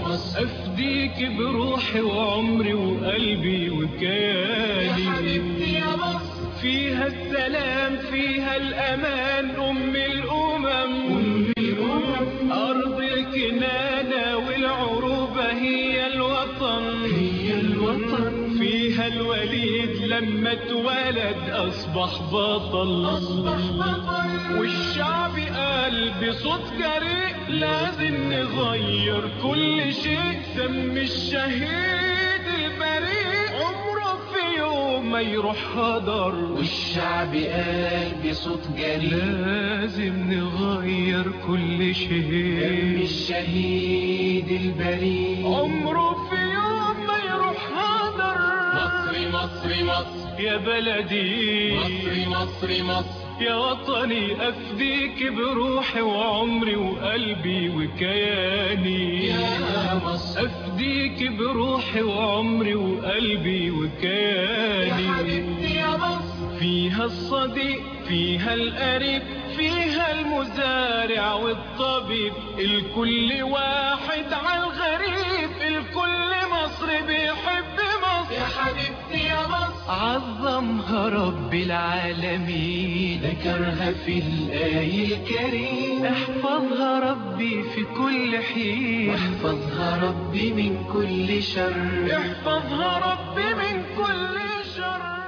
مصر أفديك بروحي وعمري وقلبي وكياني يا حبيبتي يا مصر فيها السلام فيها الأمان أم الأمم أرض الكنانة والعروبة هي الوطن فيها الوليد لما اتولد أصبح بطل والشعب قال بصوت جريء لازم نغير كل شيء سم الشهيد البريء عمره في يوم ما يروح هدر والشعب قال بصوت جريء لازم نغير كل شيء سم الشهيد البريء عمره في يوم ما يروح هدر مصري مصري مصر يا بلدي مصري مصري مصر يا وطني أفديك بروحي وعمري وقلبي وكياني يا مصر أفديك بروحي وعمري وقلبي وكياني يا حبيبتي يا مصر فيها الصديق فيها القريب فيها المزارع والطبيب الكل واحد على الغريب الكل مصر بيحب مصر يا حبيبتي يا مصر عظمها رب العالمين ذكرها في الآي الكريم احفظها ربي في كل حين واحفظها ربي من كل شر احفظها ربي من كل شر.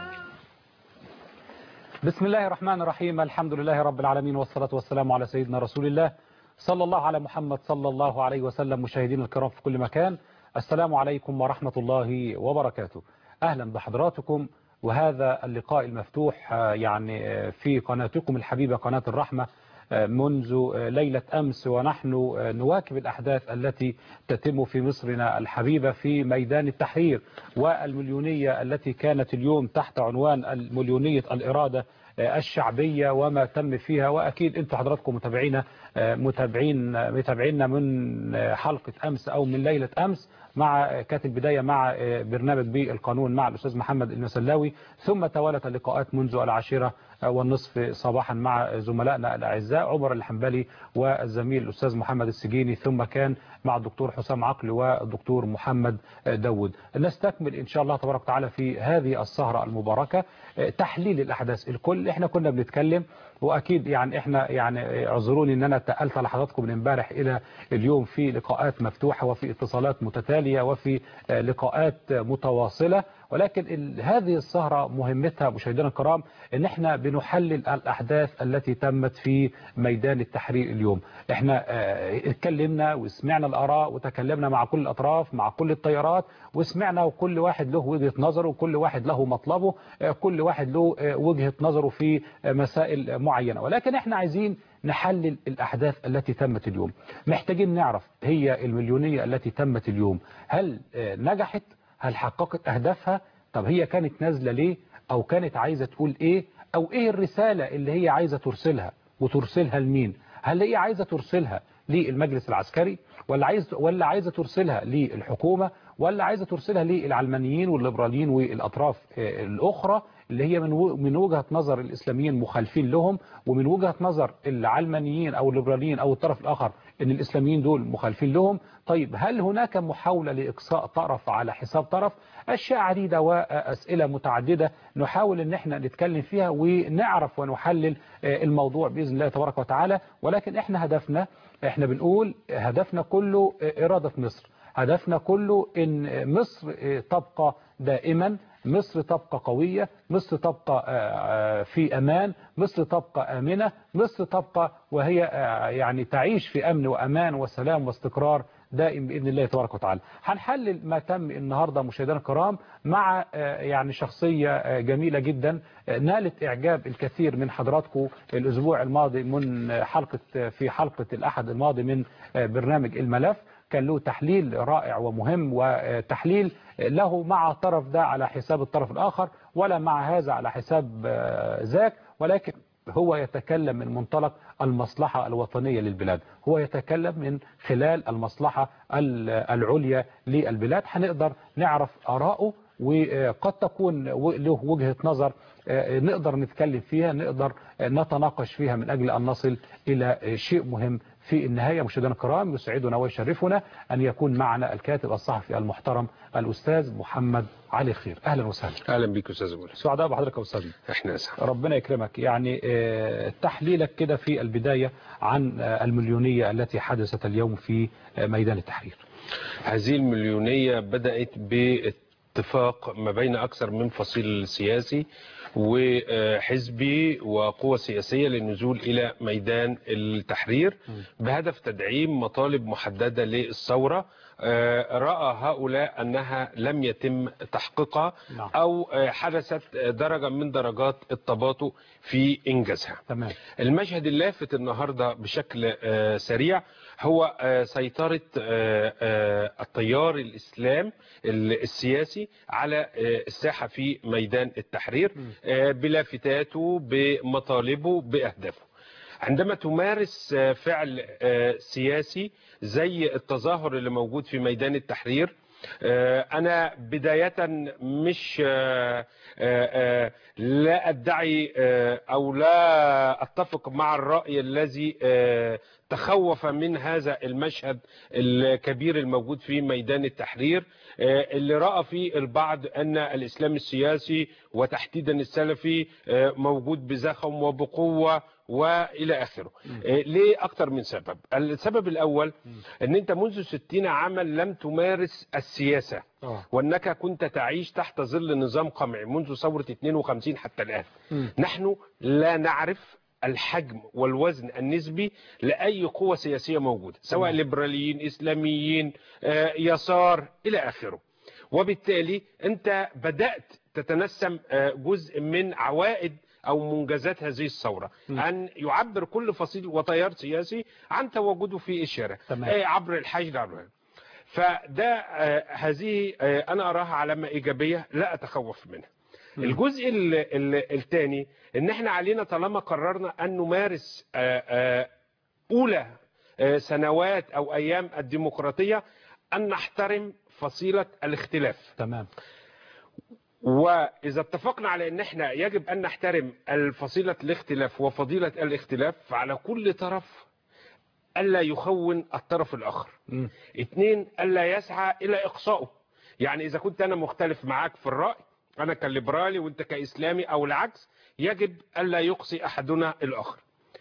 بسم الله الرحمن الرحيم الحمد لله رب العالمين والصلاة والسلام على سيدنا رسول الله صلى الله على محمد صلى الله عليه وسلم. مشاهدين الكرام في كل مكان السلام عليكم ورحمة الله وبركاته. أهلا بحضراتكم وهذا اللقاء المفتوح يعني في قناتكم الحبيبة قناة الرحمة منذ ليلة أمس ونحن نواكب الأحداث التي تتم في مصرنا الحبيبة في ميدان التحرير والمليونية التي كانت اليوم تحت عنوان المليونية الإرادة الشعبية وما تم فيها. وأكيد أنتم حضراتكم متابعين من حلقة أمس أو من ليلة أمس كانت البداية مع برنامج بالقانون مع الأستاذ محمد المسلاوي ثم توالت اللقاءات منذ 10:30 صباحا مع زملائنا الأعزاء عمر الحنبلي والزميل الأستاذ محمد السجيني ثم كان مع الدكتور حسام عقل والدكتور محمد داود. نستكمل إن شاء الله تبارك وتعالى في هذه السهرة المباركة تحليل الأحداث. الكل احنا كنا بنتكلم واكيد يعني احنا يعني اعذروني ان انا تقلت على حضراتكم من امبارح الى اليوم في لقاءات مفتوحة وفي اتصالات متتالية وفي لقاءات متواصلة، ولكن هذه السهرة مهمتها مشاهدينا الكرام ان احنا بنحلل الاحداث التي تمت في ميدان التحرير اليوم. احنا اتكلمنا وسمعنا الاراء وتكلمنا مع كل الاطراف مع كل التيارات وسمعنا وكل واحد له وجهة نظره وكل واحد له مطلبه كل واحد له وجهة نظره في مسائل معينة، ولكن احنا عايزين نحلل الأحداث التي تمت اليوم. محتاجين نعرف هي المليونية التي تمت اليوم هل نجحت؟ هل حققت أهدافها؟ طب هي كانت نازلة ليه؟ أو كانت عايزة تقول إيه؟ أو إيه الرسالة اللي هي عايزة ترسلها وترسلها لمين؟ هل هي عايزة ترسلها للمجلس العسكري ولا عايزة ترسلها للحكومة ولا عايزة ترسلها للعلمانيين والليبراليين والأطراف الأخرى اللي هي من وجهة نظر الإسلاميين مخالفين لهم ومن وجهة نظر العلمانيين أو الليبراليين أو الطرف الآخر إن الإسلاميين دول مخالفين لهم؟ طيب هل هناك محاولة لإقصاء طرف على حساب طرف؟ أشياء عديدة وأسئلة متعددة نحاول إن احنا نتكلم فيها ونعرف ونحلل الموضوع بإذن الله تبارك وتعالى. ولكن احنا بنقول هدفنا كله إرادة مصر، هدفنا كله إن مصر تبقى دائما، مصر تبقى قوية، مصر تبقى في أمان، مصر تبقى آمنة، مصر تبقى وهي يعني تعيش في أمن وأمان وسلام واستقرار دائم بإذن الله تبارك وتعالى. هنحلل ما تم النهاردة مشاهدينا الكرام مع يعني شخصية جميلة جدا نالت إعجاب الكثير من حضراتكم الأسبوع الماضي في حلقة الأحد الماضي من برنامج الملف. كان له تحليل رائع ومهم وتحليل له مع الطرف ده على حساب الطرف الآخر ولا مع هذا على حساب ذاك، ولكن هو يتكلم من منطلق المصلحة الوطنية للبلاد، هو يتكلم من خلال المصلحة العليا للبلاد. هنقدر نعرف آراءه وقد تكون له وجهة نظر نقدر نتكلم فيها، نقدر نتناقش فيها من أجل أن نصل إلى شيء مهم في النهاية مشاهدينا الكرام يسعدنا ويشرفنا أن يكون معنا الكاتب الصحفي المحترم الأستاذ محمد علي خير. أهلا وسهلا. أهلا بك أستاذ أبو الحسن. سعداء بحضرتك يا أستاذنا. احنا أسعد. ربنا يكرمك. يعني تحليلك كده في البداية عن المليونية التي حدثت اليوم في ميدان التحرير. هذه المليونية بدأت باتفاق ما بين أكثر من فصيل سياسي وحزبي وقوى سياسية للنزول إلى ميدان التحرير بهدف تدعيم مطالب محددة للثورة رأى هؤلاء أنها لم يتم تحقيقها أو حدثت درجة من درجات التباطؤ في إنجازها. تمام. المشهد اللافت النهاردة بشكل سريع هو سيطرة التيار الإسلام السياسي على الساحة في ميدان التحرير بلافتاته بمطالبه بأهدافه. عندما تمارس فعل سياسي زي التظاهر اللي موجود في ميدان التحرير، أنا بداية مش لا أدعي أو لا أتفق مع الرأي الذي تخوف من هذا المشهد الكبير الموجود في ميدان التحرير، اللي رأى فيه البعض أن الإسلام السياسي وتحديدا السلفي موجود بزخم وبقوة وإلى آخره. ليه؟ أكتر من سبب. السبب الأول أن أنت منذ 60 عاما لم تمارس السياسة، وأنك كنت تعيش تحت ظل نظام قمعي منذ ثورة 52 حتى الآن. نحن لا نعرف الحجم والوزن النسبي لأي قوة سياسية موجودة، سواء ليبراليين، إسلاميين، يسار إلى آخره. وبالتالي أنت بدأت تتنسم جزء من عوائد أو منجزات هذه الثورة، أن يعبر كل فصيل وتيار سياسي عن تواجده في الشارع عبر الحشد عبر. فده هذه أنا أراها علامة إيجابية لا أتخوف منها. الجزء الثاني ان احنا علينا طالما قررنا ان نمارس اولى سنوات او ايام الديمقراطية ان نحترم فصيلة الاختلاف. تمام. واذا اتفقنا على ان احنا يجب ان نحترم الفصيلة الاختلاف وفضيلة الاختلاف، فعلى كل طرف الا يخون الطرف الاخر. 2 الا يسعى الى اقصائه. يعني اذا كنت انا مختلف معاك في الرأي، أنا كليبرالي وأنت كإسلامي أو العكس، يجب ألا يقصي أحدنا الآخر.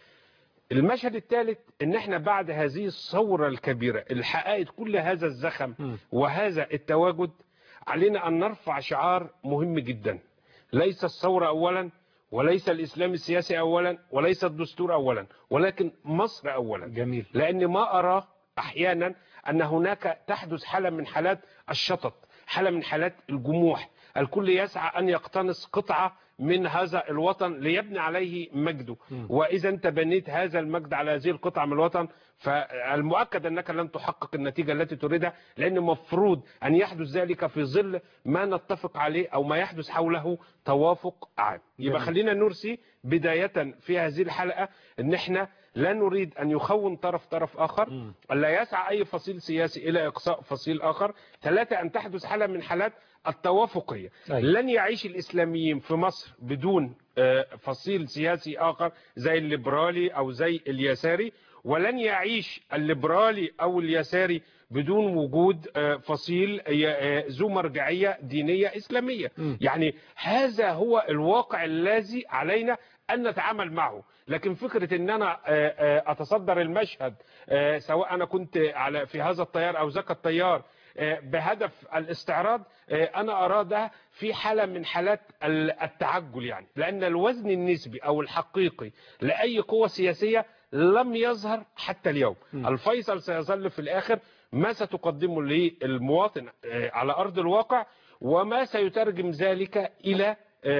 المشهد الثالث إن إحنا بعد هذه الثورة الكبيرة اللي حققت كل هذا الزخم وهذا التواجد، علينا أن نرفع شعار مهم جدا: ليس الثورة أولا، وليس الإسلام السياسي أولا، وليس الدستور أولا، ولكن مصر أولا. جميل. لأن ما أرى أحيانا أن هناك تحدث حالة من حالات الشطط، حالة من حالات الجموح. الكل يسعى أن يقتنص قطعة من هذا الوطن ليبني عليه مجده، وإذا أنت بنيت هذا المجد على هذه القطعة من الوطن، فالمؤكد أنك لن تحقق النتيجة التي تريدها، لأن مفروض أن يحدث ذلك في ظل ما نتفق عليه أو ما يحدث حوله توافق عام. يبقى خلينا نرسي بداية في هذه الحلقة أن احنا لا نريد أن يخون طرف آخر، ألا يسعى أي فصيل سياسي إلى إقصاء فصيل آخر. 3 أن تحدث حالة من حالات التوافقية. لن يعيش الإسلاميين في مصر بدون فصيل سياسي آخر زي الليبرالي أو زي اليساري، ولن يعيش الليبرالي أو اليساري بدون وجود فصيل ذو مرجعية دينية إسلامية. يعني هذا هو الواقع الذي علينا أن نتعامل معه. لكن فكرة أن أنا أتصدر المشهد سواء أنا كنت في هذا التيار أو ذاك التيار بهدف الاستعراض، أنا أرى ده في حالة من حالات التعجل. يعني لأن الوزن النسبي أو الحقيقي لأي قوة سياسية لم يظهر حتى اليوم. الفيصل سيظل في الآخر ما ستقدمه للمواطن على أرض الواقع، وما سيترجم ذلك إلى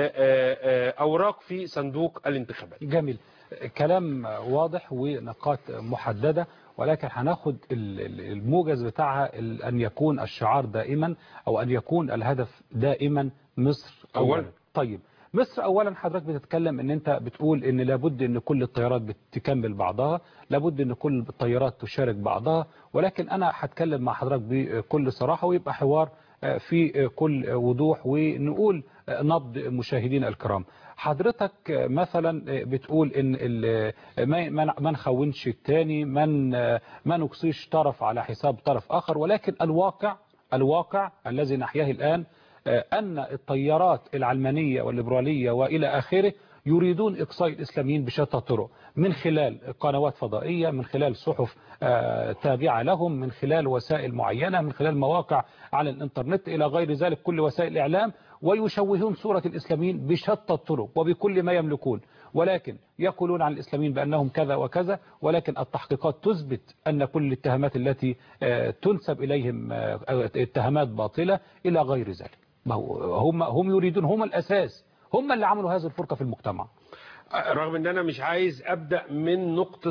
أوراق في صندوق الانتخابات. جميل. كلام واضح ونقاط محددة، ولكن هناخد الموجز بتاعها أن يكون الشعار دائما أو أن يكون الهدف دائما مصر أولا. طيب مصر أولا، حضرتك بتتكلم أن أنت بتقول أن لابد أن كل التيارات بتكمل بعضها، لابد أن كل التيارات تشارك بعضها، ولكن أنا هتكلم مع حضرتك بكل صراحة ويبقى حوار في كل وضوح ونقول نبض مشاهدينا الكرام. حضرتك مثلا بتقول ان ما نخونش التاني، ما نقصيش طرف على حساب طرف آخر، ولكن الواقع الذي نحياه الآن أن التيارات العلمانية والليبرالية وإلى آخره يريدون إقصاء الإسلاميين بشتى الطرق، من خلال قنوات فضائية، من خلال صحف تابعة لهم، من خلال وسائل معينة، من خلال مواقع على الإنترنت إلى غير ذلك، كل وسائل الإعلام، ويشوهون صورة الإسلاميين بشتى الطرق وبكل ما يملكون، ولكن يقولون عن الإسلاميين بأنهم كذا وكذا، ولكن التحقيقات تثبت أن كل الاتهامات التي تنسب إليهم اتهامات باطلة إلى غير ذلك. هم يريدون، هم الأساس، هم اللي عملوا هذه الفرقة في المجتمع. رغم ان انا مش عايز ابدا من نقطه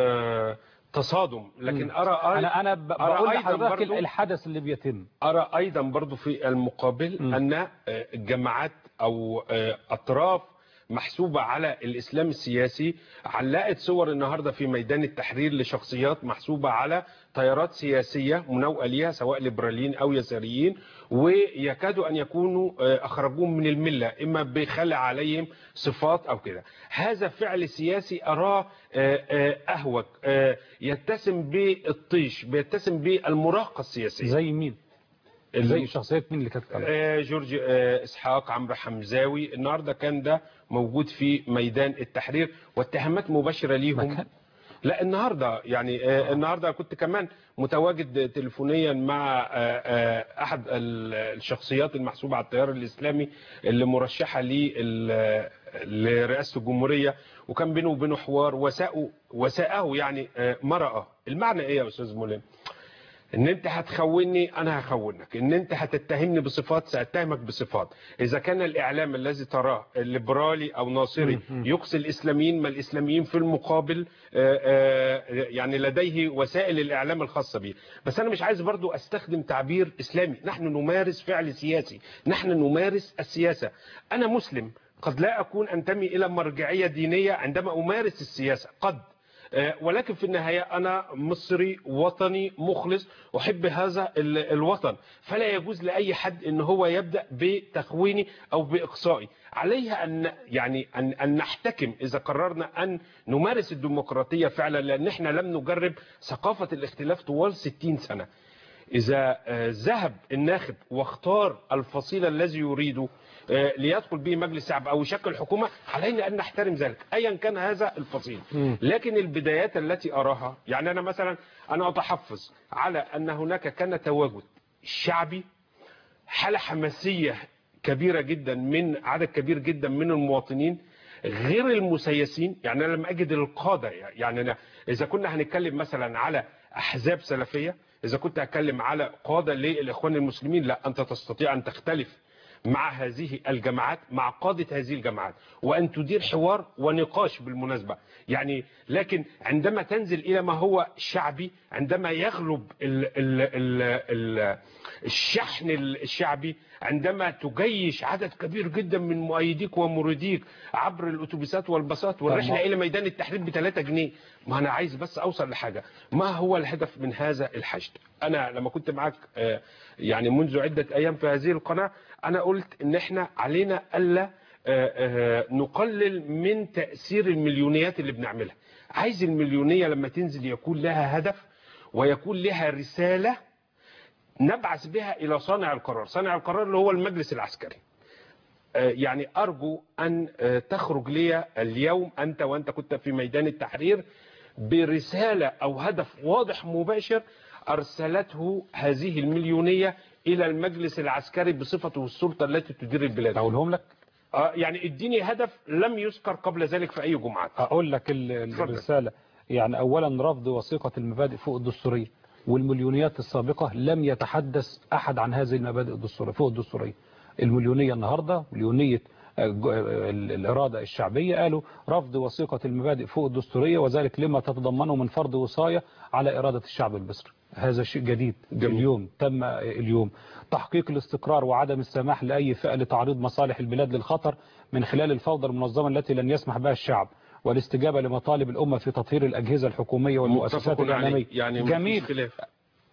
تصادم، لكن انا بقول لحضرتك الحدث اللي بيتم. ارى ايضا برضو في المقابل ان جماعات او اطراف محسوبة على الإسلام السياسي علقت صور النهاردة في ميدان التحرير لشخصيات محسوبة على تيارات سياسية مناوئة ليها، سواء ليبراليين أو يساريين، ويكادوا أن يكونوا أخرجوهم من الملة إما بخلع عليهم صفات أو كده. هذا فعل سياسي أراه أهوج، يتسم بالطيش، بيتسم بالمراهقة السياسية. زي مين؟ زي شخصيات مين اللي كانت جورج إسحاق، عمرو حمزاوي، النهارده كان ده موجود في ميدان التحرير واتهامات مباشرة ليهم. لا النهارده يعني النهارده كنت كمان متواجد تليفونيا مع احد الشخصيات المحسوبه على التيار الاسلامي اللي مرشحه لرئاسه الجمهوريه، وكان بينه وبينه حوار وساءه يعني ما رأى. المعنى ايه يا استاذ مولين؟ ان انت هتخوني انا هخونك، ان انت هتتهمني بصفات ساتهمك بصفات. اذا كان الاعلام الذي تراه ليبرالي او ناصري يقصي الاسلاميين، ما الاسلاميين في المقابل يعني لديه وسائل الاعلام الخاصه به. بس انا مش عايز برضو استخدم تعبير اسلامي، نحن نمارس فعل سياسي، نحن نمارس السياسه. انا مسلم، قد لا اكون انتمي الى مرجعيه دينيه عندما امارس السياسه، ولكن في النهاية أنا مصري وطني مخلص أحب هذا الوطن، فلا يجوز لأي حد أن هو يبدأ بتخويني أو بإقصائي. عليها أن نحتكم إذا قررنا أن نمارس الديمقراطية فعلا، لأن احنا لم نجرب ثقافة الاختلاف طوال 60 سنة. إذا ذهب الناخب واختار الفصيل الذي يريده ليدخل به مجلس الشعب أو يشكل حكومة، علينا أن نحترم ذلك أيا كان هذا الفصيل. لكن البدايات التي أراها، يعني أنا مثلا أنا أتحفظ على أن هناك كان تواجد شعبي، حالة حماسية كبيرة جدا من عدد كبير جدا من المواطنين غير المسيسين. يعني أنا لما أجد القادة، يعني أنا إذا كنا هنتكلم مثلا على أحزاب سلفية، إذا كنت أتكلم على قادة للإخوان المسلمين، لا، أنت تستطيع أن تختلف مع هذه الجماعات، مع قادة هذه الجماعات، وأن تدير حوار ونقاش بالمناسبة يعني. لكن عندما تنزل إلى ما هو شعبي، عندما يغلب الشحن الشعبي، عندما تجيش عدد كبير جدا من مؤيديك ومريديك عبر الأتوبيسات والباصات والرحلة إلى ميدان التحرير ب3 جنيه، ما أنا عايز بس أوصل لحاجة. ما هو الهدف من هذا الحشد؟ أنا لما كنت معك يعني منذ عدة أيام في هذه القناة، أنا قلت إن إحنا علينا ألا نقلل من تأثير المليونيات اللي بنعملها. عايز المليونية لما تنزل يكون لها هدف ويكون لها رسالة نبعث بها إلى صانع القرار. صانع القرار اللي هو المجلس العسكري. يعني أرجو أن تخرج لي اليوم وأنت كنت في ميدان التحرير برسالة أو هدف واضح مباشر أرسلته هذه المليونية إلى المجلس العسكري بصفته السلطة التي تدير البلاد. أقولهم لك؟ يعني اديني هدف لم يذكر قبل ذلك في أي جمعة. أقول لك الرسالة. يعني أولا رفض وثيقة المبادئ فوق الدستورية، والمليونيات السابقة لم يتحدث أحد عن هذه المبادئ الدستورية فوق الدستورية. المليونية النهاردة مليونية الإرادة الشعبية قالوا رفض وثيقة المبادئ فوق الدستورية، وذلك لما تتضمنه من فرض وصاية على إرادة الشعب المصري. هذا شيء جديد اليوم تم اليوم. تحقيق الاستقرار وعدم السماح لأي فئة لتعريض مصالح البلاد للخطر من خلال الفوضى المنظمة التي لن يسمح بها الشعب، والاستجابة لمطالب الأمة في تطهير الأجهزة الحكومية والمؤسسات الإعلامية. يعني جميل.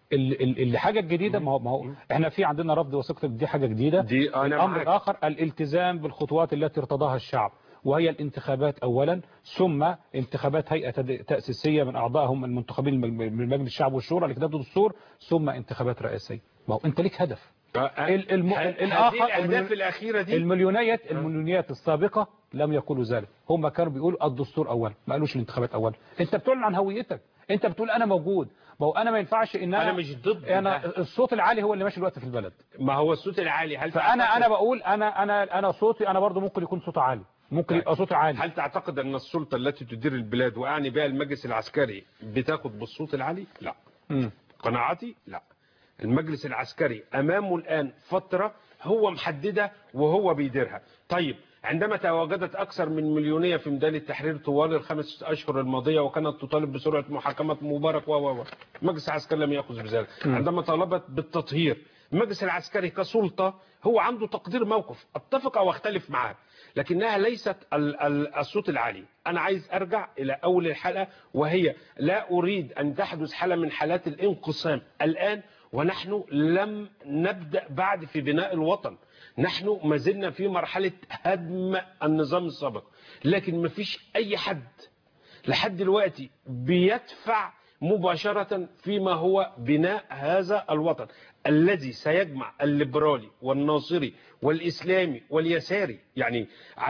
اللي حاجه جديده، ما هو احنا في عندنا رفض وثيقه، دي حاجه جديده. دي أنا الامر معاك. الاخر الالتزام بالخطوات التي ارتضاها الشعب، وهي الانتخابات اولا، ثم انتخابات هيئه تاسيسيه من اعضائهم المنتخبين من مجلس الشعب والشورى لكتابه الدستور، ثم انتخابات رئاسيه. ما هو انت ليك هدف. هذه الأهداف الأخيرة دي المليونيات السابقة لم يقولوا ذلك، هم كانوا بيقولوا الدستور أول، ما قالوش الانتخابات أول. أنت بتعلن عن هويتك، أنت بتقول أنا موجود. ما هو أنا ما ينفعش إن أنا مش ضد الصوت العالي هو اللي ماشي الوقت في البلد. ما هو الصوت العالي، هل فأنا بقول أنا صوتي أنا برضو ممكن يكون صوت عالي، ممكن يبقى صوت عالي. هل تعتقد أن السلطة التي تدير البلاد وأعني بها المجلس العسكري بتاخد بالصوت العالي؟ لا. قناعتي لا. المجلس العسكري أمامه الآن فترة هو محددة وهو بيديرها. طيب عندما تواجدت أكثر من مليونية في ميدان التحرير طوال ال5 أشهر الماضية وكانت تطالب بسرعة محاكمة مبارك المجلس العسكري لم يأخذ بذلك. عندما طالبت بالتطهير، المجلس العسكري كسلطة هو عنده تقدير موقف، اتفق أو اختلف معاه، لكنها ليست الصوت العالي. أنا عايز أرجع إلى أول الحلقة، وهي لا أريد أن تحدث حالة من حالات الانقسام الآن ونحن لم نبدأ بعد في بناء الوطن. نحن ما زلنا في مرحلة هدم النظام السابق، لكن ما فيش أي حد لحد دلوقتي بيدفع مباشرة فيما هو بناء هذا الوطن الذي سيجمع الليبرالي والناصري والإسلامي واليساري. يعني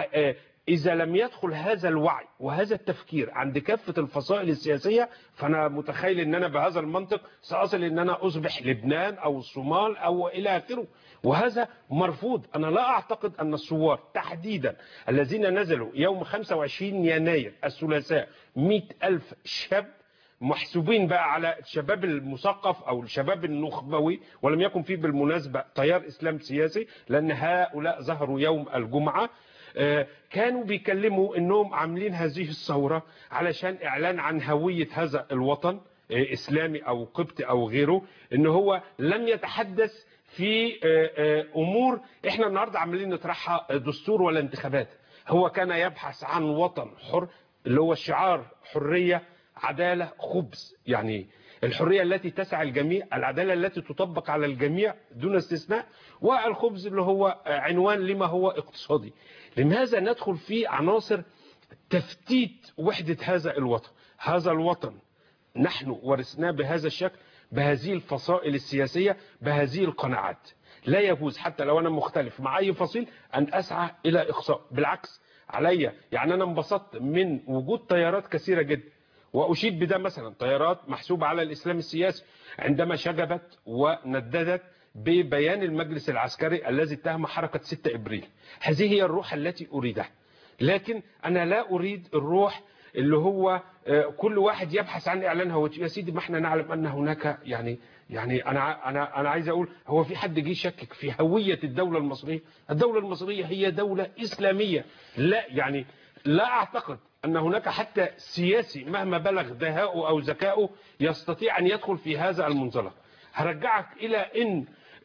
إذا لم يدخل هذا الوعي وهذا التفكير عند كافة الفصائل السياسية، فأنا متخيل أن أنا بهذا المنطق سأصل أن أنا أصبح لبنان أو الصومال أو إلى آخره، وهذا مرفوض. أنا لا أعتقد أن الثوار تحديدا الذين نزلوا يوم 25 يناير الثلاثاء 100,000 شاب محسوبين بقى على الشباب المثقف أو الشباب النخبوي، ولم يكن فيه بالمناسبة تيار إسلام سياسي، لأن هؤلاء ظهروا يوم الجمعة. كانوا بيكلموا انهم عاملين هذه الثورة علشان اعلان عن هوية هذا الوطن، اسلامي او قبطي او غيره، ان هو لم يتحدث في امور احنا النهاردة عاملين نطرحها دستور ولا انتخابات. هو كان يبحث عن وطن حر، اللي هو الشعار حرية عدالة خبز، يعني الحرية التي تسعى الجميع، العدالة التي تطبق على الجميع دون استثناء، والخبز اللي هو عنوان لما هو اقتصادي. لماذا ندخل في عناصر تفتيت وحدة هذا الوطن؟ هذا الوطن نحن ورثناه بهذا الشكل، بهذه الفصائل السياسية، بهذه القناعات. لا يجوز حتى لو أنا مختلف مع أي فصيل أن أسعى إلى إقصاء، بالعكس عليا. يعني أنا انبسطت من وجود تيارات كثيرة جدا، وأشيد بده مثلا تيارات محسوبة على الإسلام السياسي عندما شجبت ونددت ببيان المجلس العسكري الذي اتهم حركة 6 إبريل. هذه هي الروح التي أريدها، لكن أنا لا أريد الروح اللي هو كل واحد يبحث عن إعلان هويته. يا سيدي ما احنا نعلم أن هناك يعني أنا عايز أقول، هو في حد جه يشكك في هوية الدولة المصرية؟ الدولة المصرية هي دولة إسلامية. لا يعني لا أعتقد أن هناك حتى سياسي مهما بلغ دهاؤه أو ذكاؤه يستطيع أن يدخل في هذا المنزلق. هرجعك إلى أن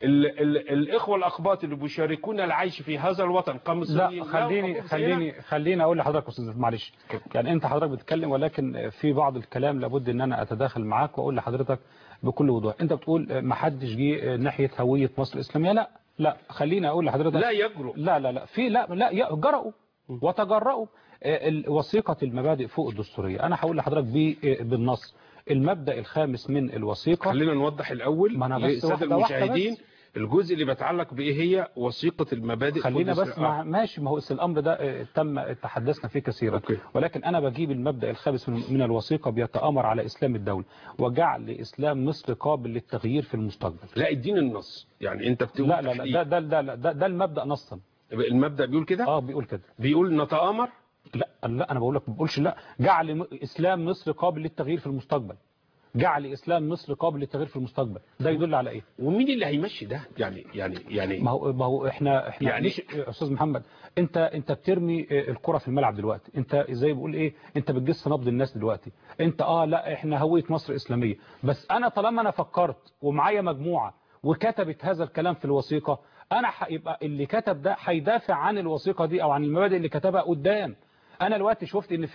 الإخوة الأقباط اللي بيشاركون العيش في هذا الوطن كمصريين. لا خليني أقول لحضرتك أستاذ، معلش، يعني أنت حضرتك بتتكلم، ولكن في بعض الكلام لابد أن أنا أتداخل معاك وأقول لحضرتك بكل وضوح. أنت بتقول ما حدش جه ناحية هوية مصر الإسلامية. لا خليني أقول لحضرتك لا يجرؤ. لا جرؤوا وتجرؤوا. وثيقة المبادئ فوق الدستورية، أنا هقول لحضرتك بالنص المبدأ الخامس من الوثيقة. خلينا نوضح الأول للسادة المشاهدين الجزء اللي بيتعلق بإيه هي وثيقة المبادئ. خلينا بس ماشي، ما هو الأمر ده تم تحدثنا فيه كثيرا. ولكن أنا بجيب المبدأ الخامس من الوثيقة بيتأمر على إسلام الدولة وجعل إسلام مصر قابل للتغيير في المستقبل. لا اديني النص، يعني أنت بتقول لا ده المبدأ نصا. المبدأ بيقول كده؟ بيقول كده، بيقول نتآمر. لا أنا بقول لك ما بقولش لا. جعل إسلام مصر قابل للتغيير في المستقبل، جعل إسلام مصر قابل للتغيير في المستقبل. ده يدل على إيه؟ ومين اللي هيمشي ده؟ يعني ما هو احنا يعني مش أستاذ محمد، أنت بترمي الكرة في الملعب دلوقتي. أنت زي بقول إيه، أنت بتجس نبض الناس دلوقتي. أنت لا إحنا هوية مصر إسلامية، بس أنا طالما أنا فكرت ومعايا مجموعة وكتبت هذا الكلام في الوثيقة، أنا يبقى اللي كتب ده هيدافع عن الوثيقة دي أو عن المبادئ اللي كتبها قدام. أنا دلوقتي شفت إن في رفض،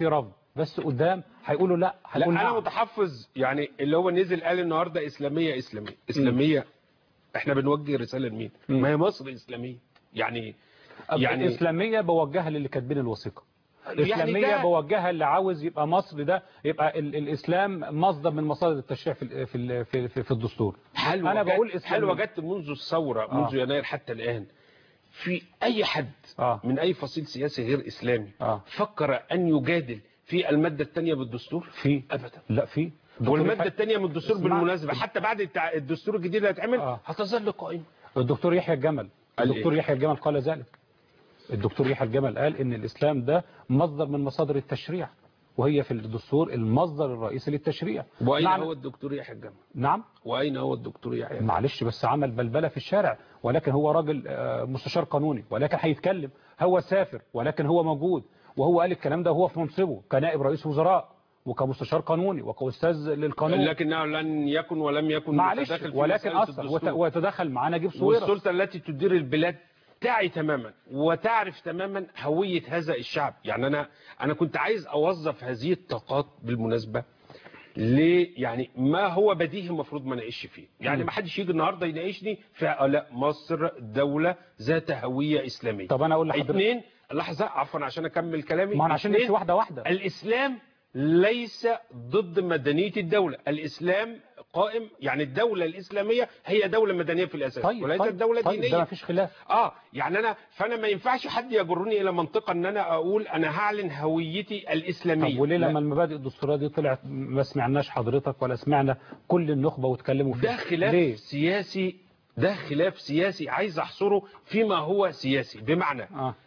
بس قدام هيقولوا لا، لا هيقول انا نعم. متحفظ، يعني اللي هو نزل قال النهارده اسلاميه اسلاميه اسلاميه. احنا بنوجه رساله لمين؟ ما هي مصر اسلاميه يعني. الإسلامية بوجهها للي كاتبين الوثيقة، الإسلامية ده بوجهها اللي عاوز يبقى مصر ده يبقى الإسلام مصدر من مصادر التشريع في الدستور. أنا بقول هل إسلامية. وجدت منذ الثوره منذ يناير حتى الان في اي حد من اي فصيل سياسي غير اسلامي فكر ان يجادل في الماده الثانيه بالدستور؟ في ابدا. لا في. والماده الثانيه من الدستور بالمناسبه حتى بعد الدستور الجديد اللي هيتعمل هتظل قائمه. الدكتور يحيى الجمل قال ذلك. الدكتور يحيى الجمل قال ان الاسلام ده مصدر من مصادر التشريع، وهي في الدستور المصدر الرئيسي للتشريع. واين هو الدكتور يحيى الجمل؟ نعم، واين هو الدكتور يحيى الجمل؟ معلش بس عمل بلبله في الشارع، ولكن هو راجل مستشار قانوني، ولكن هيتكلم. هو سافر ولكن هو موجود، وهو قال الكلام ده وهو في منصبه كنائب رئيس وزراء وكمستشار قانوني وكأستاذ للقانون. لكنه لن يكن ولم يكن متدخل في ولكن أصلا ويتدخل معاه نجيب سويرس. والسلطة التي تدير البلاد تعي تماما وتعرف تماما هوية هذا الشعب. يعني أنا كنت عايز أوظف هذه الطاقات بالمناسبة يعني ما هو بديهي المفروض ما نعيش فيه. يعني ما حدش يجي النهارده يناقشني في لا مصر دولة ذات هوية إسلامية. طب أنا أقول لحضرتك اثنين، لحظة عفوا عشان أكمل كلامي. ما أنا عشان نمشي واحدة. الإسلام ليس ضد مدنية الدولة. الإسلام قائم، يعني الدولة الإسلامية هي دولة مدنية في الأساس وليست دولة دينية. ده ما فيش خلاف. يعني فأنا ما ينفعش حد يجرني إلى منطقة أن أنا أقول أنا هعلن هويتي الإسلامية. طب وليه لما المبادئ الدستورية دي طلعت ما سمعناش حضرتك ولا سمعنا كل النخبة واتكلموا فيه؟ ده خلاف سياسي، ده خلاف سياسي عايز أحصره فيما هو سياسي. بمعنى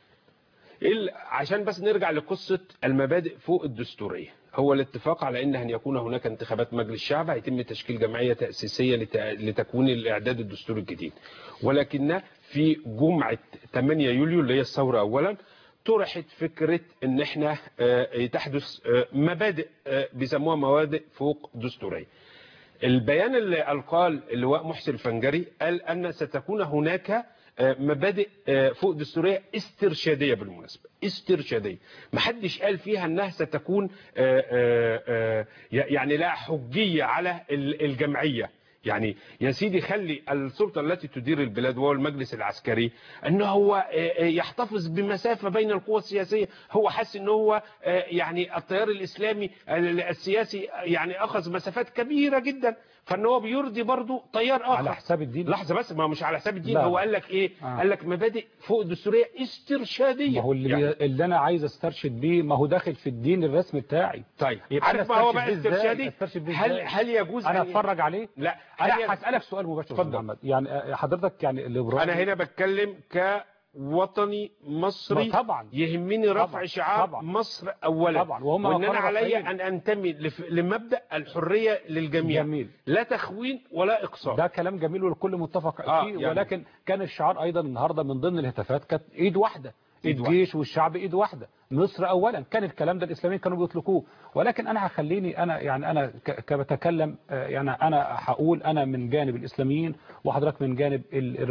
عشان بس نرجع لقصة المبادئ فوق الدستورية. هو الاتفاق على أن يكون هناك انتخابات مجلس الشعب، هيتم تشكيل جمعية تأسيسية لتكوين الإعداد الدستوري الجديد. ولكن في جمعة 8 يوليو اللي هي الثورة أولا طرحت فكرة أن احنا تحدث مبادئ بيسموها مبادئ فوق دستورية. البيان اللي قال اللواء محسن الفنجري قال أن ستكون هناك مبادئ فوق دستورية استرشادية. بالمناسبة استرشادية، ما حدش قال فيها أنها ستكون يعني لا حجية على الجمعية. يعني يا سيدي خلي السلطة التي تدير البلاد وهو المجلس العسكري أنه هو يحتفظ بمسافة بين القوى السياسية. هو حس أنه هو يعني التيار الإسلامي السياسي يعني أخذ مسافات كبيرة جدا، فأنه هو بيرضي برضه تيار آخر على حساب الدين. لحظة بس، ما مش على حساب الدين. لا. هو قال لك إيه؟ قال لك مبادئ فوق دستورية استرشادية. ما هو اللي أنا عايز استرشد بيه ما هو داخل في الدين الرسمي بتاعي. طيب عارف ما هو بقى استرشادي؟ هل يجوز أنا أتفرج عليه؟ لا أنا هسألك سؤال مباشر يا محمد. يعني حضرتك يعني أنا هنا بتكلم كوطني مصري. طبعا يهمني رفع شعار مصر أولا. طبعا. وإن أنا علي أن أنتمي لمبدأ الحرية للجميع. جميل. لا تخوين ولا إقصاء. ده كلام جميل والكل متفق فيه. يعني. ولكن كان الشعار أيضا النهاردة من ضمن الهتافات كانت إيد واحدة. الجيش والشعب إيد واحدة، مصر أولا. كان الكلام ده الإسلاميين كانوا بيطلقوه. ولكن أنا هخليني أنا كبتكلم يعني أنا هقول أنا من جانب الإسلاميين وحضرتك من جانب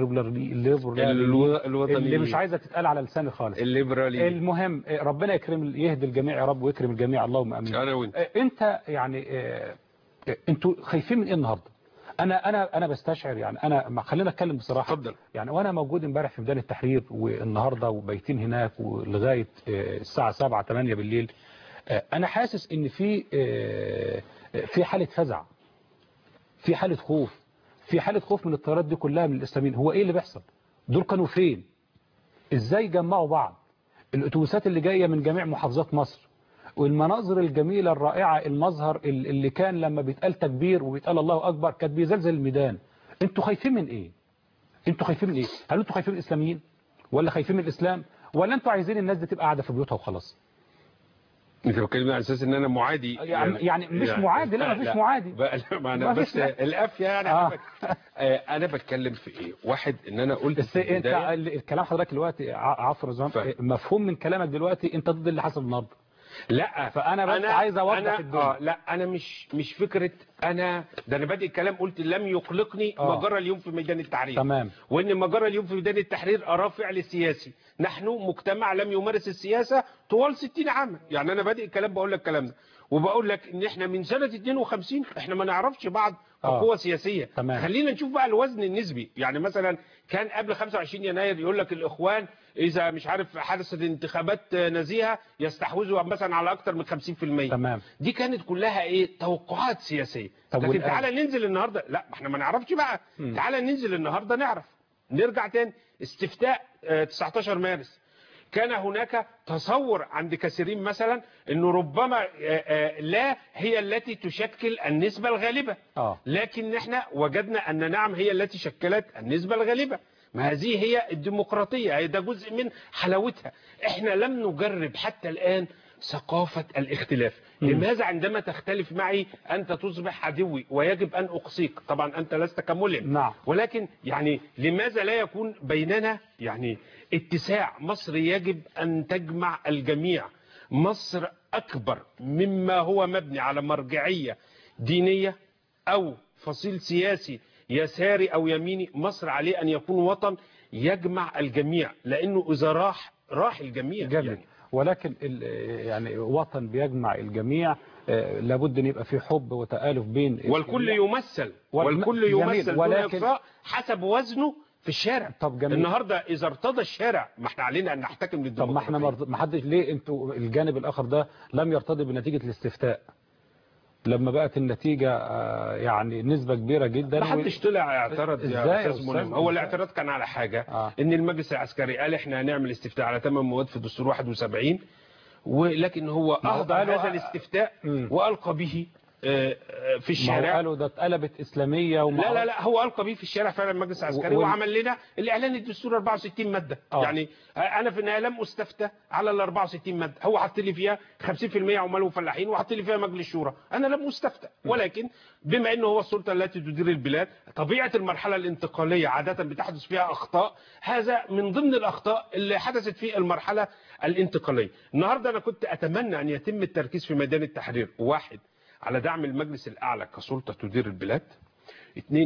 الليبراليين اللي مش عايزة تتقال على لساني خالص. الليبراليين. المهم ربنا يكرم يهدي الجميع يا رب ويكرم الجميع اللهم آمين. أنا وأنت. أنت يعني أنتوا خايفين من إيه النهارده؟ انا بستشعر يعني خلينا اتكلم بصراحه. اتفضل. يعني وانا موجود امبارح في ميدان التحرير والنهارده وبايتين هناك ولغايه الساعه 7 8 بالليل، انا حاسس ان في حاله فزع، في حاله خوف من التيارات دي كلها من الاسلاميين. هو ايه اللي بيحصل؟ دول كانوا فين؟ ازاي جمعوا بعض؟ الاتوبيسات اللي جايه من جميع محافظات مصر والمناظر الجميلة الرائعة، المظهر اللي كان لما بيتقال تكبير وبيتقال الله أكبر كانت بيزلزل الميدان. انتوا خايفين من ايه؟ هل انتوا خايفين من الإسلاميين ولا خايفين من الإسلام ولا انتوا عايزين الناس دي تبقى قاعدة في بيوتها وخلاص؟ انت بتكلمني على اساس ان انا معادي يعني مش معادي. لا مفيش معادي بس الافيه يعني انا بتكلم في ايه؟ واحد ان انا قلت بس انت الكلام حضرتك دلوقتي مفهوم من كلامك دلوقتي انت ضد اللي حصل النهارده. لا فانا بس عايز اوضح لا انا مش فكره انا بادئ الكلام قلت لم يقلقني ما جرى اليوم في ميدان التحرير. تمام. وان ما جرى اليوم في ميدان التحرير اراه فعل سياسي. نحن مجتمع لم يمارس السياسه طوال 60 عاما. يعني انا بادئ الكلام بقول لك الكلام ده، وبقول لك ان احنا من سنه 52 احنا ما نعرفش بعض كقوه سياسيه. تمام. خلينا نشوف بقى الوزن النسبي. يعني مثلا كان قبل 25 يناير يقول لك الاخوان اذا مش عارف حدثت انتخابات نزيهه يستحوذوا مثلا على اكثر من 50%. تمام. دي كانت كلها ايه؟ توقعات سياسيه. لكن تعالى ننزل النهارده، لا احنا ما نعرفش بقى. تعالى ننزل النهارده نعرف. نرجع تاني استفتاء 19 مارس، كان هناك تصور عند كثيرين مثلا انه ربما لا هي التي تشكل النسبة الغالبة. لكن احنا وجدنا ان نعم هي التي شكلت النسبة الغالبة. ما هذه هي الديمقراطية، ده جزء من حلاوتها. احنا لم نجرب حتى الآن ثقافة الاختلاف. لماذا عندما تختلف معي أنت تصبح عدوي ويجب أن أقصيك؟ طبعا أنت لست كملم. نعم. ولكن يعني لماذا لا يكون بيننا يعني اتساع؟ مصر يجب أن تجمع الجميع. مصر أكبر مما هو مبني على مرجعية دينية أو فصيل سياسي يساري أو يميني. مصر عليه أن يكون وطن يجمع الجميع، لأنه إذا راح الجميع. جميل. ولكن يعني وطن بيجمع الجميع لابد ان يبقى في حب وتآلف بين والكل يمثل دون إقصاء حسب وزنه في الشارع. طب جميل. النهارده اذا ارتضى الشارع ما احنا علينا ان نحتكم للديمقراطيه. طب ما احنا ما حدش ليه انتوا الجانب الاخر ده لم يرتضي بنتيجه الاستفتاء لما بقت النتيجه يعني نسبه كبيره جدا؟ ما حدش طلع اعترض يا استاذ منى. هو الاعتراض كان على حاجه ان المجلس العسكري قال احنا هنعمل استفتاء على 8 مواد في دستور 71، ولكن هو اهدر هذا الاستفتاء والقى به في الشارع. قالوا ده اتقلبت اسلاميه لا هو القى به في الشارع فعلا المجلس العسكري وعمل لنا الاعلان الدستور 64 ماده. يعني انا في النهايه لم استفتى على ال 64 ماده. هو حط لي فيها 50% عمال وفلاحين وحط لي فيها مجلس الشورى. انا لم استفتى، ولكن بما انه هو السلطه التي تدير البلاد، طبيعه المرحله الانتقاليه عاده بتحدث فيها اخطاء. هذا من ضمن الاخطاء اللي حدثت في المرحله الانتقاليه. النهارده انا كنت اتمنى ان يتم التركيز في ميدان التحرير: واحد، على دعم المجلس الأعلى كسلطة تدير البلاد. اثنين،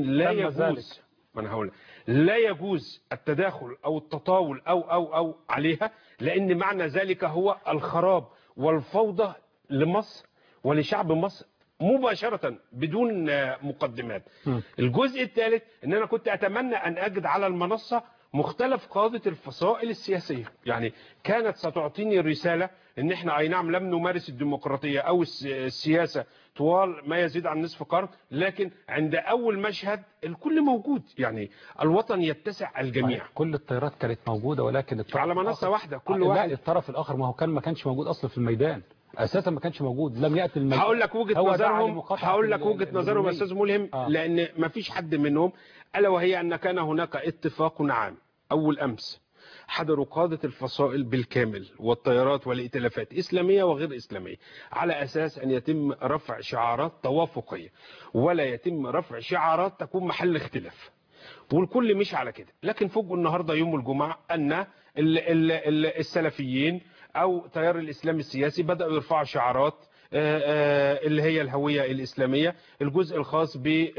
لا يجوز التداخل أو التطاول أو عليها، لأن معنى ذلك هو الخراب والفوضى لمصر ولشعب مصر مباشرة بدون مقدمات. الجزء الثالث ان انا كنت اتمنى ان اجد على المنصة مختلف قادة الفصائل السياسية. يعني كانت ستعطيني الرسالة ان احنا اي نعم لم نمارس الديمقراطية او السياسة طوال ما يزيد عن نصف قرن، لكن عند اول مشهد الكل موجود. يعني الوطن يتسع الجميع. كل التيارات كانت موجودة، ولكن على منصة واحدة كل واحد. لا، الطرف الاخر ما كانش موجود اصلا في الميدان، اساسا ما كانش موجود، لم ياتي الميدان. هقول لك وجهة نظرهم يا استاذ ملهم. لان ما فيش حد منهم، الا وهي ان كان هناك اتفاق عام اول امس حضروا قادة الفصائل بالكامل والتيارات والائتلافات إسلامية وغير إسلامية، على أساس أن يتم رفع شعارات توافقية ولا يتم رفع شعارات تكون محل اختلاف، والكل مش على كده. لكن فوجئوا النهاردة يوم الجمعة أن السلفيين أو تيار الإسلام السياسي بدأوا يرفعوا شعارات اللي هي الهوية الإسلامية، الجزء الخاص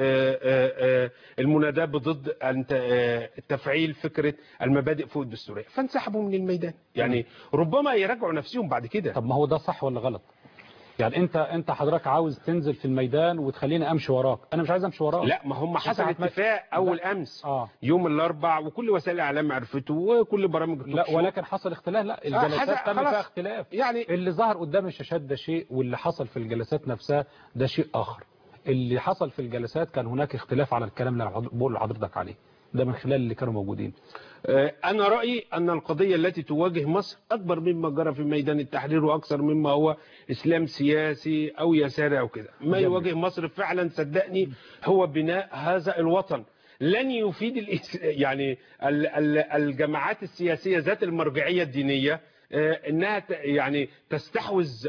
بالمناداة بضد تفعيل فكرة المبادئ فوق الدستورية، فانسحبوا من الميدان. يعني ربما يراجعوا نفسهم بعد كده. طب ما هو ده صح ولا غلط؟ يعني انت حضرتك عاوز تنزل في الميدان وتخليني امشي وراك، انا مش عايز امشي وراك. لا، ما هم حصل اتفاق اول امس يوم الاربع، وكل وسائل الاعلام عرفته وكل برامج لا، ولكن حصل اختلاف. لا، الجلسات كان فيها اختلاف. يعني اللي ظهر قدام الشاشات ده شيء، واللي حصل في الجلسات نفسها ده شيء اخر. اللي حصل في الجلسات كان هناك اختلاف على الكلام اللي انا بقول لحضرتك عليه ده من خلال اللي كانوا موجودين. أنا رأيي أن القضية التي تواجه مصر أكبر مما جرى في ميدان التحرير، وأكثر مما هو إسلام سياسي أو يساري أو كده. ما يواجه مصر فعلا صدقني هو بناء هذا الوطن. لن يفيد يعني الجماعات السياسية ذات المرجعية الدينية انها يعني تستحوذ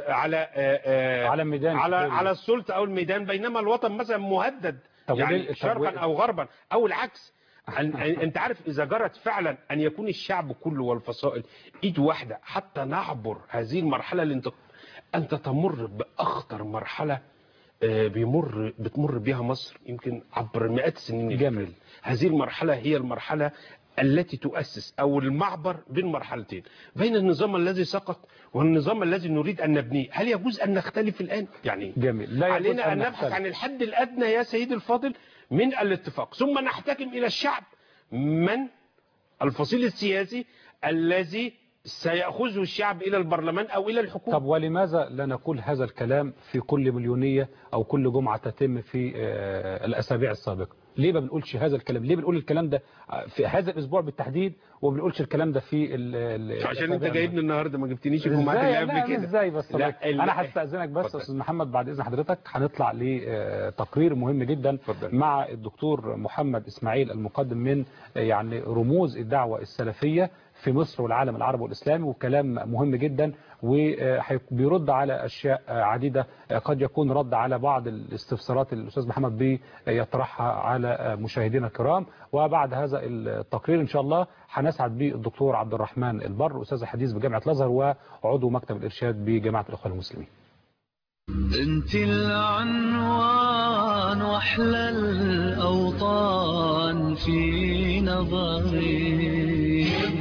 على السلطة او الميدان، بينما الوطن مثلا مهدد يعني شرقا او غربا او العكس. انت عارف اذا جرت فعلا ان يكون الشعب كله والفصائل ايد واحده حتى نعبر هذه المرحله انت تمر باخطر مرحله بتمر بها مصر يمكن عبر مئات السنين. جميل. هذه المرحلة هي المرحلة التي تؤسس أو المعبر بين مرحلتين، بين النظام الذي سقط والنظام الذي نريد أن نبنيه. هل يجوز أن نختلف الآن؟ يعني جميل. لا علينا أن نبحث عن الحد الأدنى يا سيدي الفاضل من الاتفاق، ثم نحتكم إلى الشعب من الفصيل السياسي الذي سيأخذه الشعب إلى البرلمان أو إلى الحكومة. طب ولماذا لا نقول هذا الكلام في كل مليونية أو كل جمعة تتم في الأسابيع السابقة؟ ليه ما بنقولش هذا الكلام؟ ليه بنقول الكلام ده في هذا الأسبوع بالتحديد وما بنقولش الكلام ده في عشان أنت جايبني النهاردة ما جبتنيش الجمعات اللي قبل كده. ازاي بس؟ أنا هستأذنك بس أستاذ محمد، بعد إذن حضرتك هنطلع لتقرير مهم جدا مع الدكتور محمد إسماعيل المقدم من يعني رموز الدعوة السلفية في مصر والعالم العربي والإسلامي، وكلام مهم جدا وبيرد على أشياء عديدة قد يكون رد على بعض الاستفسارات اللي الأستاذ محمد بيطرحها على مشاهدينا الكرام. وبعد هذا التقرير إن شاء الله هنسعد بالدكتور عبد الرحمن البر، أستاذ حديث بجامعة الأزهر وعضو مكتب الإرشاد بجماعة الإخوان المسلمين. انت العنوان واحلى الاوطان في نظري،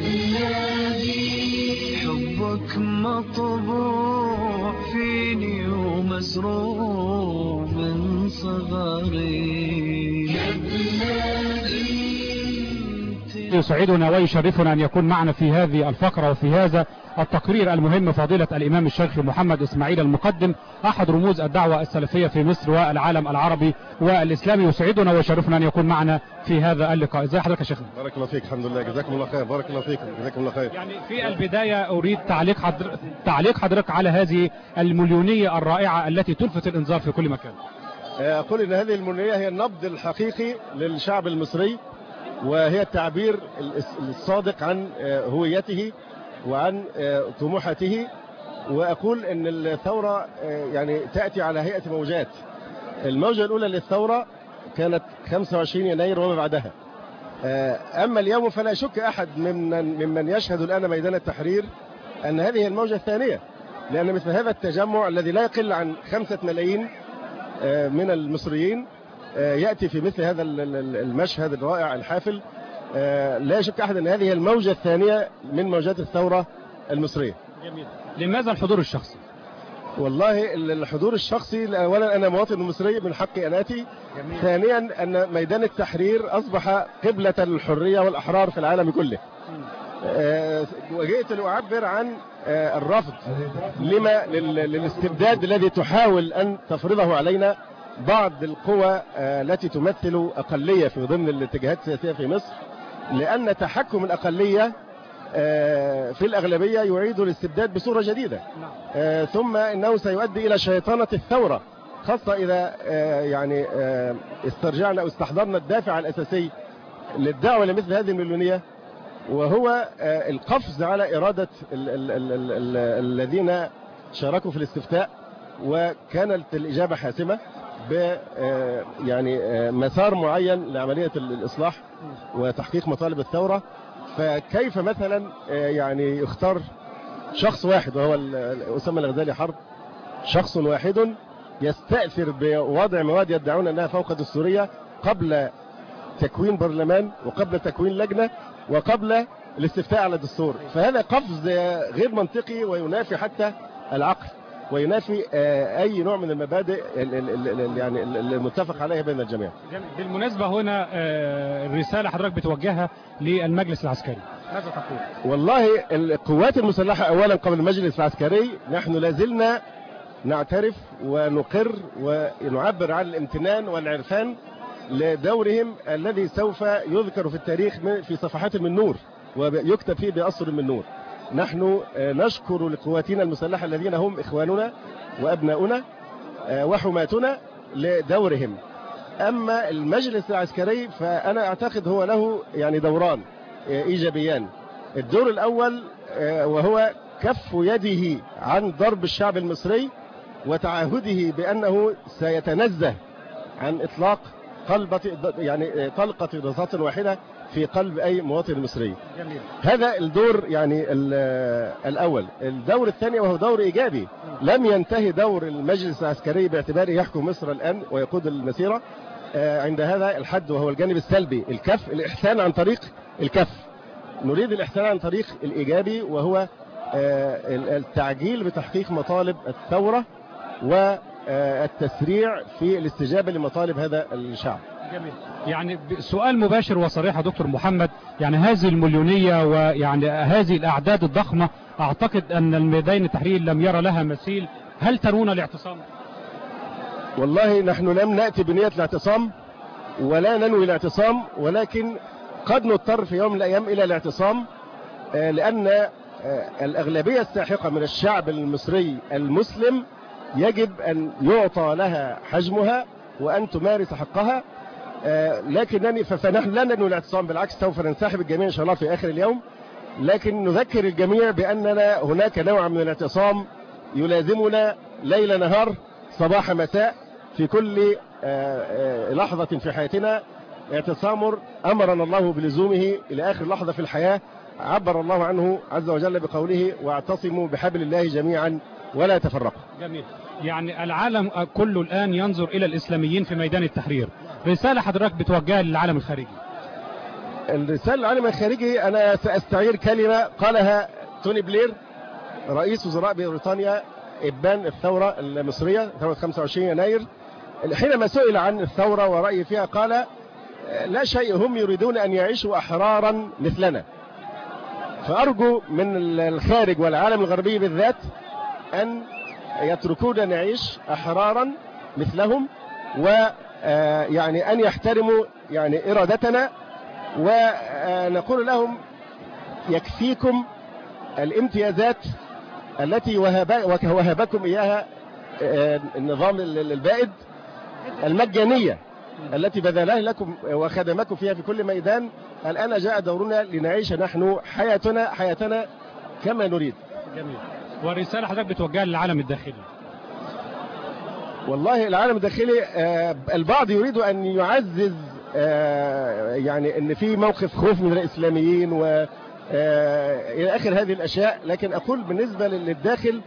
حبك مطبوع فيني ومزروع من صغري. يسعدنا ويشرفنا أن يكون معنا في هذه الفقرة وفي هذا التقرير المهم فضيلة الإمام الشيخ محمد إسماعيل المقدم، أحد رموز الدعوة السلفية في مصر والعالم العربي والإسلامي. يسعدنا ويشرفنا أن يكون معنا في هذا اللقاء. ازي حضرتك يا شيخنا؟ بارك الله فيك. الحمد لله، جزاكم الله خير. بارك الله فيكم، جزاكم الله خير. يعني في البداية أريد تعليق حضرتك على هذه المليونية الرائعة التي تلفت الإنظار في كل مكان. أقول إن هذه المليونية هي النبض الحقيقي للشعب المصري، وهي التعبير الصادق عن هويته وعن طموحاته. وأقول أن الثورة يعني تأتي على هيئة موجات. الموجة الأولى للثورة كانت 25 يناير وما بعدها. أما اليوم فلا يشك أحد ممن يشهد الآن ميدان التحرير أن هذه الموجة الثانية، لأن مثل هذا التجمع الذي لا يقل عن 5 ملايين من المصريين يأتي في مثل هذا المشهد الرائع الحافل. لا يشك أحد أن هذه الموجة الثانية من موجات الثورة المصرية. جميل. لماذا الحضور الشخصي؟ والله الحضور الشخصي، أولا أنا مواطن مصري من حقي أن آتي. ثانيا أن ميدان التحرير أصبح قبلة الحرية والأحرار في العالم كله. وجئت لأعبر عن الرفض للاستبداد الذي تحاول أن تفرضه علينا بعض القوى التي تمثل أقلية في ضمن الاتجاهات السياسية في مصر، لأن تحكم الأقلية في الأغلبية يعيد الاستبداد بصورة جديدة. ثم إنه سيؤدي إلى شيطنة الثورة، خاصة إذا يعني استرجعنا أو استحضرنا الدافع الأساسي للدعوة لمثل هذه المليونية، وهو القفز على إرادة الذين شاركوا في الاستفتاء، وكانت الإجابة حاسمة يعني مسار معين لعملية الإصلاح وتحقيق مطالب الثورة. فكيف مثلا يعني يختار شخص واحد وهو أسامة الغزالي حرب، شخص واحد يستأثر بوضع مواد يدعون أنها فوق دستورية قبل تكوين برلمان وقبل تكوين لجنة وقبل الاستفتاء على الدستور. فهذا قفز غير منطقي وينافي حتى العقل وينافي أي نوع من المبادئ يعني المتفق عليها بين الجميع. بالمناسبة هنا الرسالة حضرتك بتوجهها للمجلس العسكري، ماذا تقول؟ والله القوات المسلحة أولا قبل المجلس العسكري نحن لازلنا نعترف ونقر ونعبر عن الامتنان والعرفان لدورهم الذي سوف يذكر في التاريخ في صفحات من نور ويكتب فيه بأسر من نور. نحن نشكر لقواتنا المسلحة الذين هم إخواننا وأبناؤنا وحماتنا لدورهم. أما المجلس العسكري فأنا أعتقد هو له يعني دوران إيجابيان. الدور الأول وهو كف يده عن ضرب الشعب المصري وتعهده بأنه سيتنزه عن إطلاق يعني طلقة رصاص واحدة في قلب أي مواطن مصري. هذا الدور يعني الأول. الدور الثاني وهو دور إيجابي، لم ينتهي دور المجلس العسكري باعتباره يحكم مصر الآن ويقود المسيرة عند هذا الحد، وهو الجانب السلبي، الكف، الإحسان عن طريق الكف. نريد الإحسان عن طريق الإيجابي، وهو التعجيل بتحقيق مطالب الثورة والتسريع في الاستجابة لمطالب هذا الشعب. جميل. يعني سؤال مباشر وصريح يا دكتور محمد، يعني هذه المليونية ويعني هذه الأعداد الضخمة، أعتقد أن الميدان التحرير لم يرى لها مثيل، هل تنون الاعتصام؟ والله نحن لم نأتي بنية الاعتصام ولا ننوي الاعتصام، ولكن قد نضطر في يوم من الأيام إلى الاعتصام، لأن الأغلبية الساحقة من الشعب المصري المسلم يجب أن يعطى لها حجمها وأن تمارس حقها. فنحن لا ننوي الاعتصام، بالعكس سوف ننسحب الجميع إن شاء الله في آخر اليوم، لكن نذكر الجميع بأننا هناك نوع من الاعتصام يلازمنا ليل نهار صباح مساء في كل لحظة في حياتنا. اعتصام أمرنا الله بلزومه إلى آخر لحظة في الحياة، عبر الله عنه عز وجل بقوله: واعتصموا بحبل الله جميعا ولا تفرقوا. جميل. يعني العالم كله الآن ينظر إلى الإسلاميين في ميدان التحرير، رسالة حضرتك بتوجهها للعالم الخارجي؟ الرسالة للعالم الخارجي أنا سأستعير كلمة قالها توني بلير رئيس وزراء بريطانيا إبان الثورة المصرية، ثورة 25 يناير، حينما سئل عن الثورة ورأيه فيها قال: لا شيء، هم يريدون أن يعيشوا أحرارا مثلنا. فأرجو من الخارج والعالم الغربي بالذات أن يتركونا نعيش أحرارا مثلهم، ويعني أن يحترموا يعني إرادتنا، ونقول لهم: يكفيكم الامتيازات التي وهبكم إياها النظام البائد، المجانية التي بذلها لكم وخدمكم فيها في كل ميدان. الآن جاء دورنا لنعيش نحن حياتنا كما نريد. جميل. ورسالة حضرتك بتوجهها للعالم الداخلي؟ والله العالم الداخلي البعض يريد أن يعزز يعني أن في موقف خوف من الإسلاميين إلى آخر هذه الأشياء، لكن أقول بالنسبة للداخل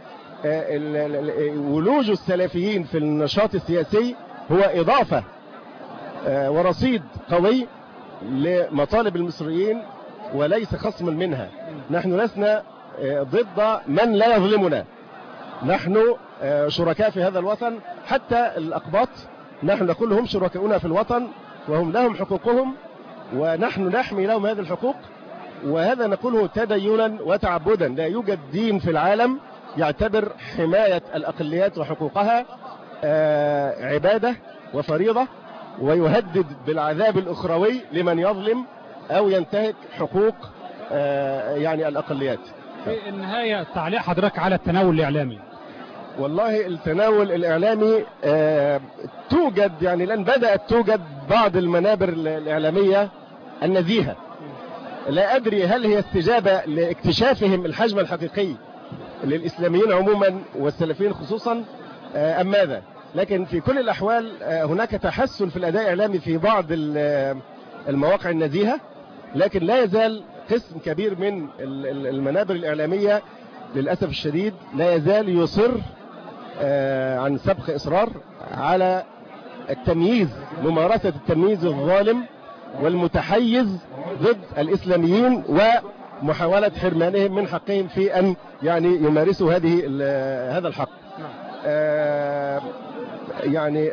ولوج السلفيين في النشاط السياسي هو إضافة ورصيد قوي لمطالب المصريين وليس خصما منها. نحن لسنا ضد من لا يظلمنا، نحن شركاء في هذا الوطن. حتى الأقباط نحن نقول هم شركاؤنا في الوطن وهم لهم حقوقهم ونحن نحمي لهم هذه الحقوق، وهذا نقوله تدينا وتعبدا. لا يوجد دين في العالم يعتبر حماية الأقليات وحقوقها عبادة وفريضة، ويهدد بالعذاب الأخروي لمن يظلم أو ينتهك حقوق يعني الأقليات. في النهاية تعليق حضرتك على التناول الإعلامي؟ والله التناول الإعلامي توجد، يعني الآن بدأت توجد بعض المنابر الإعلامية النزيهة، لا أدري هل هي استجابة لاكتشافهم الحجم الحقيقي للإسلاميين عموما والسلفيين خصوصا أم ماذا، لكن في كل الأحوال هناك تحسن في الأداء الإعلامي في بعض المواقع النزيهة، لكن لا يزال قسم كبير من المنابر الإعلامية للأسف الشديد لا يزال يصر عن سبق إصرار على التمييز، ممارسة التمييز الظالم والمتحيز ضد الإسلاميين ومحاولة حرمانهم من حقهم في أن يعني يمارسوا هذا الحق. يعني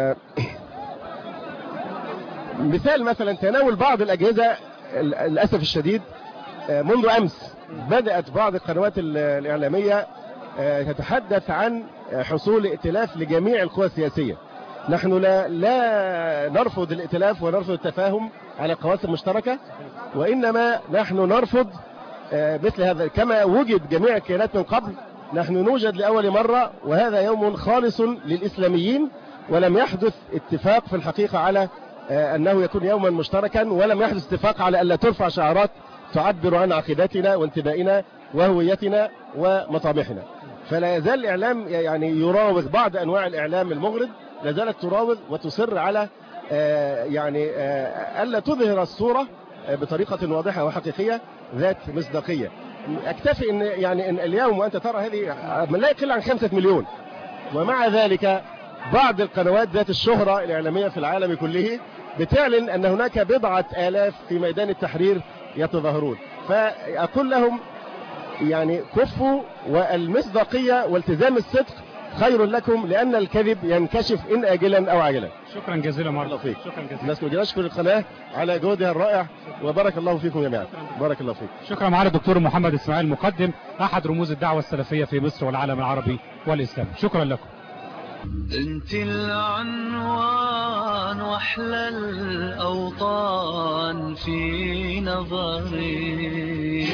مثال مثلا تناول بعض الأجهزة للأسف الشديد منذ أمس بدأت بعض القنوات الإعلامية تتحدث عن حصول ائتلاف لجميع القوى السياسية. نحن لا نرفض الائتلاف ونرفض التفاهم على قواسم مشتركة، وإنما نحن نرفض مثل هذا. كما وجد جميع الكيانات من قبل نحن نوجد لأول مرة، وهذا يوم خالص للإسلاميين، ولم يحدث اتفاق في الحقيقة على أنه يكون يوما مشتركا، ولم يحدث اتفاق على ألا ترفع شعارات تعبر عن عقيدتنا وانتمائنا وهويتنا ومطامحنا. فلا يزال الإعلام يعني يراوغ، بعض أنواع الإعلام المغرض لا زالت تراوغ وتصر على يعني ألا تظهر الصورة بطريقة واضحة وحقيقية ذات مصداقية. أكتفي إن يعني إن اليوم وأنت ترى هذه لا يقل عن 5 مليون، ومع ذلك بعض القنوات ذات الشهرة الإعلامية في العالم كله بتعلن أن هناك 1000 في ميدان التحرير يتظاهرون. فأقول لهم يعني كفوا، والمصداقية والتزام الصدق خير لكم، لأن الكذب ينكشف إن آجلا أو عاجلا. شكرا جزيلا الله فيك. نشكر القناة على جهودها الرائع، وبارك الله فيكم جميعا. بارك الله فيك. شكرا. معالي الدكتور محمد إسماعيل المقدم، أحد رموز الدعوة السلفية في مصر والعالم العربي والإسلام. شكرا لكم. انت العنوان واحلى الاوطان في نظري.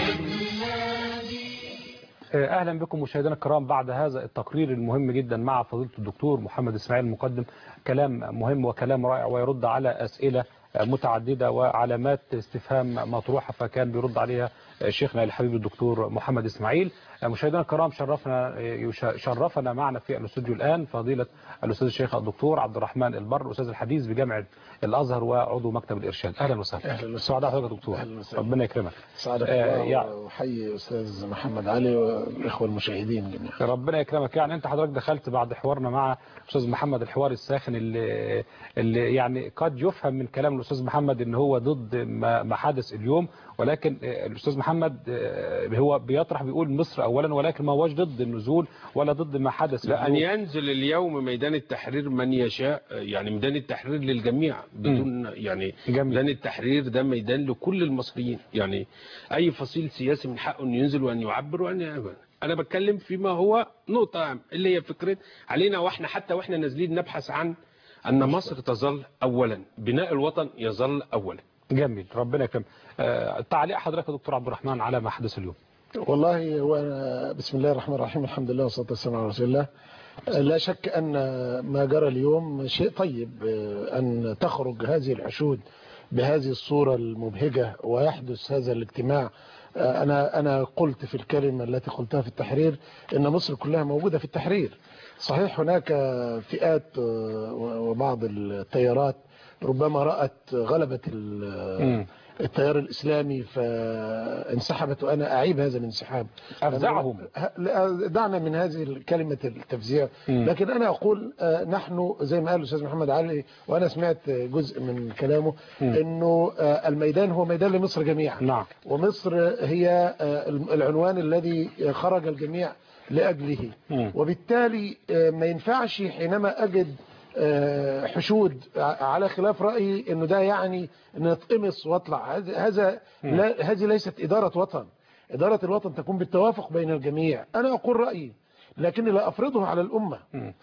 اهلا بكم مشاهدينا الكرام بعد هذا التقرير المهم جدا مع فضيلة الدكتور محمد اسماعيل المقدم. كلام مهم وكلام رائع، ويرد على اسئله متعدده وعلامات استفهام مطروحه، فكان بيرد عليها شيخنا الحبيب الدكتور محمد اسماعيل. مشاهدينا الكرام شرفنا معنا في الاستوديو الان فضيله الاستاذ الشيخ الدكتور عبد الرحمن البر، استاذ الحديث بجامعه الازهر وعضو مكتب الارشاد. اهلا وسهلا. اهلا سعداء حضرتك دكتور. ربنا يكرمك. سعادة الله وحي استاذ محمد علي والاخوه المشاهدين جميعا. ربنا يكرمك. يعني انت حضرتك دخلت بعد حوارنا مع استاذ محمد الحوار الساخن اللي يعني قد يفهم من كلام الاستاذ محمد ان هو ضد ما حدث اليوم، ولكن الاستاذ محمد هو بيطرح بيقول مصر اولا، ولكن ما هوش ضد النزول ولا ضد ما حدث. لا، ان ينزل اليوم ميدان التحرير من يشاء، يعني ميدان التحرير للجميع بدون يعني جميل. ميدان التحرير ده ميدان لكل المصريين، يعني اي فصيل سياسي من حقه انه ينزل وان يعبر وان يعبر. انا بتكلم فيما هو نقطه اللي هي فكره علينا، واحنا حتى واحنا نازلين نبحث عن ان مصر تظل اولا، بناء الوطن يظل اولا. جميل. ربنا يكرمك. تعليق حضرتك يا دكتور عبد الرحمن على ما حدث اليوم. والله وانا بسم الله الرحمن الرحيم، الحمد لله والصلاه والسلام على رسول الله. لا شك ان ما جرى اليوم شيء طيب، ان تخرج هذه الحشود بهذه الصوره المبهجه ويحدث هذا الاجتماع. انا قلت في الكلمه التي قلتها في التحرير ان مصر كلها موجوده في التحرير. صحيح هناك فئات وبعض التيارات ربما رأت غلبة التيار الإسلامي فانسحبت، وأنا أعيب هذا الانسحاب. أفزعهم. دعنا من هذه كلمة التفزيع، لكن أنا أقول نحن زي ما قال الأستاذ محمد علي، وأنا سمعت جزء من كلامه، أنه الميدان هو ميدان لمصر جميعا. نعم. ومصر هي العنوان الذي خرج الجميع لأجله، وبالتالي ما ينفعش حينما أجد حشود على خلاف رأيي انه ده يعني ان نتقمص واطلع. هذه ليست إدارة وطن. إدارة الوطن تكون بالتوافق بين الجميع. انا اقول رأيي لكني لا افرضه على الامة،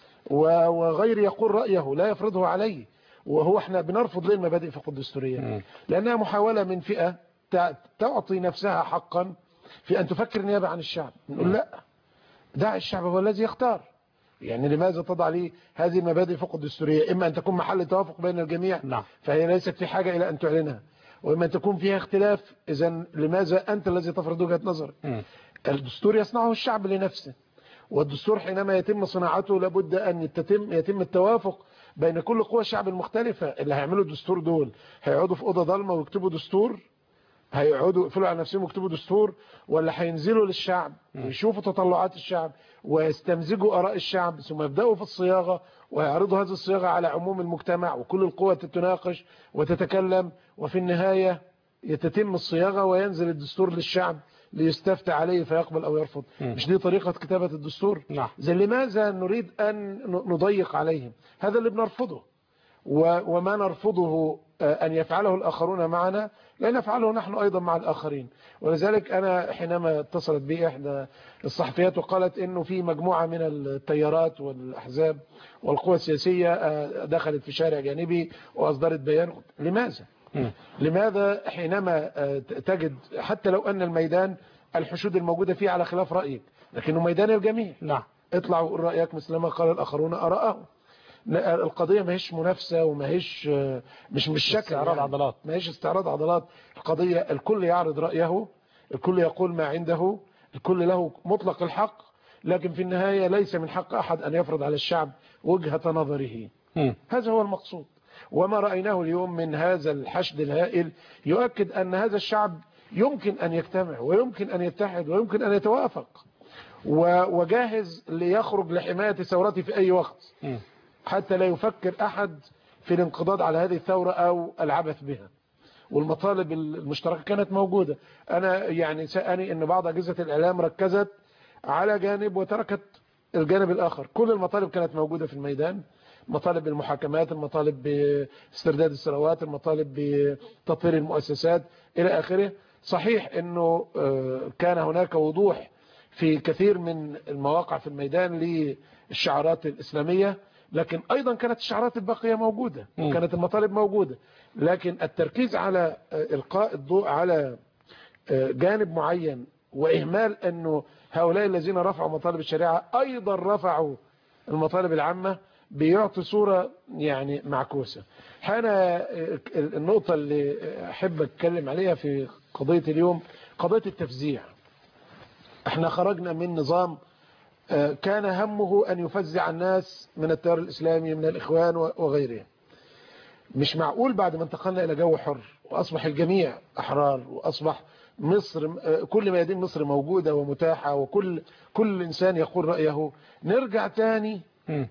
وغيري يقول رأيه لا يفرضه علي. وهو احنا بنرفض ليه المبادئ الفقه الدستورية؟ لانها محاولة من فئة تعطي نفسها حقا في ان تفكر نيابة عن الشعب. نقول لا، دع الشعب هو الذي يختار. يعني لماذا تضع لي هذه المبادئ الفقه الدستورية؟ إما أن تكون محل توافق بين الجميع، فهي ليست في حاجة إلى أن تعلنها، وإما أن تكون فيها اختلاف. إذن لماذا أنت الذي تفرض وجهة نظرك؟ الدستور يصنعه الشعب لنفسه، والدستور حينما يتم صناعته لابد أن يتم التوافق بين كل قوى الشعب المختلفة. اللي هيعملوا الدستور دول هيقعدوا في أوضة ضلمة ويكتبوا دستور؟ هيقعدوا يقفلوا على نفسهم ويكتبوا دستور؟ ولا هينزلوا للشعب ويشوفوا تطلعات الشعب ويستمزجوا آراء الشعب، ثم يبدأوا في الصياغة ويعرضوا هذه الصياغة على عموم المجتمع وكل القوى تتناقش وتتكلم، وفي النهاية يتتم الصياغة وينزل الدستور للشعب ليستفتى عليه فيقبل أو يرفض؟ مش دي طريقة كتابة الدستور؟ زي لماذا نريد أن نضيق عليهم؟ هذا اللي بنرفضه، وما نرفضه أن يفعله الآخرون معنا لا نفعله نحن أيضا مع الآخرين. ولذلك أنا حينما اتصلت بي إحدى الصحفيات وقالت إنه في مجموعة من التيارات والأحزاب والقوى السياسية دخلت في شارع جانبي وأصدرت بيان، لماذا؟ لماذا حينما تجد حتى لو أن الميدان الحشود الموجودة فيه على خلاف رأيك لكنه ميدان الجميع؟ اطلع وقول رأيك مثل ما قال الآخرون آراءهم. القضية ما هيش منافسة وما هيش مش شكل استعراض عضلات، ما هيش استعراض عضلات. القضية الكل يعرض رأيه، الكل يقول ما عنده، الكل له مطلق الحق، لكن في النهاية ليس من حق أحد أن يفرض على الشعب وجهة نظره. هذا هو المقصود. وما رأيناه اليوم من هذا الحشد الهائل يؤكد أن هذا الشعب يمكن أن يجتمع ويمكن أن يتحد ويمكن أن يتوافق وجاهز ليخرج لحماية ثورته في أي وقت، حتى لا يفكر أحد في الانقضاض على هذه الثورة أو العبث بها. والمطالب المشتركة كانت موجودة. أنا يعني سأني أن بعض أجهزة الإعلام ركزت على جانب وتركت الجانب الآخر. كل المطالب كانت موجودة في الميدان، مطالب بالمحاكمات، المطالب باسترداد الثروات، المطالب بتطوير المؤسسات إلى آخره. صحيح أنه كان هناك وضوح في كثير من المواقع في الميدان للشعارات الإسلامية، لكن أيضا كانت الشعارات الباقية موجودة وكانت المطالب موجودة، لكن التركيز على إلقاء الضوء على جانب معين وإهمال أنه هؤلاء الذين رفعوا مطالب الشريعة أيضا رفعوا المطالب العامة بيعطي صورة يعني معكوسة. أنا النقطة اللي أحب أتكلم عليها في قضية اليوم قضية التفزيع. احنا خرجنا من نظام كان همه أن يفزع الناس من التيار الإسلامي من الإخوان وغيرهم. مش معقول بعد ما انتقلنا إلى جو حر وأصبح الجميع أحرار وأصبح مصر كل ما يدين مصر موجودة ومتاحة وكل إنسان يقول رأيه، نرجع تاني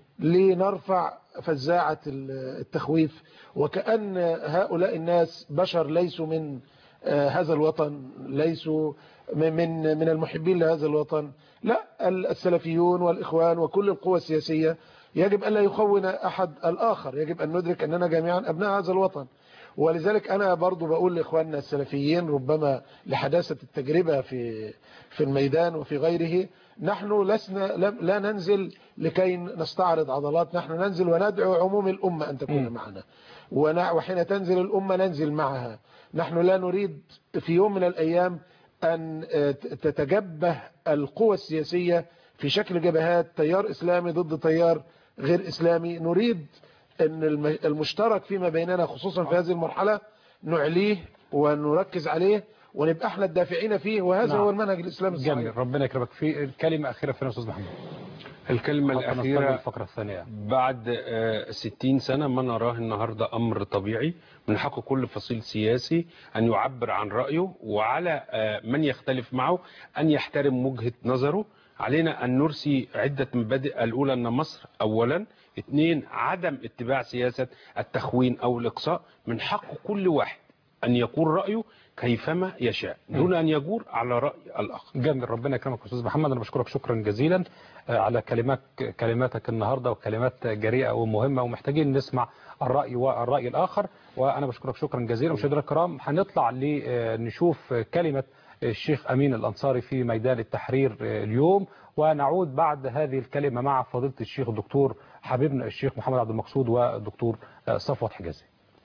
لنرفع فزاعة التخويف وكأن هؤلاء الناس بشر ليسوا من هذا الوطن، ليسوا من المحبين لهذا الوطن. لا، السلفيون والإخوان وكل القوى السياسية يجب أن لا يخون أحد الآخر، يجب أن ندرك أننا جميعا أبناء هذا الوطن. ولذلك أنا برضو بقول لإخواننا السلفيين ربما لحداثة التجربة في الميدان وفي غيره، نحن لا ننزل لكي نستعرض عضلات، نحن ننزل وندعو عموم الأمة أن تكون معنا، وحين تنزل الأمة ننزل معها. نحن لا نريد في يوم من الأيام أن تتجبه القوى السياسية في شكل جبهات، تيار إسلامي ضد تيار غير إسلامي. نريد أن المشترك فيما بيننا خصوصا في هذه المرحلة نعليه ونركز عليه ونبقى احنا الدافعين فيه، وهذا هو المنهج الإسلامي الصحيح. جميل، ربنا يكرمك. في الكلمة أخيرة في أستاذ محمد. الكلمة الأخيرة الفقرة الثانية. بعد 60 سنة ما نراه النهاردة أمر طبيعي، من حق كل فصيل سياسي أن يعبر عن رأيه، وعلى من يختلف معه أن يحترم وجهة نظره. علينا أن نرسي عدة مبادئ. الأولى أن مصر أولا، 2 عدم اتباع سياسة التخوين أو الإقصاء. من حق كل واحد أن يقول رأيه كيفما يشاء دون أن يجور على رأي الآخر. جميل، ربنا يكرمك أستاذ محمد. أنا بشكرك شكرا جزيلا على كلماتك النهاردة، وكلمات جريئة ومهمة، ومحتاجين نسمع الرأي والرأي الآخر. وأنا بشكرك شكرا جزيلا. مشاهدينا الكرام، هنطلع لنشوف كلمة الشيخ أمين الأنصاري في ميدان التحرير اليوم، ونعود بعد هذه الكلمة مع فضيلة الشيخ الدكتور حبيبنا الشيخ محمد عبد المقصود والدكتور صفوت حجازي.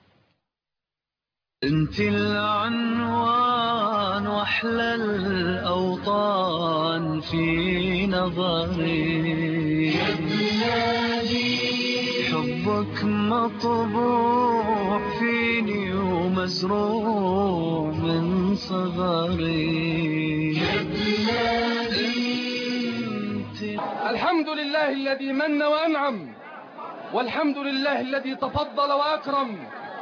انت العنوان واحلى الاوطان في نظري، حبك مطبوع فيني ومزروع من صغري. الحمد لله الذي من وأنعم، والحمد لله الذي تفضل وأكرم.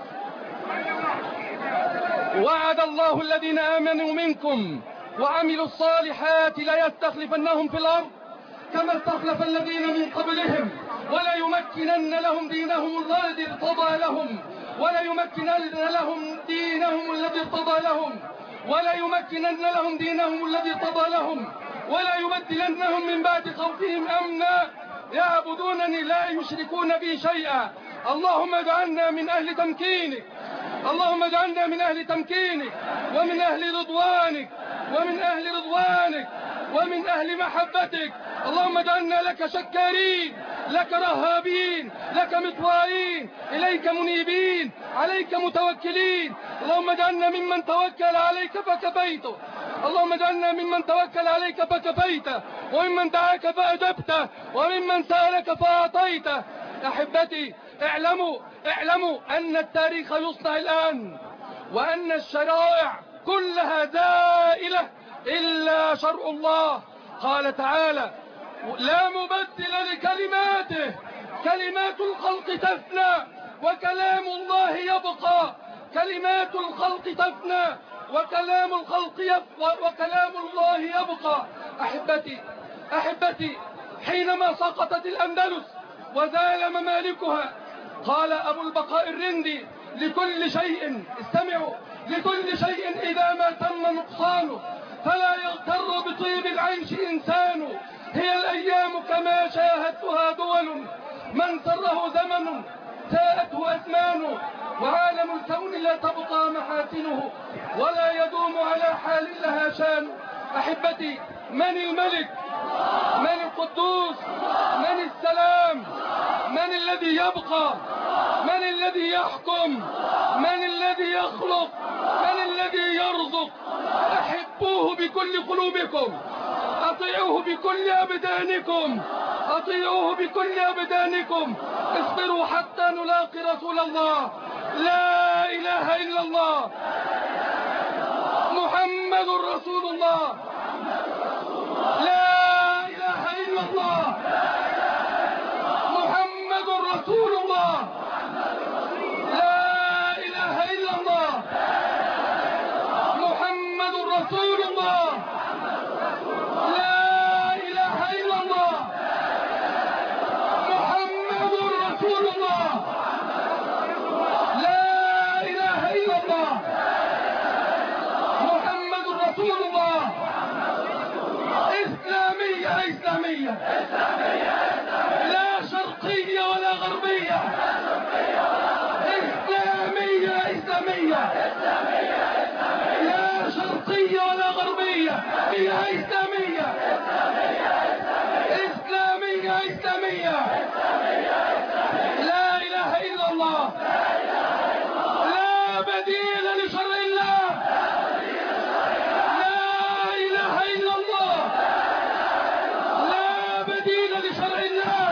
وعد الله الذين آمنوا منكم وعملوا الصالحات ليستخلفنهم في الأرض كما استخلف الذين من قبلهم ولا يمكنن لهم دينهم الذي ارتضى لهم ولا يمكنن لهم دينهم الذي ارتضى لهم ولا يمكنن لهم دينهم الذي ارتضى لهم ولا يبدلنهم من بعد خوفهم أمنا يعبدونني لا يشركون بي شيئا. اللهم اجعلنا من أهل تمكينك، اللهم اجعلنا من أهل تمكينك ومن أهل رضوانك ومن أهل رضوانك ومن أهل محبتك. اللهم اجعلنا لك شكارين، لك رهابين، لك مطواعين، إليك منيبين، عليك متوكلين. اللهم اجعلنا ممن توكل عليك فكفيته، اللهم اجعلنا ممن توكل عليك فكفيته، وممن دعاك فأجبته، وممن سألك فأعطيته. أحبتي، اعلموا أن التاريخ يصنع الآن، وأن الشرائع كلها زائلة إلا شرع الله. قال تعالى: لا مبدل لكلماته، كلمات الخلق تفنى وكلام الله يبقى. كلمات الخلق تفنى وكلام الله يبقى. أحبتي حينما سقطت الأندلس وزال ممالكها قال أبو البقاء الرندي لكل شيء، استمعوا، لكل شيء إذا ما تم نقصانه فلا يغتر بطيب العيش إنسان. هي الأيام كما شاهدتها دول، من سره زمن ساءته أزمان، وعالم الكون لا تبقى محاسنه ولا يدوم على حال لها شان. أحبتي، من الملك؟ من القدوس؟ من السلام؟ من الذي يبقى؟ من الذي يحكم؟ من الذي يخلق؟ من الذي يرزق؟ أحبوه بكل قلوبكم، أطيعوه بكل أبدانكم، أطيعوه بكل أبدانكم. اصبروا حتى نلاقي رسول الله. لا إله إلا الله، محمد رسول الله. لا إله إلا الله، محمد رسول الله. لا إله إلا الله، محمد رسول الله. لا إله إلا الله، محمد رسول الله. لا إله إلا الله، محمد رسول الله. إسلامية لا شرقية ولا غربية، إسلامية لا شرقية ولا غربية، هي إسلامية. لا إله إلا الله، لا بديل لشرع الله. لا إله إلا الله، لا بديل لشرع الله.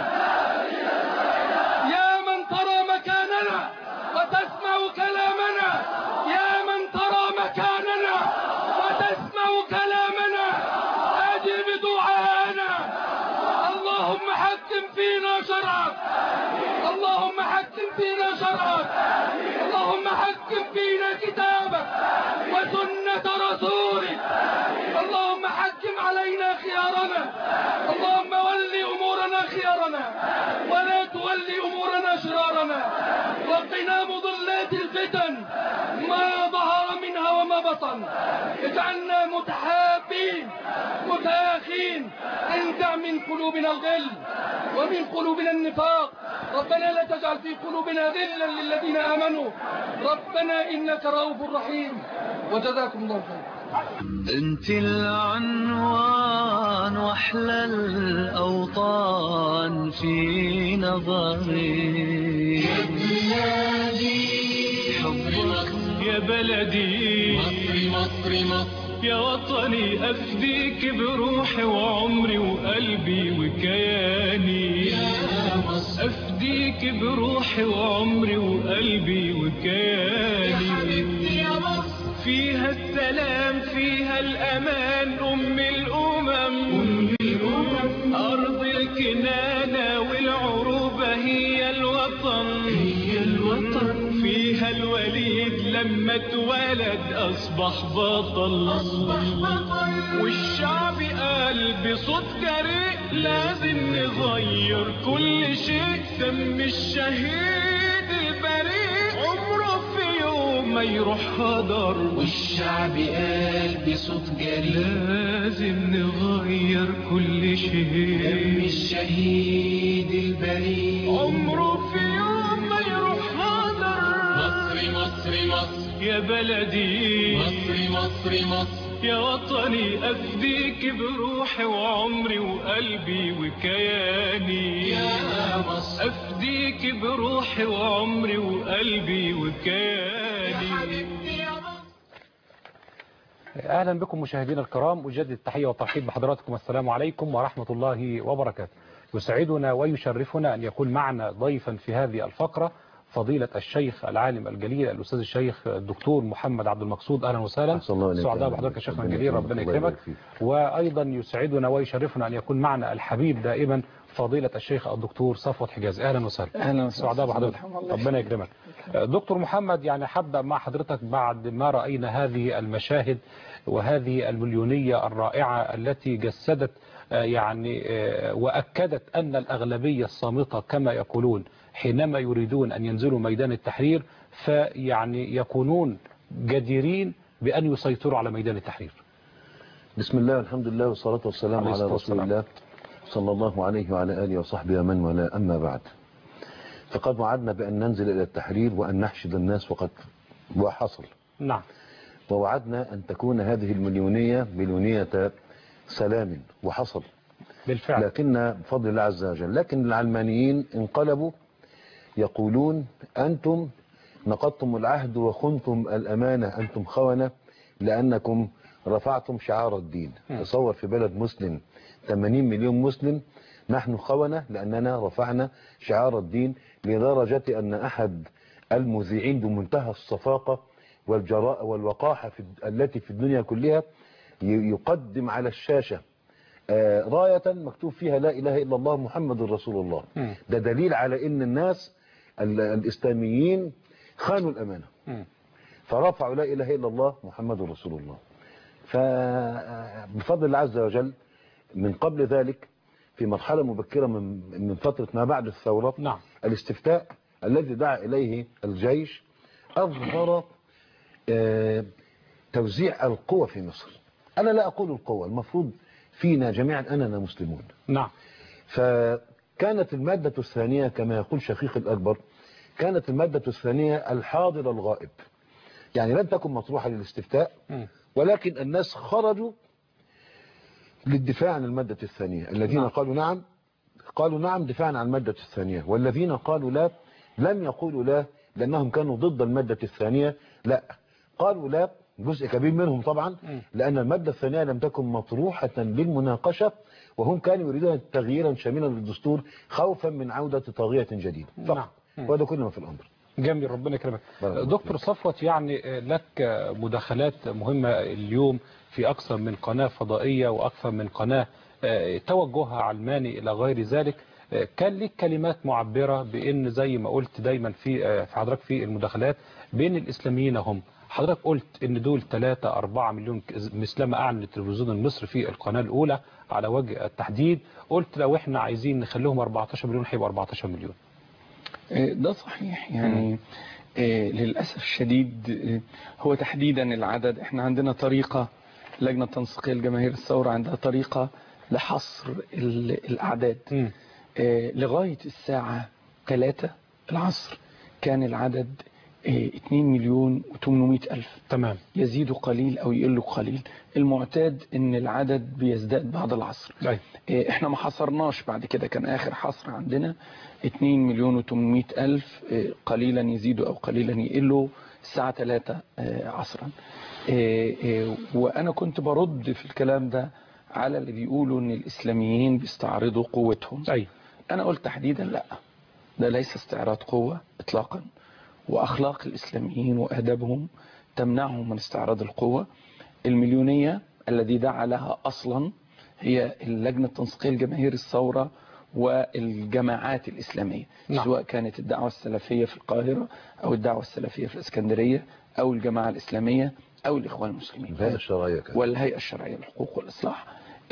يا من ترى مكاننا وتسمع كلامنا، يا من ترى مكاننا وتسمع كلامنا، أجب دعاءنا. اللهم حكم فينا شرعك، اللهم حكم فينا شرعك، اللهم حكم فينا كتابك وسنة رسولك. اللهم حكم علينا خيارنا، اللهم ولي أمورنا خيارنا ولا تولي أمورنا شرارنا. وقنا مضلات الفتن ما ظهر منها وما بطن. اجعلنا متحابين متآخين. انزع من قلوبنا الغل ومن قلوبنا النفاق. ربنا لا تجعل في قلوبنا غلا للذين آمنوا. ربنا إنك رؤوف رحيم. وجزاكم الله خيرا. انت العنوان واحلى الاوطان في نظري. يا بلادي حبك يا بلدي، مصري مصري مصر يا وطني أفديك بروحي وعمري وقلبي وكياني. يا مصر أفديك بروحي وعمري وقلبي وكياني. يا مصر فيها السلام فيها الأمان، أم الأمم أرض الكنانة والعروبة هي الوطن. فيها الوليد لما اتولد أصبح بطل. والشعب قال بصوت جريء لازم نغير كل شيء. دم الشهيد البريء عمره في يوم ما يروح هدر. والشعب قال بصوت جريء لازم نغير كل شيء. دم الشهيد البريء عمره في يوم ما يروح هدر. مصري مصري مصر يا بلدي، مصري مصري مصر يا وطني أفديك بروحي وعمري وقلبي وكياني. يا مصر أفديك بروحي وعمري وقلبي وكياني. أهلا بكم مشاهدينا الكرام، أجدد التحية والترحيب بحضراتكم. السلام عليكم ورحمة الله وبركاته. يسعدنا ويشرفنا أن يكون معنا ضيفا في هذه الفقرة، فضيلة الشيخ العالم الجليل الأستاذ الشيخ الدكتور محمد عبد المقصود. أهلا وسهلا، سعداء بحضرتك يا شيخنا الجليل، ربنا يكرمك. وأيضا يسعدنا ويشرفنا أن يكون معنا الحبيب دائما فضيلة الشيخ الدكتور صفوت حجازي. أهلا وسهلا. أهلا وسهلا، سعداء بحضرتك، ربنا يكرمك. دكتور محمد، يعني حابة مع حضرتك بعد ما رأينا هذه المشاهد وهذه المليونية الرائعة التي جسدت يعني وأكدت أن الأغلبية الصامتة كما يقولون حينما يريدون أن ينزلوا ميدان التحرير فيعني يكونون جديرين بأن يسيطروا على ميدان التحرير. بسم الله والحمد لله والصلاة والسلام على رسول الله صلى الله عليه وعلى آله وصحبه ومن والاه، أما بعد، فقد وعدنا بأن ننزل إلى التحرير وأن نحشد الناس وحصل. نعم. ووعدنا أن تكون هذه المليونية مليونية سلام وحصل بالفعل، لكن بفضل الله عز وجل. لكن العلمانيين انقلبوا يقولون أنتم نقضتم العهد وخنتم الأمانة، أنتم خونة لأنكم رفعتم شعار الدين. تصور في بلد مسلم 80 مليون مسلم نحن خونة لأننا رفعنا شعار الدين، لدرجة أن أحد المذيعين بمنتهى الصفاقة والجراءة والوقاحة التي في الدنيا كلها يقدم على الشاشة راية مكتوب فيها لا إله إلا الله محمد رسول الله. ده دليل على أن الناس الإسلاميين خانوا الأمانة، فرفعوا لا إله إلا الله محمد رسول الله. فبفضل الله عز وجل من قبل ذلك في مرحلة مبكرة من فترة ما بعد الثورة، نعم، الاستفتاء الذي دعا إليه الجيش أظهر توزيع القوى في مصر. أنا لا أقول القوى، المفروض فينا جميعا أننا مسلمون. نعم. فكانت المادة الثانية كما يقول شقيق الأكبر، كانت المادة الثانية الحاضر الغائب، يعني لم تكن مطروحة للاستفتاء، ولكن الناس خرجوا للدفاع عن المادة الثانية. الذين قالوا نعم دفاعا عن المادة الثانية، والذين قالوا لا لم يقولوا لا لأنهم كانوا ضد المادة الثانية، لا، قالوا لا جزء كبير منهم طبعا لأن المادة الثانية لم تكن مطروحة للمناقشة، وهم كانوا يريدون تغييرا شاملا للدستور خوفا من عودة طاغية جديدة فقط. وهذا كل ما في الأمر. جميل، ربنا يكرمك. دكتور صفوت، يعني لك مداخلات مهمة اليوم في أكثر من قناة فضائية وأكثر من قناة توجهها علماني إلى غير ذلك. كان لك كلمات معبرة بأن زي ما قلت دايما في حضرتك في المداخلات بين الإسلاميين هم، حضرتك قلت ان دول 3-4 مليون مثلما اعلن التلفزيون المصري في القناة الاولى على وجه التحديد، قلت لو احنا عايزين نخليهم 14 مليون هيبقى 14 مليون. ده صحيح، يعني للأسف الشديد هو تحديدا العدد. احنا عندنا طريقة، لجنة تنسيقية لجماهير الثورة عندها طريقة لحصر الأعداد. لغاية الساعة 3 العصر كان العدد 2,800,000. تمام. يزيد قليل أو يقل قليل. المعتاد ان العدد بيزداد بعد العصر. احنا ما حصرناش بعد كده، كان آخر حصر عندنا 2,800,000 قليلا يزيدوا أو قليلا يقلوا الساعة 3 عصرا. وأنا كنت برد في الكلام ده على اللي بيقولوا ان الإسلاميين بيستعرضوا قوتهم. أنا قلت تحديدا لا، ده ليس استعراض قوة إطلاقا، وأخلاق الإسلاميين وأدبهم تمنعهم من استعراض القوة. المليونية الذي دعا لها أصلا هي اللجنة التنسيقية لجماهير الثورة والجماعات الإسلامية. نعم. سواء كانت الدعوة السلفية في القاهرة أو الدعوة السلفية في الإسكندرية أو الجماعة الإسلامية أو الإخوان المسلمين والهيئة الشرعية للحقوق والإصلاح.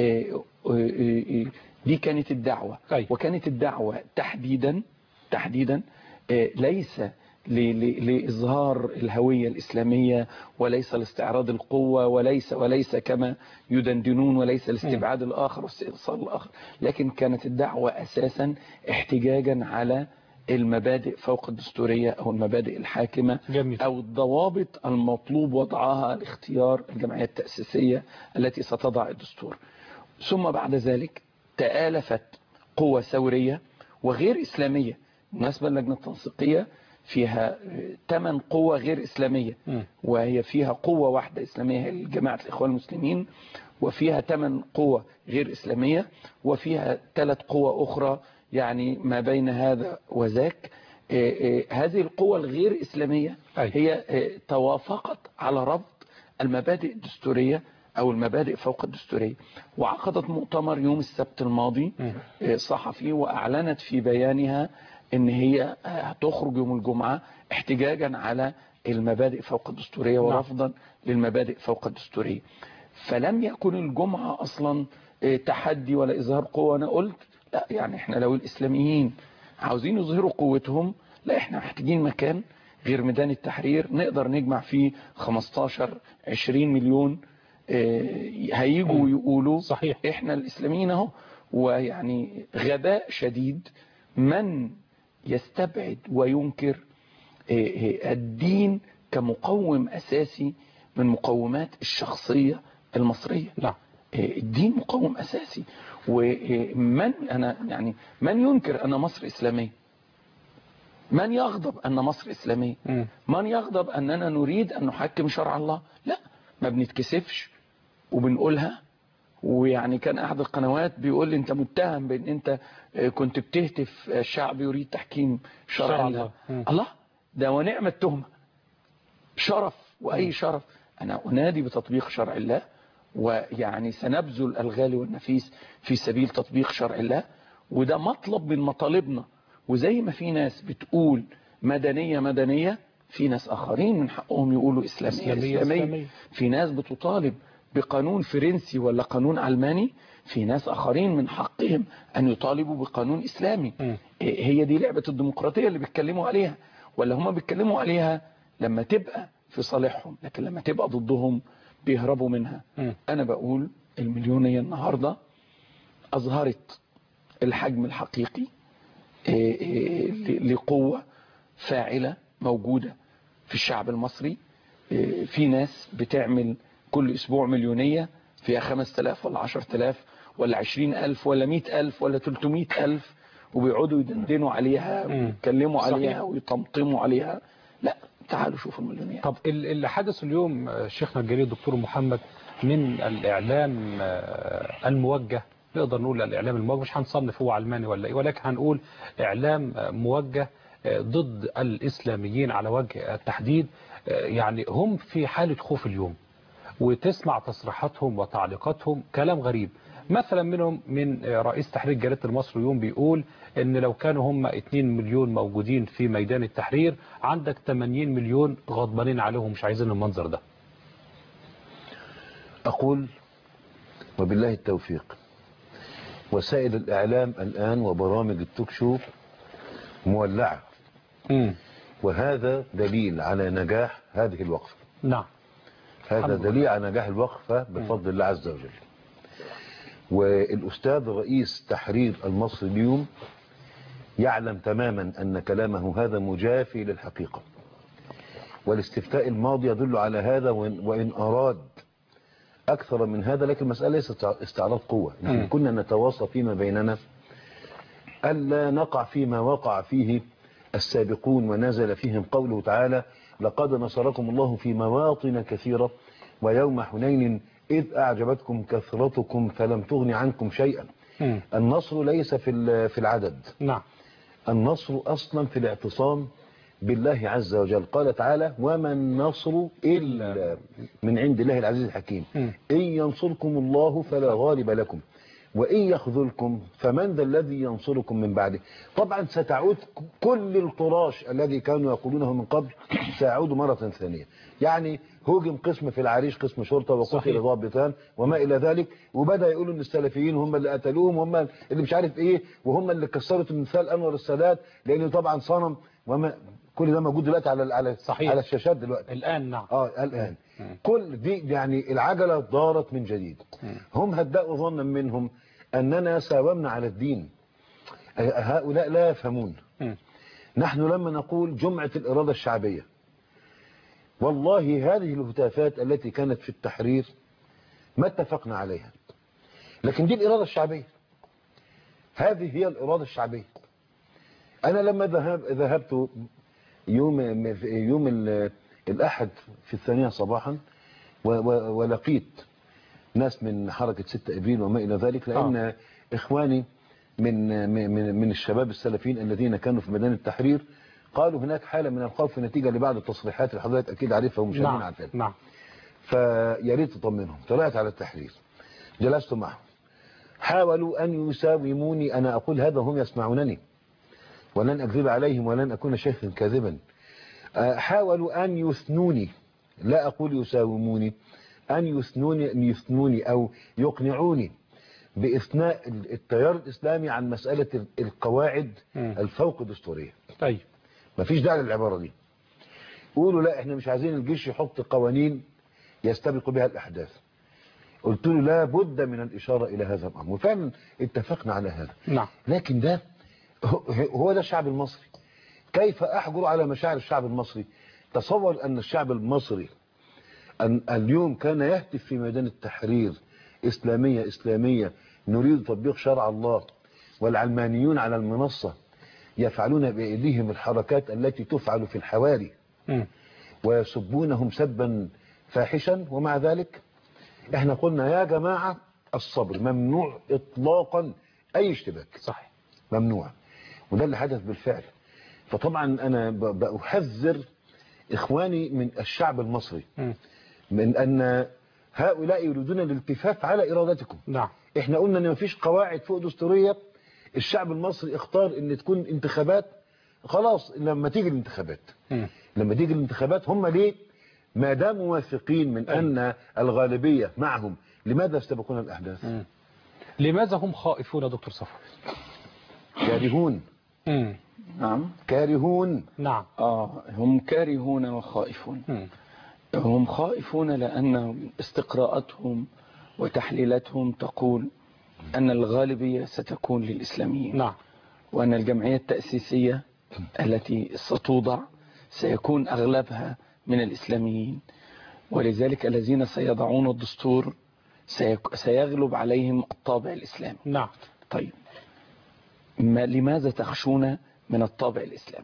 دي كانت الدعوة. وكانت الدعوة تحديدا ليس لإظهار الهوية الإسلامية، وليس لاستعراض القوة، وليس كما يدندنون، وليس لاستبعاد الآخر واستئصال الآخر، لكن كانت الدعوة أساسا احتجاجا على المبادئ فوق الدستورية أو المبادئ الحاكمة. جميل. أو الضوابط المطلوب وضعها لاختيار الجمعية التأسيسية التي ستضع الدستور. ثم بعد ذلك تآلفت قوة ثورية وغير إسلامية. بالنسبة للجنة التنسيقية فيها 8 قوة غير إسلامية، وهي فيها قوة واحدة إسلامية هي جماعة الإخوان المسلمين، وفيها 8 قوة غير إسلامية، وفيها 3 قوة أخرى يعني ما بين هذا وذاك. هذه القوى الغير إسلامية هي توافقت على رفض المبادئ الدستورية أو المبادئ فوق الدستورية، وعقدت مؤتمر يوم السبت الماضي صحفي، وأعلنت في بيانها أن هي هتخرج يوم الجمعة احتجاجا على المبادئ فوق الدستورية ورفضا للمبادئ فوق الدستورية. فلم يكن الجمعة أصلا تحدي ولا إظهار قوة. أنا قلت لا، يعني احنا لو الإسلاميين عاوزين يظهروا قوتهم، لا، احنا محتاجين مكان غير ميدان التحرير نقدر نجمع فيه 15-20 مليون هيجوا ويقولوا صحيح احنا الإسلاميين اهو. ويعني غباء شديد من يستبعد وينكر الدين كمقوم أساسي من مقومات الشخصية المصرية. لا، الدين مقوم أساسي. ومن من ينكر أن مصر إسلامية؟ من يغضب أن مصر إسلامية؟ من يغضب أننا نريد أن نحكم شرع الله؟ لا، ما بنتكسفش وبنقولها. ويعني كان أحد القنوات بيقول لي أنت متهم بأن أنت كنت بتهتف الشعب يريد تحكيم شرع الله. الله، ده ونعم التهمة، شرف وأي شرف. أنا أنادي بتطبيق شرع الله، ويعني سنبذل الغالي والنفيس في سبيل تطبيق شرع الله، وده مطلب من مطالبنا. وزي ما في ناس بتقول مدنية، في ناس آخرين من حقهم يقولوا إسلامية. في ناس بتطالب بقانون فرنسي ولا قانون علماني، في ناس آخرين من حقهم أن يطالبوا بقانون إسلامي. هي دي لعبة الديمقراطية اللي بيتكلموا عليها، ولا هم بيتكلموا عليها لما تبقى في صالحهم، لكن لما تبقى ضدهم بيهربوا منها. أنا بقول المليونية النهاردة أظهرت الحجم الحقيقي لقوة فاعلة موجودة في الشعب المصري. في ناس بتعمل كل أسبوع مليونية فيها 5000 ولا 10000 ولا 20,000 ولا 100,000 ولا 300,000، وبيقعدوا يدندنوا عليها ويتكلموا عليها ويطمطموا عليها. لا، تعالوا شوفوا المليونية. طب اللي حدث اليوم شيخنا الجليل دكتور محمد من الإعلام الموجه، نقدر نقول الإعلام الموجه، مش هنصنف هو علماني ولا إيه، ولكن هنقول إعلام موجه ضد الإسلاميين على وجه التحديد. يعني هم في حالة خوف اليوم، وتسمع تصريحاتهم وتعليقاتهم كلام غريب. مثلا منهم من رئيس تحرير جريدة المصري اليوم بيقول ان لو كانوا هم 2 مليون موجودين في ميدان التحرير، عندك 80 مليون غضبانين عليهم مش عايزين المنظر ده. أقول وبالله التوفيق، وسائل الإعلام الآن وبرامج التوك شو مولعة، وهذا دليل على نجاح هذه الوقفة. نعم، هذا دليل على نجاح الوقفة بفضل الله عز وجل. والأستاذ رئيس تحرير المصري اليوم يعلم تماما أن كلامه هذا مجافي للحقيقة، والاستفتاء الماضي يدل على هذا، وإن أراد أكثر من هذا، لكن المسألة ليست استعراض قوة. نحن كنا نتواصى فيما بيننا ألا نقع فيما وقع فيه السابقون ونزل فيهم قوله تعالى: لقد نصركم الله في مواطن كثيرة ويوم حنين إذ أعجبتكم كثرتكم فلم تغن عنكم شيئا. النصر ليس في العدد، نعم، النصر أصلا في الاعتصام بالله عز وجل. قال تعالى: وما النصر إلا من عند الله العزيز الحكيم. إن ينصركم الله فلا غالب لكم وإن يخذلكم فمن ذا الذي ينصركم من بعده. طبعا ستعود كل الطراش الذي كانوا يقولونه من قبل، سيعود مرة ثانية. يعني هوجم قسم في العريش، قسم شرطة، وقتل ضابطان وما إلى ذلك، وبدأ يقولوا ان السلفيين هم اللي قتلوهم، هم اللي مش عارف ايه، وهم اللي كسروا تمثال أنور السادات لأنه طبعا صنم، وما كل ده موجود دلوقتي على الشاشات دلوقتي الآن. نعم، الآن كل دي يعني العجلة دارت من جديد. هم هدأوا ظنا منهم أننا ساومنا على الدين. هؤلاء لا يفهمون. نحن لما نقول جمعة الإرادة الشعبية، والله هذه الهتافات التي كانت في التحرير ما اتفقنا عليها، لكن دي الإرادة الشعبية، هذه هي الإرادة الشعبية. أنا لما ذهبت يوم الأحد في 2 صباحا ولقيت ناس من حركة 6 إبريل وما إلى ذلك، لأن إخواني من الشباب السلفيين الذين كانوا في ميدان التحرير قالوا هناك حالة من الخوف نتيجة لبعض التصريحات اللي حضرتك أكيد عارفها ومشاهدين عارفينها. نعم. فيا ريت تطمنهم. طلعت على التحرير، جلست معهم، حاولوا أن يساوموني، أنا أقول هذا هم يسمعونني ولن أكذب عليهم ولن أكون شيخا كاذبا. حاولوا أن يثنوني، لا أقول يساوموني، أن يثنوني أو يقنعوني بإثناء التيار الإسلامي عن مسألة القواعد الفوق دستورية. طيب مفيش داعي للعبارة دي. قولوا لا احنا مش عايزين الجيش يحط قوانين يستبق بها الأحداث. قلت له لا بد من الإشارة إلى هذا الأمر، وفعلا اتفقنا على هذا. نعم. لكن ده هو ده الشعب المصري. كيف أحجر على مشاعر الشعب المصري؟ تصور أن الشعب المصري أن اليوم كان يهتف في ميدان التحرير إسلامية إسلامية، نريد تطبيق شرع الله، والعلمانيون على المنصة يفعلون بأيديهم الحركات التي تفعل في الحواري ويسبونهم سبا فاحشا. ومع ذلك احنا قلنا يا جماعة الصبر، ممنوع اطلاقا اي اشتباك. صحيح. ممنوع. وده اللي حدث بالفعل. فطبعا انا بأحذر اخواني من الشعب المصري من ان هؤلاء يريدون الالتفاف على ارادتكم. نعم. احنا قلنا ان مفيش قواعد فوق دستورية. الشعب المصري اختار ان تكون انتخابات، خلاص لما تيجي الانتخابات لما تيجي الانتخابات هم ليه ما داموا واثقين من ان الغالبية معهم لماذا يستبقون الاحداث؟ لماذا هم خائفون يا دكتور صفوت؟ كارهون. نعم. كارهون. نعم. هم كارهون وخائفون. هم خائفون لأن استقراءاتهم وتحليلاتهم تقول أن الغالبية ستكون للإسلاميين. نعم. وأن الجمعية التأسيسية التي ستوضع سيكون أغلبها من الإسلاميين، ولذلك الذين سيضعون الدستور سيغلب عليهم الطابع الإسلامي. نعم. طيب لماذا تخشون من الطابع الإسلامي؟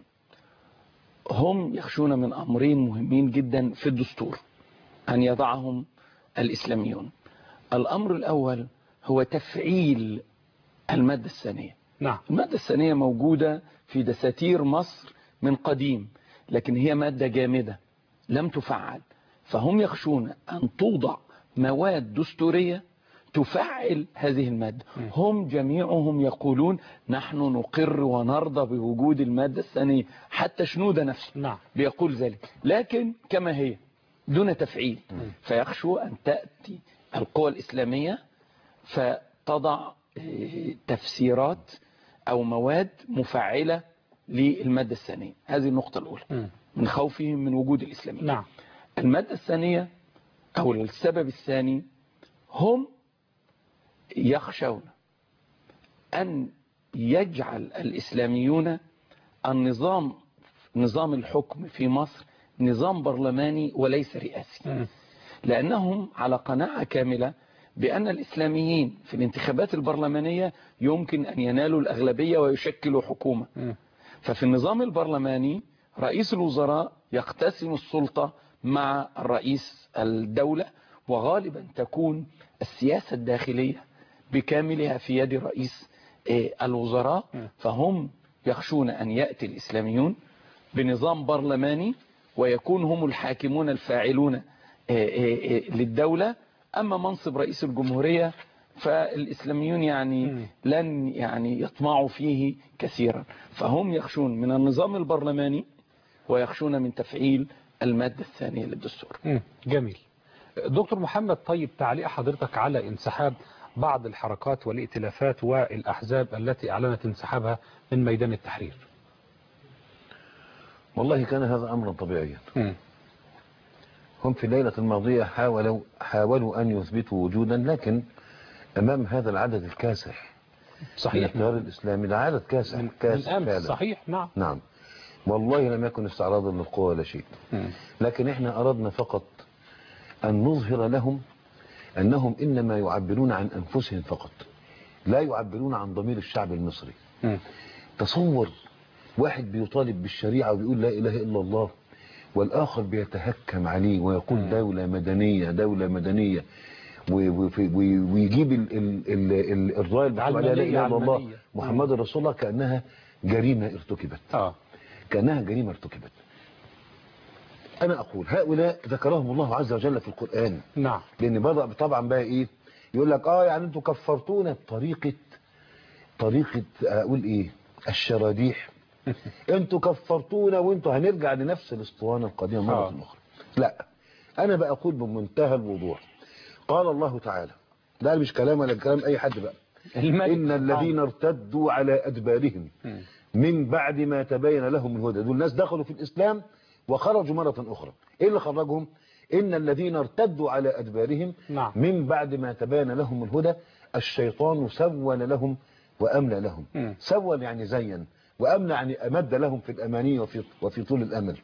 هم يخشون من أمرين مهمين جدا في الدستور أن يضعهم الإسلاميون. الأمر الأول هو تفعيل المادة الثانية. نعم. المادة الثانية موجودة في دساتير مصر من قديم، لكن هي مادة جامدة لم تفعل، فهم يخشون أن توضع مواد دستورية تفعل هذه المادة. هم جميعهم يقولون نحن نقر ونرضى بوجود المادة الثانية، حتى شنودة نفسه نعم. بيقول ذلك، لكن كما هي دون تفعيل. فيخشوا أن تأتي القوى الإسلامية فتضع تفسيرات أو مواد مفعلة للمادة الثانية. هذه النقطة الأولى من خوفهم من وجود الإسلاميين. نعم. المادة الثانية أو السبب الثاني، هم يخشون أن يجعل الإسلاميون نظام الحكم في مصر نظام برلماني وليس رئاسي، لأنهم على قناعة كاملة بأن الإسلاميين في الانتخابات البرلمانية يمكن أن ينالوا الأغلبية ويشكلوا حكومة. ففي النظام البرلماني رئيس الوزراء يقتسم السلطة مع الرئيس الدولة، وغالبا تكون السياسة الداخلية بكاملها في يد رئيس الوزراء. فهم يخشون أن يأتي الإسلاميون بنظام برلماني ويكون هم الحاكمون الفاعلون للدولة. أما منصب رئيس الجمهورية فالإسلاميون لن يطمعوا فيه كثيرا، فهم يخشون من النظام البرلماني ويخشون من تفعيل المادة الثانية للدستور. جميل. دكتور محمد، طيب تعليق حضرتك على انسحاب بعض الحركات والائتلافات والأحزاب التي أعلنت انسحابها من ميدان التحرير؟ والله كان هذا أمرا طبيعيا. هم في الليلة الماضية حاولوا أن يثبتوا وجودا، لكن أمام هذا العدد الكاسح صحيح من التيار الإسلامي، ده عدد كاسح فعلا. صحيح. نعم. والله لم يكن استعراضا للقوة ولا شيء، لكن احنا أردنا فقط أن نظهر لهم أنهم إنما يعبرون عن أنفسهم فقط، لا يعبرون عن ضمير الشعب المصري. تصور واحد بيطالب بالشريعة وبيقول لا إله إلا الله، والآخر بيتهكم عليه ويقول دولة مدنية دولة مدنية، ويجيب الراية اللي بتقول عليها لا إله إلا الله محمد رسول الله كأنها جريمة ارتكبت. كأنها جريمة ارتكبت. أنا أقول هؤلاء ذكرهم الله عز وجل في القرآن. نعم. لأن بدأ طبعا بقى إيه يقول لك يعني أنتوا كفرتونا بطريقة أقول إيه الشراديح. أنتوا كفرتونا وأنتوا هنرجع لنفس الاسطوانة القديمة مرة أخرى. لا، أنا بقى أقول بمنتهى الوضوح. قال الله تعالى، ده مش كلام ولا كلام أي حد بقى، إن الذين ارتدوا على أدبارهم من بعد ما تبين لهم الهدى، دول الناس دخلوا في الإسلام وخرجوا مرة أخرى. إيه اللي خرجهم؟ إن الذين ارتدوا على أدبارهم من بعد ما تبين لهم الهدى الشيطان سول لهم وأملى لهم. سول يعني زين، وأملى يعني أمد لهم في الأماني وفي طول الأمل.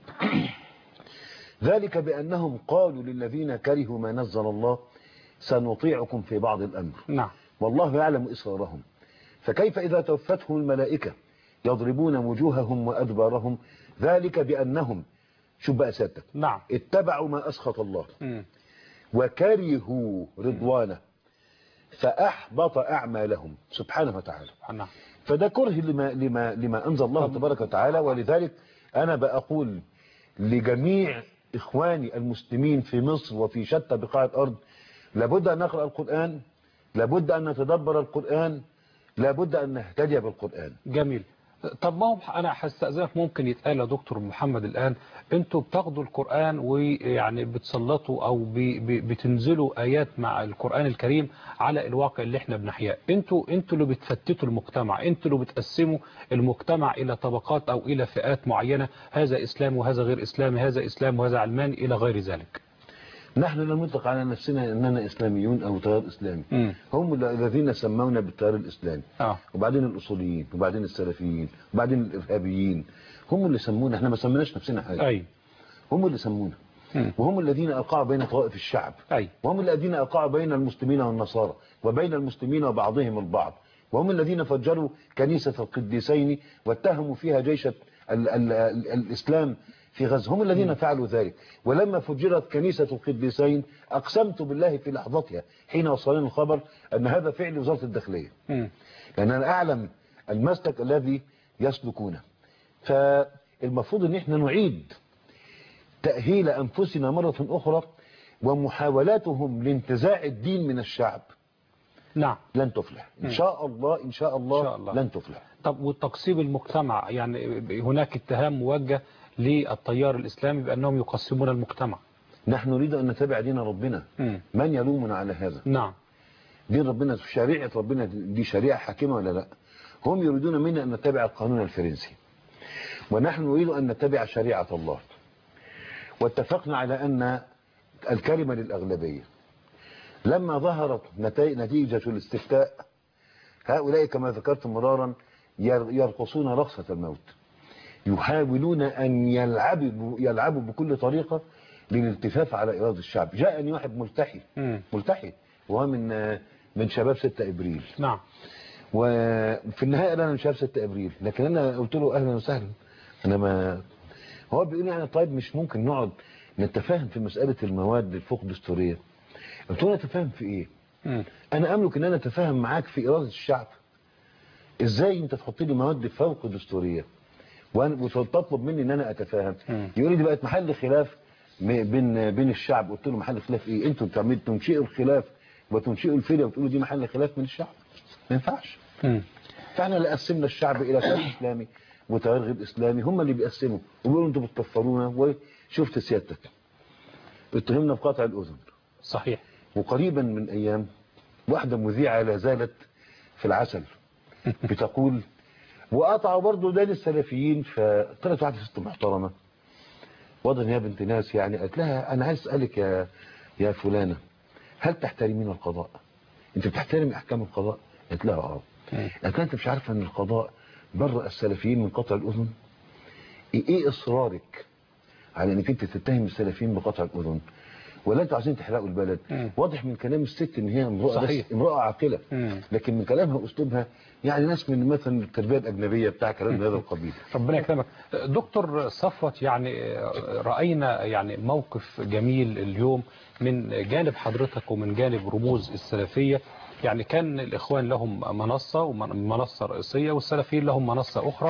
ذلك بأنهم قالوا للذين كرهوا ما نزل الله سنطيعكم في بعض الأمر. نعم. والله يعلم إسرارهم. فكيف إذا توفتهم الملائكة يضربون وجوههم وأدبارهم؟ ذلك بأنهم، شوف بقى سيادتك، نعم، اتبعوا ما أسخط الله وكرهوا رضوانه فأحبط أعمالهم سبحانه وتعالى. نعم. فده كره لما أنزل الله تبارك وتعالى. ولذلك أنا بقول لجميع إخواني المسلمين في مصر وفي شتى بقاع الأرض، لابد أن نقرأ القرآن، لابد أن نتدبر القرآن، لابد أن نهتدي بالقرآن. جميل. طب ما هو أنا هستأذنك، ممكن يتقال يا دكتور محمد الآن أنتوا بتاخدوا القرآن ويعني بتسلطوا أو بتنزلوا آيات مع القرآن الكريم على الواقع اللي احنا بنحياه. أنتوا اللي بتفتتوا المجتمع، أنتوا اللي بتقسموا المجتمع إلى طبقات أو إلى فئات معينة، هذا إسلام وهذا غير إسلامي، هذا إسلام وهذا علماني إلى غير ذلك. نحن لا نطلق على نفسنا أننا إسلاميون أو تيار إسلامي. هم الذين سمونا بالتيار الإسلامي. وبعدين الأصوليين، وبعدين السلفيين، وبعدين الإرهابيين. هم اللي سمونا، احنا ما سميناش نفسنا حاجة. هم اللي سمونا. وهم الذين أوقعوا بين طوائف الشعب. وهم الذين أوقعوا بين المسلمين والنصارى، وبين المسلمين وبعضهم البعض. وهم الذين فجروا كنيسة القديسين واتهموا فيها جيش الإسلام في غزة. هم الذين فعلوا ذلك. ولما فجرت كنيسة القديسين أقسمت بالله في لحظتها حين وصلنا الخبر أن هذا فعل وزارة الداخلية، لأن أنا أعلم المسلك الذي يسلكونه. فالمفروض أن احنا نعيد تأهيل أنفسنا مرة أخرى، ومحاولاتهم لانتزاع الدين من الشعب نعم لن تفلح إن شاء الله. إن شاء الله لن تفلح. طب وتقسيم المجتمع، يعني هناك اتهام موجه للتيار الإسلامي بأنهم يقسمون المجتمع. نحن نريد أن نتبع دين ربنا. من يلومنا على هذا؟ نعم. دين ربنا، شريعة ربنا دي شريعة حاكمة ولا لا؟ هم يريدون منا أن نتبع القانون الفرنسي، ونحن نريد أن نتبع شريعة الله. واتفقنا على أن الكلمة للأغلبية. لما ظهرت نتيجة الاستفتاء، هؤلاء كما ذكرت مرارا يرقصون رقصة الموت، يحاولون أن يلعبوا بكل طريقة للالتفاف على إرادة الشعب. جاءني واحد ملتحي وهو من شباب 6 إبريل. نعم. وفي النهاية أنا من شباب 6 إبريل، لكن أنا قلت له أهلا وسهلا. هو بيقول يعني طيب مش ممكن نقعد نتفاهم في مسألة المواد الفوق دستورية؟ قلت له نتفاهم في إيه؟ أنا أملك أن أنا أتفاهم معاك في إرادة الشعب. إزاي أنت تحط لي مواد فوق دستورية وتطلب مني ان انا اتفاهم؟ يقول لي دي بقت محل خلاف بين الشعب. قلت له محل خلاف ايه؟ انتوا تنشئوا الخلاف وتنشئوا الفرقه وتقولوا دي محل خلاف من الشعب؟ ما ينفعش. فاحنا اللي قسمنا الشعب الى تيار اسلامي وتيار غير اسلامي. هم اللي بيقسموا وبيقولوا انتوا بتكفرونا. وشفت سيادتك اتهمنا بقطع الاذن. صحيح. وقريبا من ايام واحده مذيعه لا زالت في العسل بتقول وقطعوا برضه ده للسلفيين. فطلعت واحده ست محترمه واضح ان هي بنت ناس، يعني قالت لها انا عايز اسالك يا فلانه، هل تحترمين القضاء؟ انت بتحترمي احكام القضاء؟ قالت لها اه. قالت لها انت مش عارفه ان القضاء برأ السلفيين من قطع الاذن؟ ايه اصرارك على انك انت تتهم السلفيين بقطع الاذن؟ ولا انتوا عايزين تحرقوا البلد؟ واضح من كلام الست ان هي امرأة عاقلة، لكن من كلامها واسلوبها يعني ناس من مثلا التربية الأجنبية بتاع كلام من هذا القبيل. ربنا يكرمك. دكتور صفوت، يعني رأينا يعني موقف جميل اليوم من جانب حضرتك ومن جانب رموز السلفية. يعني كان الإخوان لهم منصة ومنصة رئيسية، والسلفيين لهم منصة أخرى،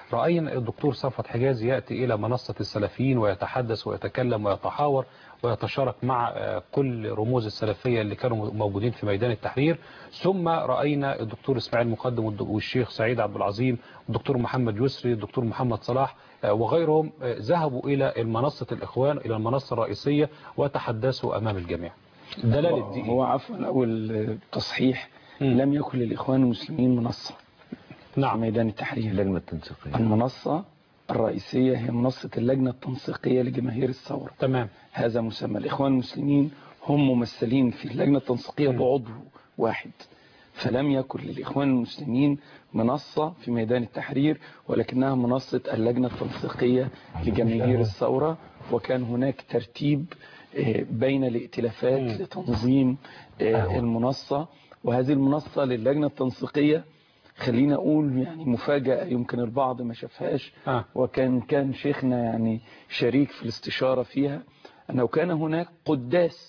رأينا الدكتور صفوت حجازي يأتي إلى منصة السلفيين ويتحدث ويتكلم ويتحاور ويتشارك مع كل رموز السلفية اللي كانوا موجودين في ميدان التحرير. ثم رأينا الدكتور إسماعيل مقدم والشيخ سعيد عبد العظيم والدكتور محمد يسري والدكتور محمد صلاح وغيرهم ذهبوا إلى منصة الإخوان، إلى المنصة الرئيسية، وتحدثوا أمام الجميع. دلالة دي هو عفوا أول تصحيح لم يكن للإخوان المسلمين منصة في ميدان التحرير. اللجنة التنسيقية، المنصة الرئيسية هي منصة اللجنة التنسيقية لجماهير الثورة. تمام. هذا مسمى. الإخوان المسلمين هم ممثلين في اللجنة التنسيقية بعضو واحد، فلم يكن للإخوان المسلمين منصة في ميدان التحرير، ولكنها منصة اللجنة التنسيقية لجماهير الثورة. وكان هناك ترتيب بين الائتلافات لتنظيم المنصة. وهذه المنصة للجنة التنسيقية خلينا أقول يعني مفاجأة يمكن البعض ما شافهاش، وكان شيخنا يعني شريك في الاستشارة فيها، أنه كان هناك قداس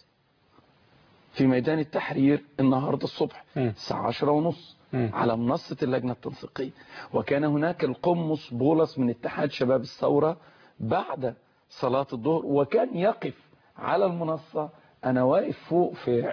في ميدان التحرير النهاردة الصبح الساعة 10:30 على منصة اللجنة التنسيقية. وكان هناك القمص بولس من اتحاد شباب الثورة بعد صلاة الظهر، وكان يقف على المنصة. أنا واقف فوق في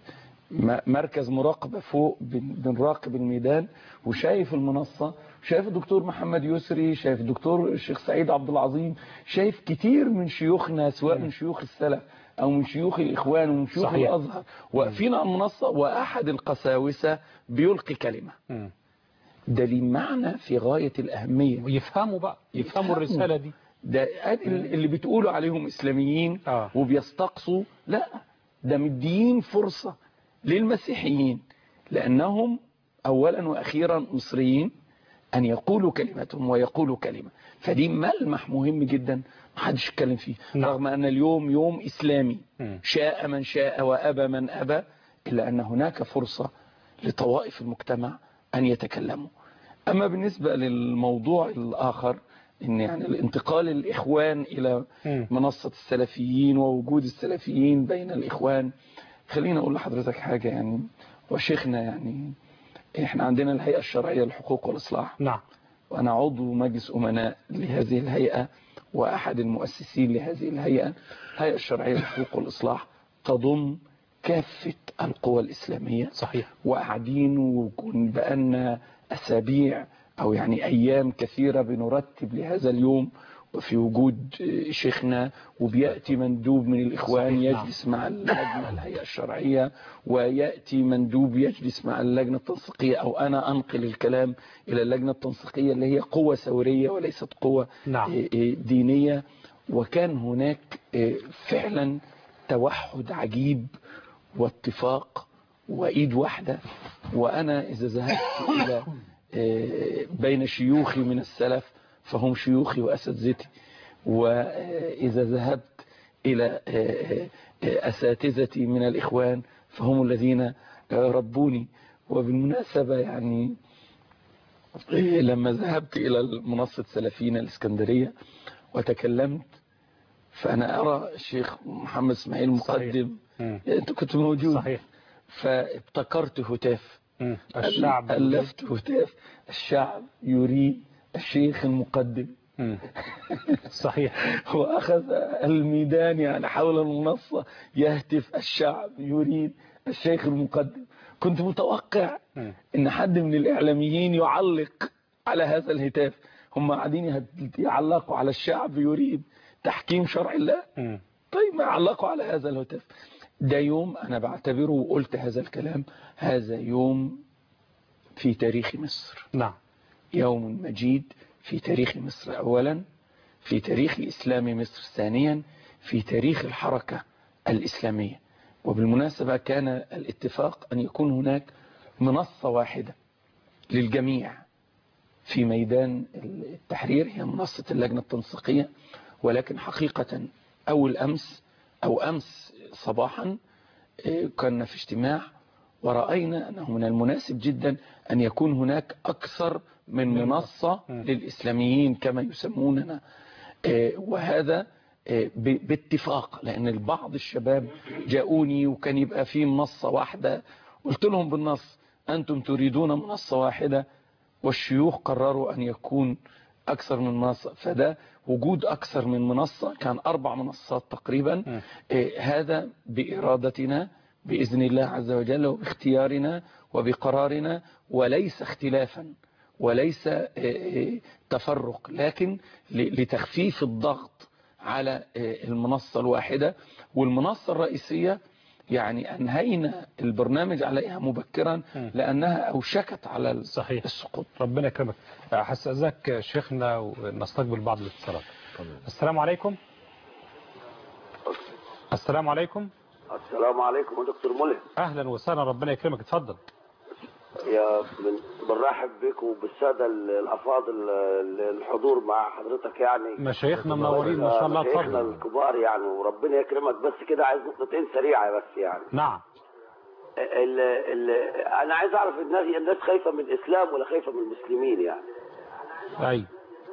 مركز مراقبة فوق بنراقب الميدان وشايف المنصة، شايف الدكتور محمد يسري، شايف الدكتور الشيخ سعيد عبد العظيم، شايف كتير من شيوخنا سواء من شيوخ السلف أو من شيوخ الإخوان ومن شيوخ الأزهر واقفين على المنصة، وأحد القساوسة بيلقي كلمة. ده ليه معنى في غاية الأهمية. ويفهموا بقى، يفهموا الرسالة دي. ده اللي بتقولوا عليهم إسلاميين وبيستقصوا، لا، ده مديين فرصة للمسيحيين لأنهم أولا وأخيرا مصريين أن يقولوا كلمتهم ويقولوا كلمة. فدي ملمح مهم جدا محدش يتكلم فيه. رغم أن اليوم يوم إسلامي شاء من شاء وأبى من أبى، إلا أن هناك فرصة لطوائف المجتمع أن يتكلموا. أما بالنسبة للموضوع الآخر، إن يعني الانتقال الإخوان إلى منصة السلفيين ووجود السلفيين بين الإخوان، خلينا أقول لحضرتك حاجة يعني، وشيخنا يعني إحنا عندنا الهيئة الشرعية للحقوق والإصلاح. نعم. وأنا عضو مجلس أمناء لهذه الهيئة وأحد المؤسسين لهذه الهيئة. الهيئة الشرعية للحقوق والإصلاح تضم كافة القوى الإسلامية. صحيح. وقاعدين وكون بقالنا أسابيع أو يعني أيام كثيرة بنرتب لهذا اليوم، وفي وجود شيخنا، وبيأتي مندوب من الإخوان يجلس مع اللجنة الهيئة الشرعية، ويأتي مندوب يجلس مع اللجنة التنسيقية، أو أنا أنقل الكلام إلى اللجنة التنسيقية اللي هي قوة ثورية وليست قوة دينية. وكان هناك فعلا توحد عجيب واتفاق وإيد واحدة. وأنا إذا ذهبت إلى بين شيوخي من السلف فهم شيوخي وأساتذتي، وإذا ذهبت إلى أساتذتي من الإخوان فهم الذين ربوني. وبالمناسبة يعني لما ذهبت إلى منصة سلفيين الإسكندرية وتكلمت، فأنا أرى الشيخ محمد إسماعيل مقدم، أنت كنت موجود. صحيح. فابتكرت هتاف، الشعب ألفت هتاف: الشعب يريد الشيخ المقدم. صحيح. وأخذ الميدان يعني حول المنصة يهتف: الشعب يريد الشيخ المقدم. كنت متوقع إن حد من الإعلاميين يعلق على هذا الهتاف. هم قاعدين يعلقوا على الشعب يريد تحكيم شرع الله. طيب ما يعلقوا على هذا الهتاف. ده يوم أنا بعتبره، وقلت هذا الكلام، هذا يوم في تاريخ مصر. نعم. يوم مجيد في تاريخ مصر أولا، في تاريخ إسلام مصر ثانيا، في تاريخ الحركة الإسلامية. وبالمناسبة كان الاتفاق أن يكون هناك منصة واحدة للجميع في ميدان التحرير، هي منصة اللجنة التنسيقية. ولكن حقيقة أول أمس أو أمس صباحا كنا في اجتماع ورأينا أنه من المناسب جدا أن يكون هناك أكثر من منصة للإسلاميين كما يسموننا، وهذا باتفاق، لأن البعض الشباب جاءوني وكان يبقى فيه منصة واحدة. قلت لهم بالنص: أنتم تريدون منصة واحدة، والشيوخ قرروا أن يكون أكثر من منصة، فده وجود أكثر من منصة، كان 4 منصات تقريبا. هذا بإرادتنا بإذن الله عز وجل وباختيارنا وبقرارنا، وليس اختلافا وليس تفرق، لكن لتخفيف الضغط على المنصة الواحدة. والمنصة الرئيسية يعني أنهينا البرنامج عليها مبكرا لأنها أوشكت على السقوط. ربنا يكرمك. حسأذك شيخنا ونستقبل بعض الاتصالات. السلام عليكم. السلام عليكم. السلام عليكم يا دكتور ملهم. أهلا وسهلا، ربنا يكرمك، اتفضل. بنرحب بك وبالسادة الأفاضل الحضور مع حضرتك، يعني مشايخنا منورين ما شاء الله، اتفضل. مشايخنا الكبار يعني، وربنا يكرمك. بس كده عايز نقطتين سريعة بس يعني. نعم. أنا عايز أعرف الناس خايفة من الإسلام ولا خايفة من المسلمين يعني؟ أي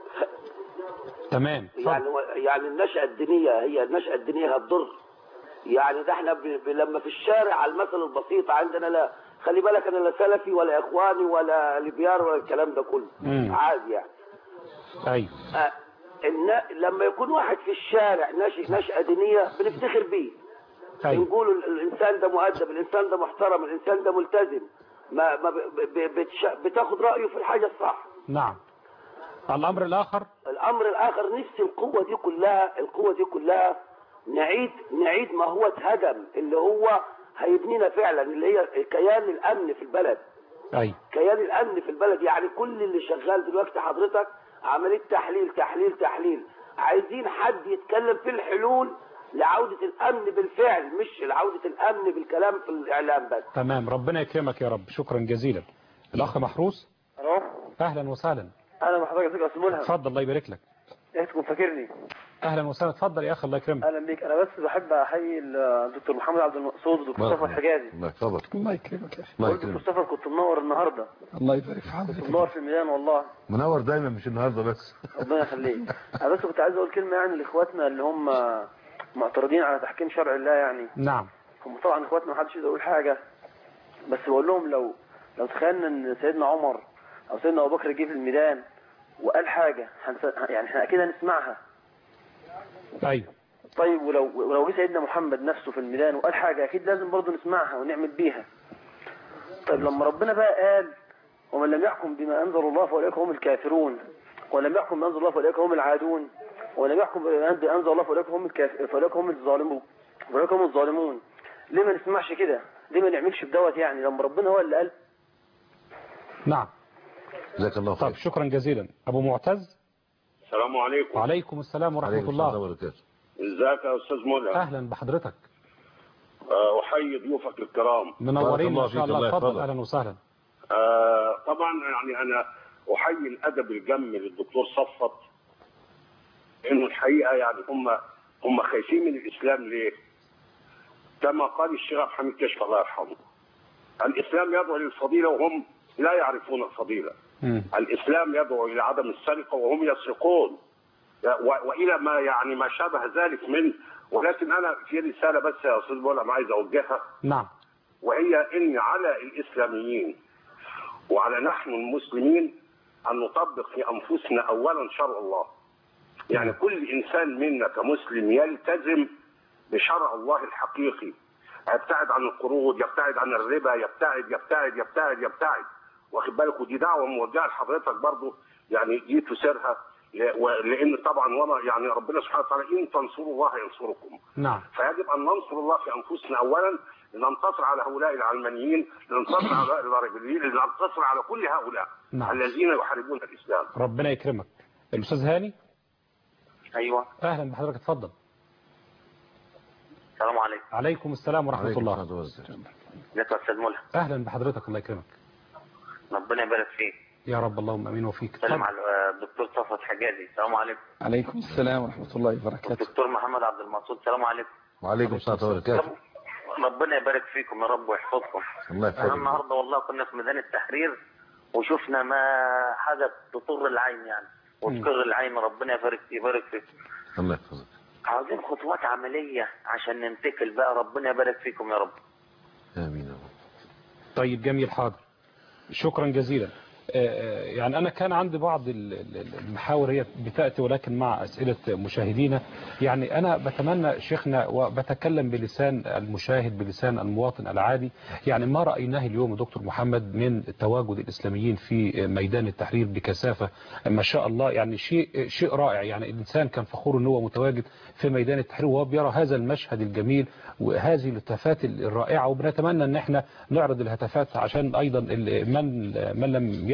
تمام. يعني النشأة الدينية، هي النشأة الدينية هتضر يعني. ده احنا لما في الشارع على المثل البسيط عندنا، لا خلي بالك انا لا سلفي ولا اخواني ولا ليبيار ولا الكلام ده كله عادي يعني. ايوه. لما يكون واحد في الشارع نشأة دينية بنفتخر بيه. نقول الانسان ده مؤدب، الانسان ده محترم، الانسان ده ملتزم، ما بتاخد رأيه في الحاجة الصح. نعم. الامر الاخر نفس القوة دي كلها نعيد ما هو اتهدم، اللي هو هيبنينا فعلا، اللي هي كيان الامن في البلد. كيان الامن في البلد يعني كل اللي شغال دلوقتي حضرتك عمليه تحليل. عايزين حد يتكلم في الحلول لعودة الامن بالفعل، مش لعودة الامن بالكلام في الاعلام بس. تمام، ربنا يكرمك يا رب، شكرا جزيلا. الاخ محروس. الو. اهلا وسهلا. اهلا بحضرتك يا استاذ ملهم. اتفضل، الله يبارك لك. يا تكون فاكرني. اهلا وسهلا، اتفضل يا اخي، الله يكرمك. اهلا بيك. انا بس بحب احيي الدكتور محمد عبد المقصود والدكتور مصطفى الحجازي. الله يكرمك. الله يكرمك يا اخي. دكتور مصطفى كنت منور النهارده. الله يبارك في حضرتك. كنت منور في الميدان والله. منور دايما، مش النهارده بس. ربنا يخليك. انا بس كنت عايز اقول كلمه يعني لاخواتنا اللي هم معترضين على تحكيم شرع الله يعني. نعم. هم طبعا اخواتنا ما حدش يقدر يقول حاجه، بس بقول لهم لو تخيلنا ان سيدنا عمر او سيدنا ابو بكر جه في الميدان وقال حاجه يعني احنا اكيد هنسمعها. ايوه. طيب ولو جه سيدنا محمد نفسه في الميدان وقال حاجه اكيد لازم برضه نسمعها ونعمل بيها. طيب لما ربنا بقى قال ومن لم يحكم بما انزل الله فاولئك هم الكافرون، ولم يحكم بما انزل الله فاولئك هم العادون، ولم يحكم بما انزل الله فاولئك هم الظالمون، فاولئك هم الظالمون. ليه ما نسمعش كده؟ ليه ما نعملش بدوت يعني لما ربنا هو اللي قال؟ نعم. جزاك الله خير. طب شكرا جزيلا. ابو معتز. السلام عليكم. وعليكم السلام ورحمة الله. ازيك يا استاذ ملهم؟ اهلا بحضرتك. احيي ضيوفك الكرام. منورين ما شاء الله، اتفضل. اهلا وسهلا. طبعا يعني انا احيي الادب الجم للدكتور صفت، انه الحقيقه يعني هم خايفين من الاسلام. ليه؟ كما قال الشيخ عبد الحميد كشف الله يرحمه، الاسلام يدعو للفضيله وهم لا يعرفون الفضيله. الاسلام يدعو الى عدم السرقه وهم يسرقون، والى ما شابه ذلك من. ولكن انا في رساله بس يا استاذ ملهم عايز اوجهها. نعم. وهي ان على الاسلاميين وعلى نحن المسلمين ان نطبق في انفسنا اولا شرع الله. يعني كل انسان منا كمسلم يلتزم بشرع الله الحقيقي، يبتعد عن القروض، يبتعد عن الربا، يبتعد. واخد بالك؟ ودي دعوه موجهه لحضرتك برضو، يعني دي تسيرها، لان طبعا يعني ربنا سبحانه وتعالى ان تنصروا الله ينصركم. نعم. فيجب ان ننصر الله في انفسنا اولا، لننتصر على هؤلاء العلمانيين، لننتصر على هؤلاء الرافضيين، لننتصر على كل هؤلاء. نعم. الذين يحاربون الاسلام. ربنا يكرمك. الاستاذ هاني. ايوه. اهلا بحضرتك، اتفضل. السلام عليكم. عليكم السلام ورحمه الله. ازيك يا استاذ ملهم؟ اهلا بحضرتك، الله يكرمك. ربنا يبارك فيك. يا رب، اللهم امين وفيك. سلام على الدكتور صفوت حجازي. السلام عليكم. عليكم السلام ورحمه الله وبركاته. الدكتور محمد عبد المقصود. السلام عليكم. وعليكم السلام وبركاته. ربنا يبارك فيكم يا رب ويحفظكم. الله يحفظك. احنا النهارده والله كنا في ميدان التحرير وشفنا ما حاجه تطر العين يعني وتقر العين. ربنا يبارك فيكم. الله يحفظك. عاوزين خطوات عمليه عشان ننتقل بقى. ربنا يبارك فيكم يا رب. امين يا رب. طيب جميل، حاضر، شكرا جزيلا. يعني أنا كان عندي بعض المحاور هي بتأتي ولكن مع أسئلة مشاهدينا. يعني أنا بتمنى شيخنا وبتكلم بلسان المشاهد بلسان المواطن العادي، يعني ما رأيناه اليوم دكتور محمد من تواجد الإسلاميين في ميدان التحرير بكثافة ما شاء الله، يعني شيء رائع. يعني الإنسان كان فخور أنه هو متواجد في ميدان التحرير وهو بيرى هذا المشهد الجميل وهذه الهتافات الرائعة، وبنتمنى أن احنا نعرض الهتافات عشان أيضا من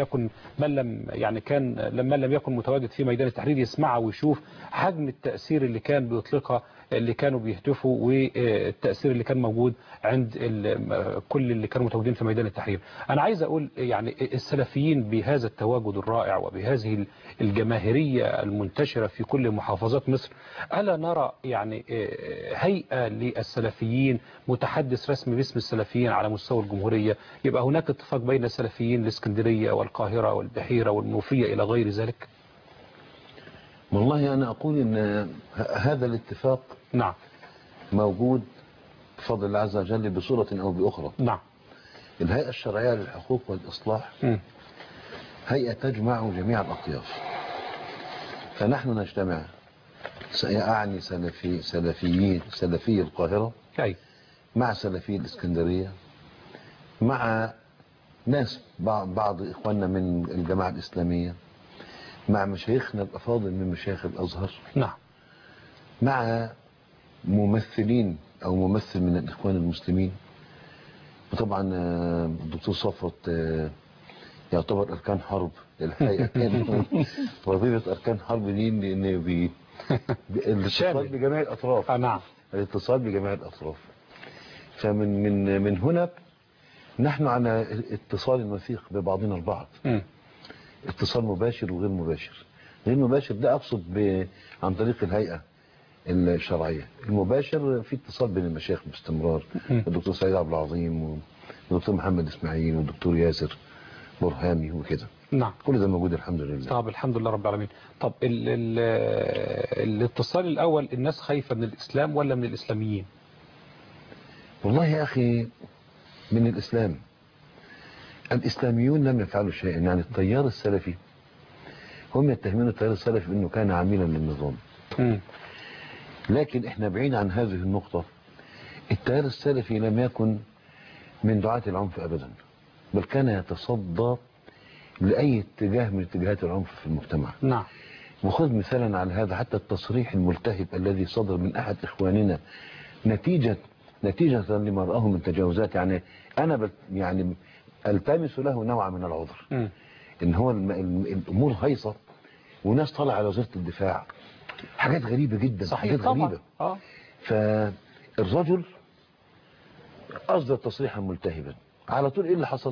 لم يكن متواجد في ميدان التحرير يسمعها ويشوف حجم التأثير اللي كان بيطلقها اللي كانوا بيهتفوا والتأثير اللي كان موجود عند كل اللي كانوا متواجدين في ميدان التحرير. أنا عايز أقول يعني السلفيين بهذا التواجد الرائع وبهذه الجماهيرية المنتشرة في كل محافظات مصر، ألا نرى يعني هيئة للسلفيين متحدث رسمي باسم السلفيين على مستوى الجمهورية، يبقى هناك اتفاق بين السلفيين الإسكندرية والقاهرة والبحيرة والمنوفية إلى غير ذلك؟ والله أنا أقول إن هذا الاتفاق نعم موجود بفضل الله عز وجل بصورة أو بأخرى. نعم. الهيئة الشرعية للحقوق والإصلاح هيئة تجمع جميع الأطياف، فنحن نجتمع أعني سلفي القاهرة مع سلفي الإسكندرية مع ناس بعض إخواننا من الجماعة الإسلامية مع مشايخنا الأفاضل من مشايخ الأزهر، نعم، مع ممثلين أو ممثل من الإخوان المسلمين. وطبعا الدكتور صفوت يعتبر أركان حرب الحقيقة وظيفة أركان حرب دي إن الاتصال بجميع الأطراف. نعم، الاتصال بجميع الأطراف. فمن هنا نحن على اتصال وثيق ببعضنا البعض، اتصال مباشر وغير مباشر. غير مباشر ده أقصد عن طريق الهيئة الشرعية. المباشر في اتصال بين المشايخ باستمرار، الدكتور سعيد عبد العظيم والدكتور محمد إسماعيل والدكتور ياسر برهامي وكده. نعم، كل ده موجود الحمد لله. طب الحمد لله رب العالمين. طب الاتصال الأول، الناس خايفة من الإسلام ولا من الإسلاميين؟ والله يا أخي من الإسلام. الإسلاميون لم يفعلوا شيئا، يعني التيار السلفي هم يتهمون التيار السلفي بأنه كان عميلا للنظام. لكن احنا بعيد عن هذه النقطة. التيار السلفي لم يكن من دعاة العنف أبدا، بل كان يتصدى لأي اتجاه من اتجاهات العنف في المجتمع. نعم. وخذ مثالا على هذا حتى التصريح الملتهب الذي صدر من أحد إخواننا نتيجة لما رآه من تجاوزات. يعني أنا يعني التمس له نوع من العذر إن هو الأمور هيصة وناس طالع على وزارة الدفاع، حاجات غريبة جدا. صحيح، حاجات طبعا. غريبة. فالرجل أصدر تصريحا ملتهبا على طول. إيه اللي حصل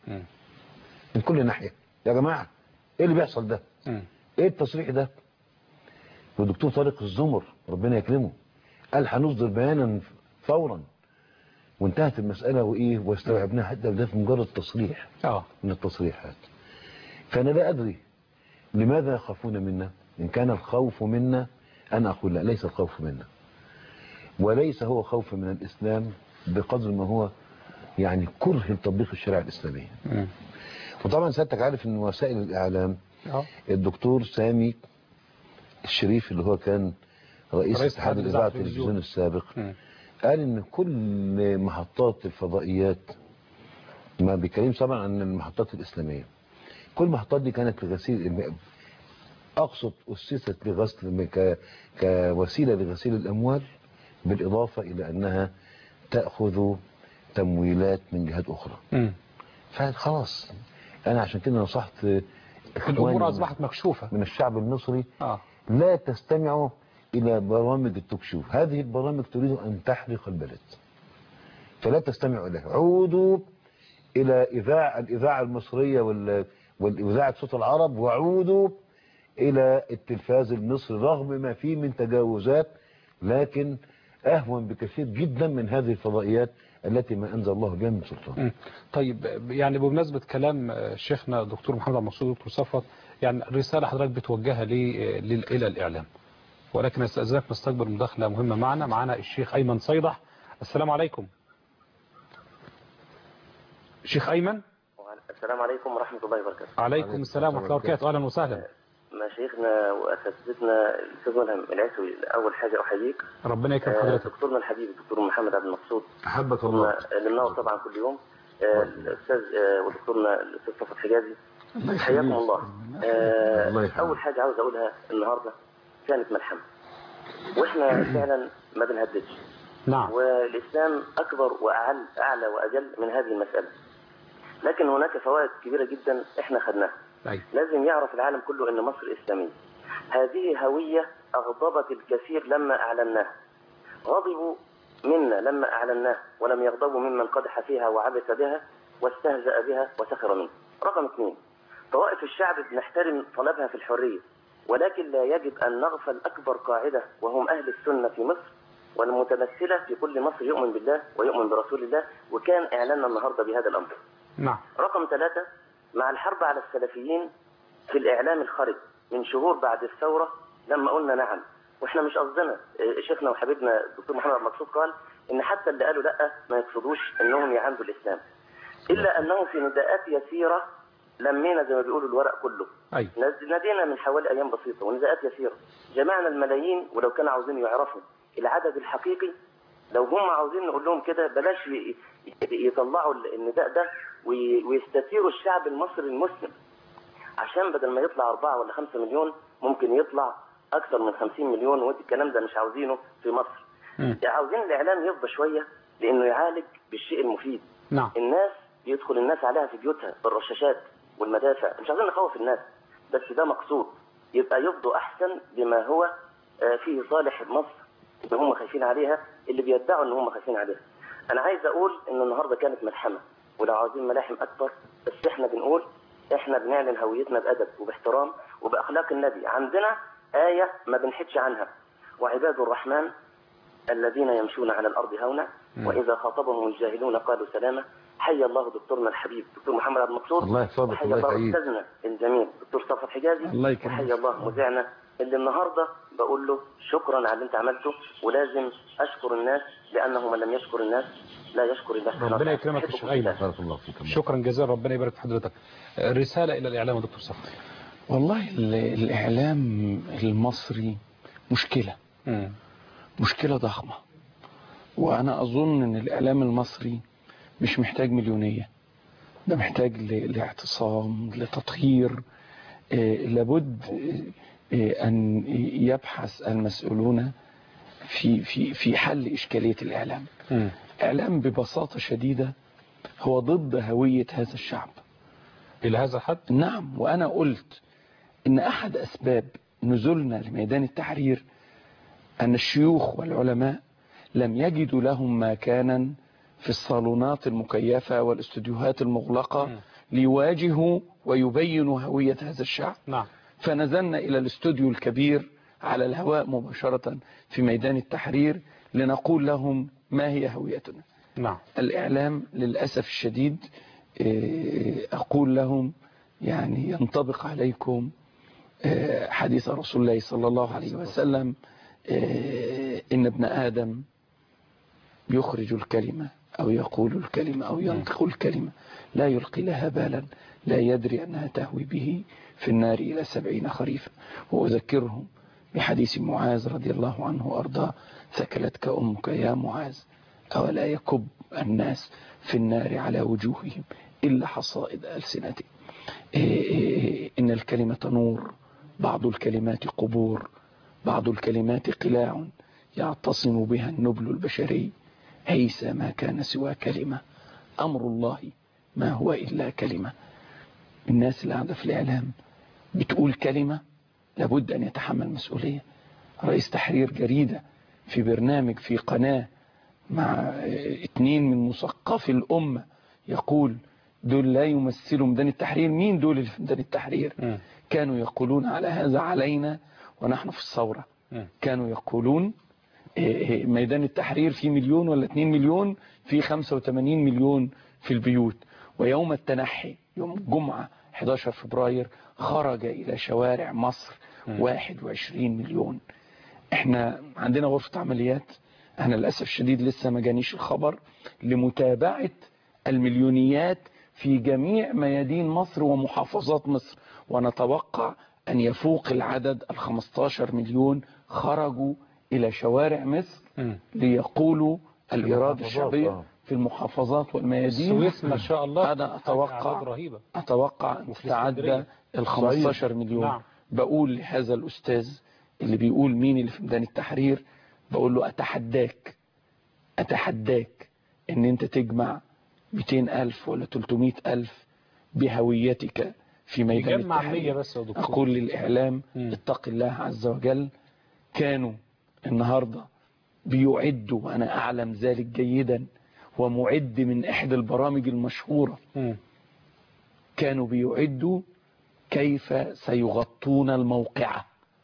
من كل ناحية؟ يا جماعة إيه اللي بيحصل ده؟ إيه التصريح ده؟ والدكتور طارق الزمر ربنا يكرمه قال هنصدر بيانا فورا، وانتهت المسألة وإيه واستوعبناها. حتى ده في مجرد تصريح من التصريحات. فأنا لا أدري لماذا يخافون منا. إن كان الخوف منا أنا أقول لا، ليس الخوف منا، وليس هو خوف من الإسلام بقدر ما هو يعني كره لتطبيق الشريعة الإسلامية. وطبعا سيادتك عارف ان وسائل الإعلام الدكتور سامي الشريف اللي هو كان رئيس اتحاد الإذاعة والتلفزيون السابق قال ان كل محطات الفضائيات، ما بيتكلم طبعا عن المحطات الإسلامية، كل المحطات دي كانت لغسيل، أقصد أسست لغسل كوسيلة لغسيل الأموال، بالإضافة إلى أنها تأخذ تمويلات من جهات أخرى. فخلاص أنا عشان كده نصحت الأمور أصبحت مكشوفة من الشعب المصري لا تستمعوا إلى برامج التوكشو. هذه البرامج تريد أن تحرق البلد، فلا تستمعوا إليها. عودوا إلى الإذاعة المصرية والإذاعة صوت العرب، وعودوا إلى التلفاز المصري رغم ما فيه من تجاوزات، لكن أهون بكثير جدا من هذه الفضائيات التي ما أنزل الله بها من سلطان. طيب يعني بمناسبة كلام شيخنا دكتور محمد عبد المقصود دكتور صفوت، يعني رسالة حضرتك بتوجهها إلى الإعلام، ولكن استأذنك نستقبل مداخلة مهمة معنا الشيخ أيمن صيدح. السلام عليكم. شيخ أيمن. السلام عليكم ورحمة الله وبركاته. عليكم السلام ورحمة الله وبركاته. أهلا وسهلا. مشايخنا وأساتذتنا الأستاذ ملهم العسوي، أول حاجة أحييك. ربنا يكرم حضرتك. دكتورنا الحبيب الدكتور محمد عبد المقصود. أحبك الله. اللي بننور طبعا كل يوم. الأستاذ ودكتورنا الأستاذ صفوت حجازي. حياكم الله. أول حاجة عاوز أقولها النهاردة كانت ملحمة. وإحنا فعلا ما بنهددش. نعم. والإسلام أكبر وأعلى وأجل من هذه المسألة. لكن هناك فوائد كبيرة جدا احنا خدناها. لازم يعرف العالم كله ان مصر اسلامية. هذه هوية اغضبت الكثير لما اعلناها. غضبوا منا لما اعلناها ولم يغضبوا ممن قدح فيها وعبث بها واستهزأ بها وسخر منها. رقم 2، طوائف الشعب بنحترم طلبها في الحرية، ولكن لا يجب ان نغفل اكبر قاعدة وهم اهل السنة في مصر والمتمثلة في كل مصر يؤمن بالله ويؤمن برسول الله، وكان اعلاننا النهاردة بهذا الامر. نعم. رقم 3، مع الحرب على السلفيين في الإعلام الخارج من شهور بعد الثورة لما قلنا نعم، وإحنا مش قصدنا، شيخنا وحبيبنا الدكتور محمد عبد المقصود قال إن حتى اللي قالوا لأ ما يقصدوش إنهم يعاندوا الإسلام، إلا أنه في نداءات يسيرة لمينا زي ما بيقولوا الورق كله. نادينا من حوالي أيام بسيطة ونداءات يسيرة جمعنا الملايين، ولو كانوا عاوزين يعرفوا العدد الحقيقي، لو هم عاوزين نقول لهم كده بلاش يطلعوا النداء ده ويستثيروا الشعب المصري المسلم، عشان بدل ما يطلع 4 ولا 5 مليون ممكن يطلع أكثر من 50 مليون، ودي الكلام ده مش عاوزينه في مصر. عاوزين الإعلام يفضى شوية لأنه يعالج بالشيء المفيد. نعم. الناس يدخل الناس عليها في بيوتها بالرشاشات والمدافع، مش عاوزين نخوف الناس، بس ده مقصود، يبقى يفضوا أحسن بما هو فيه صالح مصر اللي هم خايفين عليها، اللي بيدعوا ان هم خايفين عليها. انا عايز اقول ان النهارده كانت ملحمه، ولو عاوزين ملاحم اكبر بس احنا بنقول احنا بنعلن هويتنا بادب وباحترام وباخلاق النبي. عندنا ايه ما بنحدش عنها، وعباد الرحمن الذين يمشون على الارض هونا واذا خاطبهم الجاهلون قالوا سلاما. حي الله دكتورنا الحبيب دكتور محمد عبد المقصود، الله يحفظك. وحي الله استاذنا الجميل دكتور صفوت حجازي، وحي الله مذيعنا اللي النهارده بقول له شكرا على اللي انت عملته، ولازم اشكر الناس لانه من لم يشكر الناس لا يشكر الله. ربنا يكرمك يا شيخ ايمن. شكرا جزيلا، ربنا يبارك في حضرتك. رساله الى الاعلام يا دكتور صفوت. والله الاعلام المصري مشكله ضخمه، وانا اظن ان الاعلام المصري مش محتاج مليونيه، ده محتاج لاعتصام، لتطهير. لابد أن يبحث المسؤولون في حل إشكالية الإعلام. إعلام ببساطة شديدة هو ضد هوية هذا الشعب إلى هذا الحد. نعم. وأنا قلت إن أحد أسباب نزولنا لميدان التحرير أن الشيوخ والعلماء لم يجدوا لهم مكانا في الصالونات المكيفة والاستوديوهات المغلقة ليواجهوا ويبينوا هوية هذا الشعب. نعم. فنزلنا إلى الاستوديو الكبير على الهواء مباشرة في ميدان التحرير لنقول لهم ما هي هويتنا. نعم. الإعلام للأسف الشديد أقول لهم يعني ينطبق عليكم حديث رسول الله صلى الله عليه وسلم إن ابن آدم يخرج الكلمة أو يقول الكلمة أو ينطق الكلمة لا يلقي لها بالا، لا يدري أنها تهوي به في النار إلى 70 خريفا. وأذكرهم بحديث معاذ رضي الله عنه وأرضاه: ثكلتك أمك يا معاذ أولا يكب الناس في النار على وجوههم إلا حصائد ألسنتهم. إن الكلمة نور، بعض الكلمات قبور، بعض الكلمات قلاع يعتصم بها النبل البشري، هيس ما كان سوى كلمة، أمر الله ما هو إلا كلمة. الناس اللي قاعدة في الإعلام بتقول كلمة لابد أن يتحمل مسؤولية. رئيس تحرير جريدة في برنامج في قناة مع 2 من مثقفي الأمة يقول دول لا يمثلوا ميدان التحرير. مين دول اللي في ميدان التحرير؟ كانوا يقولون على هذا علينا ونحن في الثورة. كانوا يقولون ميدان التحرير في 1 ولا 2 مليون، في 85 مليون في البيوت. ويوم التنحي يوم الجمعة 11 فبراير خرج إلى شوارع مصر 21 مليون. احنا عندنا غرفة عمليات، احنا للأسف الشديد لسه ما جانيش الخبر لمتابعة المليونيات في جميع ميادين مصر ومحافظات مصر، ونتوقع أن يفوق العدد 15 مليون خرجوا إلى شوارع مصر ليقولوا الإرادة الشعبية في المحافظات والميادين. السويس ما شاء الله أنا أتوقع أن تتعدى 15 مليون. نعم. بقول لهذا الأستاذ اللي بيقول مين اللي في ميدان التحرير، بقول له أتحداك أن أنت تجمع 200,000 ولا 300,000 بهويتك في ميدان التحرير. أقول للإعلام اتق الله عز وجل. كانوا النهاردة بيعدوا، وأنا أعلم ذلك جيدا، ومعد من إحدى البرامج المشهورة، كانوا بيعدوا كيف سيغطون الموقعة،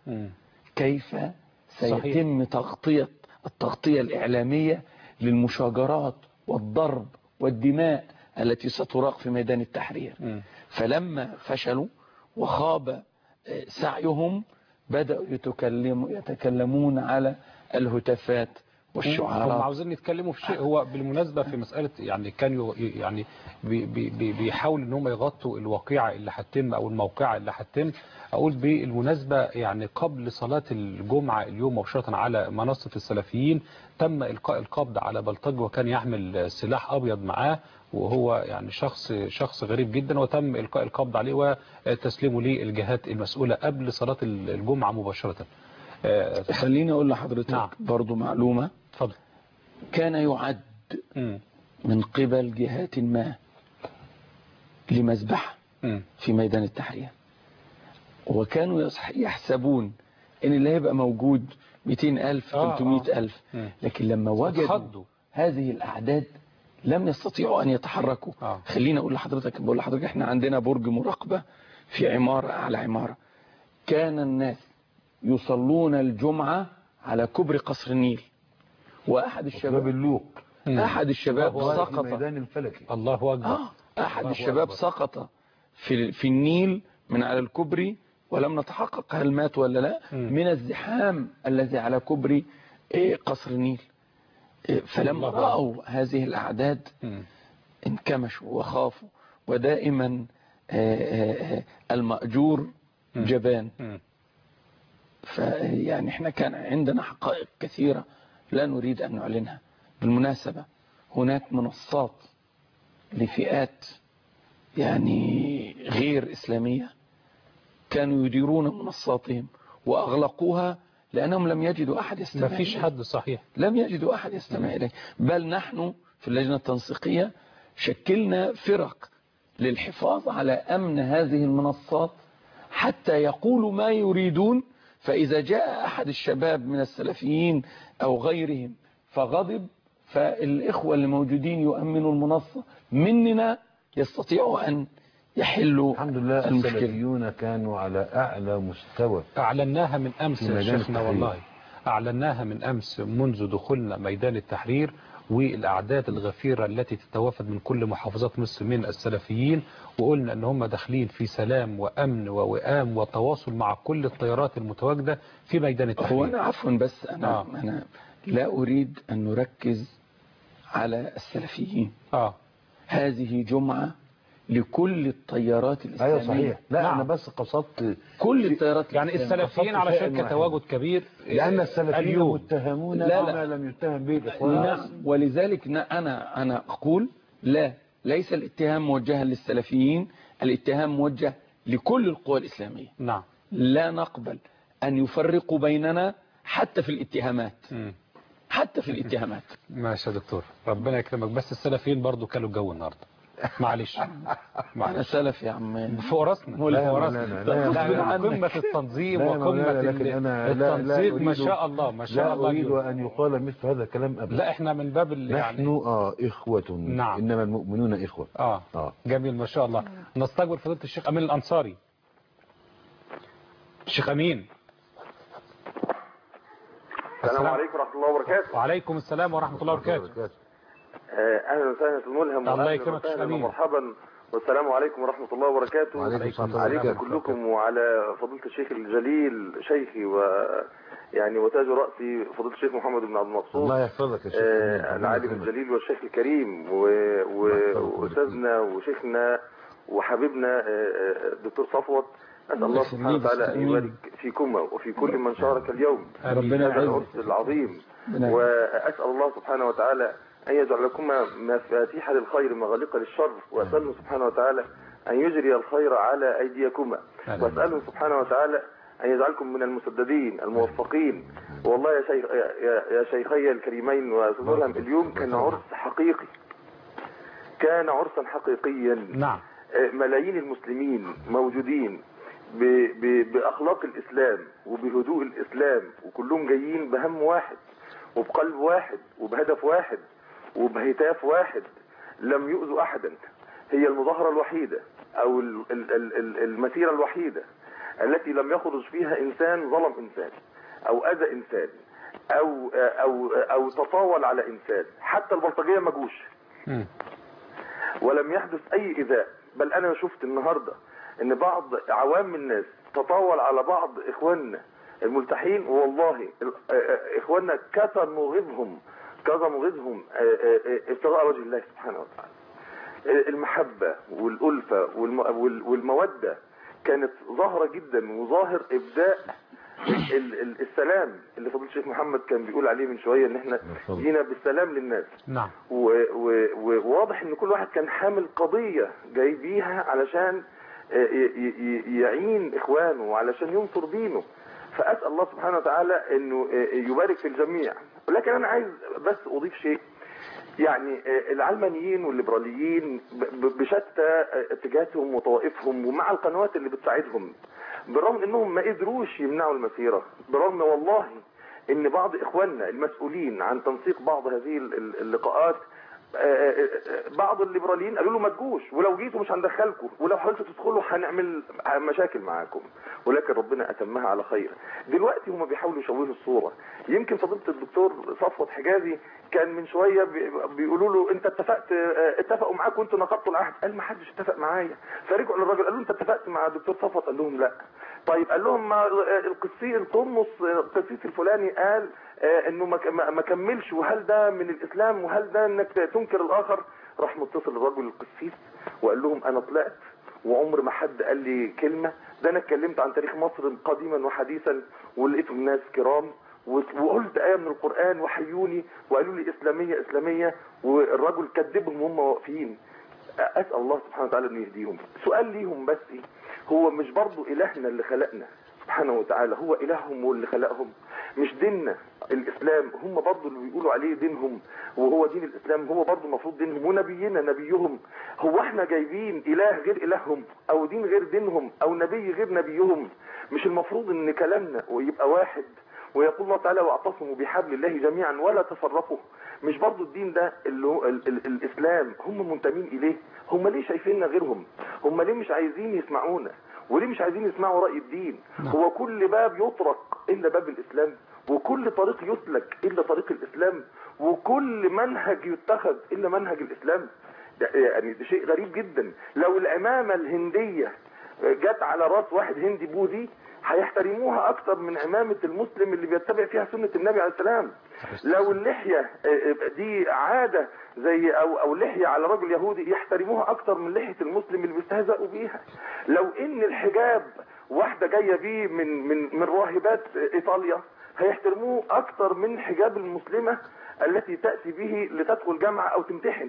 كيف سيتم التغطية الإعلامية للمشاجرات والضرب والدماء التي ستراق في ميدان التحرير. فلما فشلوا وخاب سعيهم بدأوا يتكلمون على الهتافات والشعارات. هم عاوزين يتكلموا في شيء هو بالمناسبة في مسألة، يعني كانوا يعني بيحاولوا ان هم يغطوا الواقعة اللي هتتم او الموقعة اللي هتتم. اقول بالمناسبة يعني قبل صلاة الجمعة اليوم مباشرة على منصة السلفيين تم إلقاء القبض على بلطجي، وكان يحمل سلاح أبيض معاه، وهو يعني شخص غريب جدا، وتم إلقاء القبض عليه وتسليمه للجهات المسؤولة قبل صلاة الجمعة مباشرة. خليني أقول لحضرتك برضو معلومة. اتفضل. كان يعد من قبل جهات ما لمذبحة في ميدان التحرير، وكانوا يحسبون ان اللي هيبقى موجود 200,000 300,000، لكن لما وجدوا هذه الأعداد لم يستطيعوا أن يتحركوا. خلينا أقول لحضرتك، احنا عندنا برج مراقبة في عمارة أعلى عمارة، كان الناس يصلون الجمعة على كوبري قصر النيل، وأحد الشباب أحد الشباب سقط ميدان الفلكي. الله أكبر. أحد الشباب سقط في النيل من على الكوبري، ولم نتحقق هل مات ولا لا من الزحام الذي على كوبري قصر النيل. فلما رأوا هذه الأعداد انكمشوا وخافوا، ودائما المأجور جبان. فيعني احنا كان عندنا حقائق كثيرة لا نريد أن نعلنها. بالمناسبة هناك منصات لفئات يعني غير إسلامية كانوا يديرون منصاتهم وأغلقوها لأنهم لم يجدوا أحد يستمع إليه. ما فيش حد صحيح، لم يجدوا أحد يستمع إليه. بل نحن في اللجنة التنسيقية شكلنا فرق للحفاظ على أمن هذه المنصات حتى يقولوا ما يريدون. فإذا جاء أحد الشباب من السلفيين أو غيرهم فغضب، فالإخوة اللي موجودين يؤمنوا المنصة مننا يستطيعوا أن يحلوا الحمد لله. السلفيون كانوا على أعلى مستوى. أعلناها من أمس يا شيخنا، والله أعلناها من أمس منذ دخولنا ميدان التحرير، والأعداد الغفيرة التي تتوافد من كل محافظات مصر من السلفيين، وقلنا أن هم داخلين في سلام وأمن ووئام وتواصل مع كل التيارات المتواجدة في ميدان التحرير. هو أنا عفوا بس أنا لا أريد أن نركز على السلفيين. هذه جمعة لكل التيارات الإسلامية. أيوة صحيح. لا أنا بس قصدت كل التيارات يعني السلفيين على شركة تواجد كبير، لأن السلفيين متهمون بما لم يتهم به الإخوان. ولذلك أنا أقول ليس الاتهام موجها للسلفيين، الاتهام موجه لكل القوى الإسلامية. نعم. لا نقبل أن يفرقوا بيننا حتى في الاتهامات. حتى في الاتهامات. ماشي يا دكتور، ربنا يكرمك. بس السلفيين برضو كانوا الجو النهارده، معلش. أنا سلف يا عم، فوق راسنا. لا قمة التنظيم وقمة التنسيق، ما شاء الله ما شاء الله. لا أريد أن يقال مثل هذا الكلام أبدا. لا احنا من باب نحن إخوة. نعم. إنما المؤمنون إخوة. جميل ما شاء الله. نستقبل فضيلة الشيخ أمين الأنصاري. الشيخ أمين. السلام عليكم ورحمة الله وبركاته. وعليكم السلام ورحمة الله وبركاته. أهلا وسهلا في الملهم. الله يكرمك. مرحبا والسلام عليكم ورحمة الله وبركاته. وعليكم كلكم وعلى فضيلة الشيخ الجليل شيخي يعني وتاج رأسي فضيلة الشيخ محمد بن عبد المقصود، الله يحفظك يا شيخ العالم الجليل والشيخ الكريم وأستاذنا وشيخنا وحبيبنا الدكتور صفوت. أسأل الله سبحانه وتعالى أن يبارك فيكما وفي كل من شارك اليوم ربنا هذا العرس العظيم، وأسأل الله سبحانه وتعالى أن يجعل لكما مفاتيح للخير مغاليق للشر، وأسأله سبحانه وتعالى أن يجري الخير على أيديكما، وأسأله سبحانه وتعالى أن يجعلكم من المسددين الموفقين. والله يا شيخي الكريمين وسنولهم، اليوم كان عرس حقيقي، كان عرسا حقيقيا. نعم. ملايين المسلمين موجودين بأخلاق الإسلام وبهدوء الإسلام، وكلهم جايين بهم واحد وبقلب واحد وبهدف واحد وبهتاف واحد، لم يؤذوا أحدا. هي المظاهرة الوحيدة أو المسيرة الوحيدة التي لم يخرج فيها إنسان ظلم إنسان أو أذى إنسان أو تطاول على إنسان. حتى البلطجية ما جوش ولم يحدث أي إيذاء. بل أنا شفت النهاردة إن بعض عوام الناس تطاول على بعض إخواننا الملتحين، والله إخواننا كثر مغيظهم ابتغاء وجه الله سبحانه وتعالى. المحبة والألفة والمودة كانت ظاهرة جدا، وظاهر إبداء السلام اللي فضيلة الشيخ محمد كان بيقول عليه من شوية، ان احنا جينا بالسلام للناس. نعم. وواضح ان كل واحد كان حامل قضية جاي بيها علشان يعين اخوانه وعلشان ينصر دينه. فأسأل الله سبحانه وتعالى انه يبارك في الجميع. ولكن انا عايز بس اضيف شيء، يعني العلمانيين والليبراليين بشتى اتجاهاتهم وطوائفهم ومع القنوات اللي بتساعدهم، بالرغم انهم ما قدروش يمنعوا المسيرة، بالرغم والله ان بعض اخواننا المسؤولين عن تنسيق بعض هذه اللقاءات، بعض الليبراليين قالوا له ما تجوش، ولو جيتوا مش هندخلكم، ولو حاولتوا تدخلوا هنعمل مشاكل معاكم. ولكن ربنا اتمها على خير. دلوقتي هم بيحاولوا يشوهوا الصورة. يمكن فضيلة الدكتور صفوت حجازي كان من شوية بيقولوا له انت اتفقوا معاك وانتوا نقضتوا العهد. قال ما حدش اتفق معايا. فرجعوا للراجل قالوا له انت اتفقت مع الدكتور صفوت؟ قال لهم لا. طيب قال لهم القمص القسيس الفلاني قال انه ما كملش، وهل ده من الاسلام وهل ده انك تنكر الاخر؟ راح متصل الرجل القسيس وقال لهم انا طلعت وعمر ما حد قال لي كلمة، ده انا اتكلمت عن تاريخ مصر قديما وحديثا ولقيتهم الناس كرام، وقلت آية من القرآن وحيوني وقالوا لي إسلامية إسلامية، والرجل كذبهم وهم واقفين. أسأل الله سبحانه وتعالى أن يهديهم. سؤال ليهم بس، هو مش برضو إلهنا اللي خلقنا سبحانه وتعالى هو إلههم واللي خلقهم؟ مش ديننا الإسلام هم برضو اللي بيقولوا عليه دينهم، وهو دين الإسلام هو برضو المفروض دينهم، ونبينا نبيهم؟ هو احنا جايبين إله غير إلههم أو دين غير دينهم أو نبي غير نبيهم؟ مش المفروض ان كلامنا ويبقى واحد؟ ويقول الله تعالى واعتصموا بحبل الله جميعا ولا تفرقوا. مش برضو الدين ده اللي هو الإسلام هم منتمين إليه؟ هم ليه شايفيننا غيرهم؟ هم ليه مش عايزين يسمعونا؟ وليه مش عايزين يسمعوا رأي الدين؟ هو كل باب يطرق إلا باب الإسلام، وكل طريق يسلك إلا طريق الإسلام، وكل منهج يتخذ إلا منهج الإسلام؟ يعني ده شيء غريب جدا. لو العمامة الهندية جت على راس واحد هندي بوذي هيحترموها اكتر من عمامة المسلم اللي بيتبع فيها سنة النبي عليه السلام. لو اللحية دي عادة زي او لحية على رجل يهودي يحترموها اكتر من لحية المسلم اللي بيستهزئوا بيها. لو ان الحجاب واحدة جاية بيه من راهبات ايطاليا هيحترموه اكتر من حجاب المسلمة التي تأتي به لتدخل جامعة او تمتحن.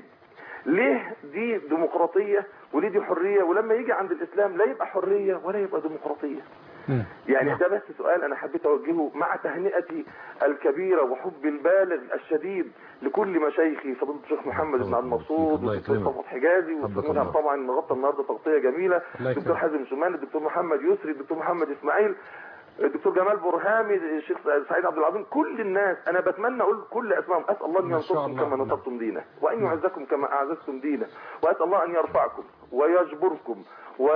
ليه دي ديمقراطية وليه دي حرية، ولما يجي عند الإسلام لا يبقى حرية ولا يبقى ديمقراطية؟ يعني ده بس سؤال أنا حبيت أوجهه مع تهنئتي الكبيرة وحبي البالغ الشديد لكل مشايخي فضيلة الشيخ محمد بن عبد المقصود والدكتور صفوت حجازي والدكتور طبعا مغطى النهارده تغطية جميلة، الدكتور حازم شمال، الدكتور محمد يسري، الدكتور محمد إسماعيل، الدكتور جمال برهامي، الشيخ سعيد عبد العظيم، كل الناس انا بتمنى اقول كل اسمائهم. اسال الله ان ينصركم كما نصرتم دينه، وان يعزكم كما اعززتم دينه، واسال الله ان يرفعكم ويجبركم،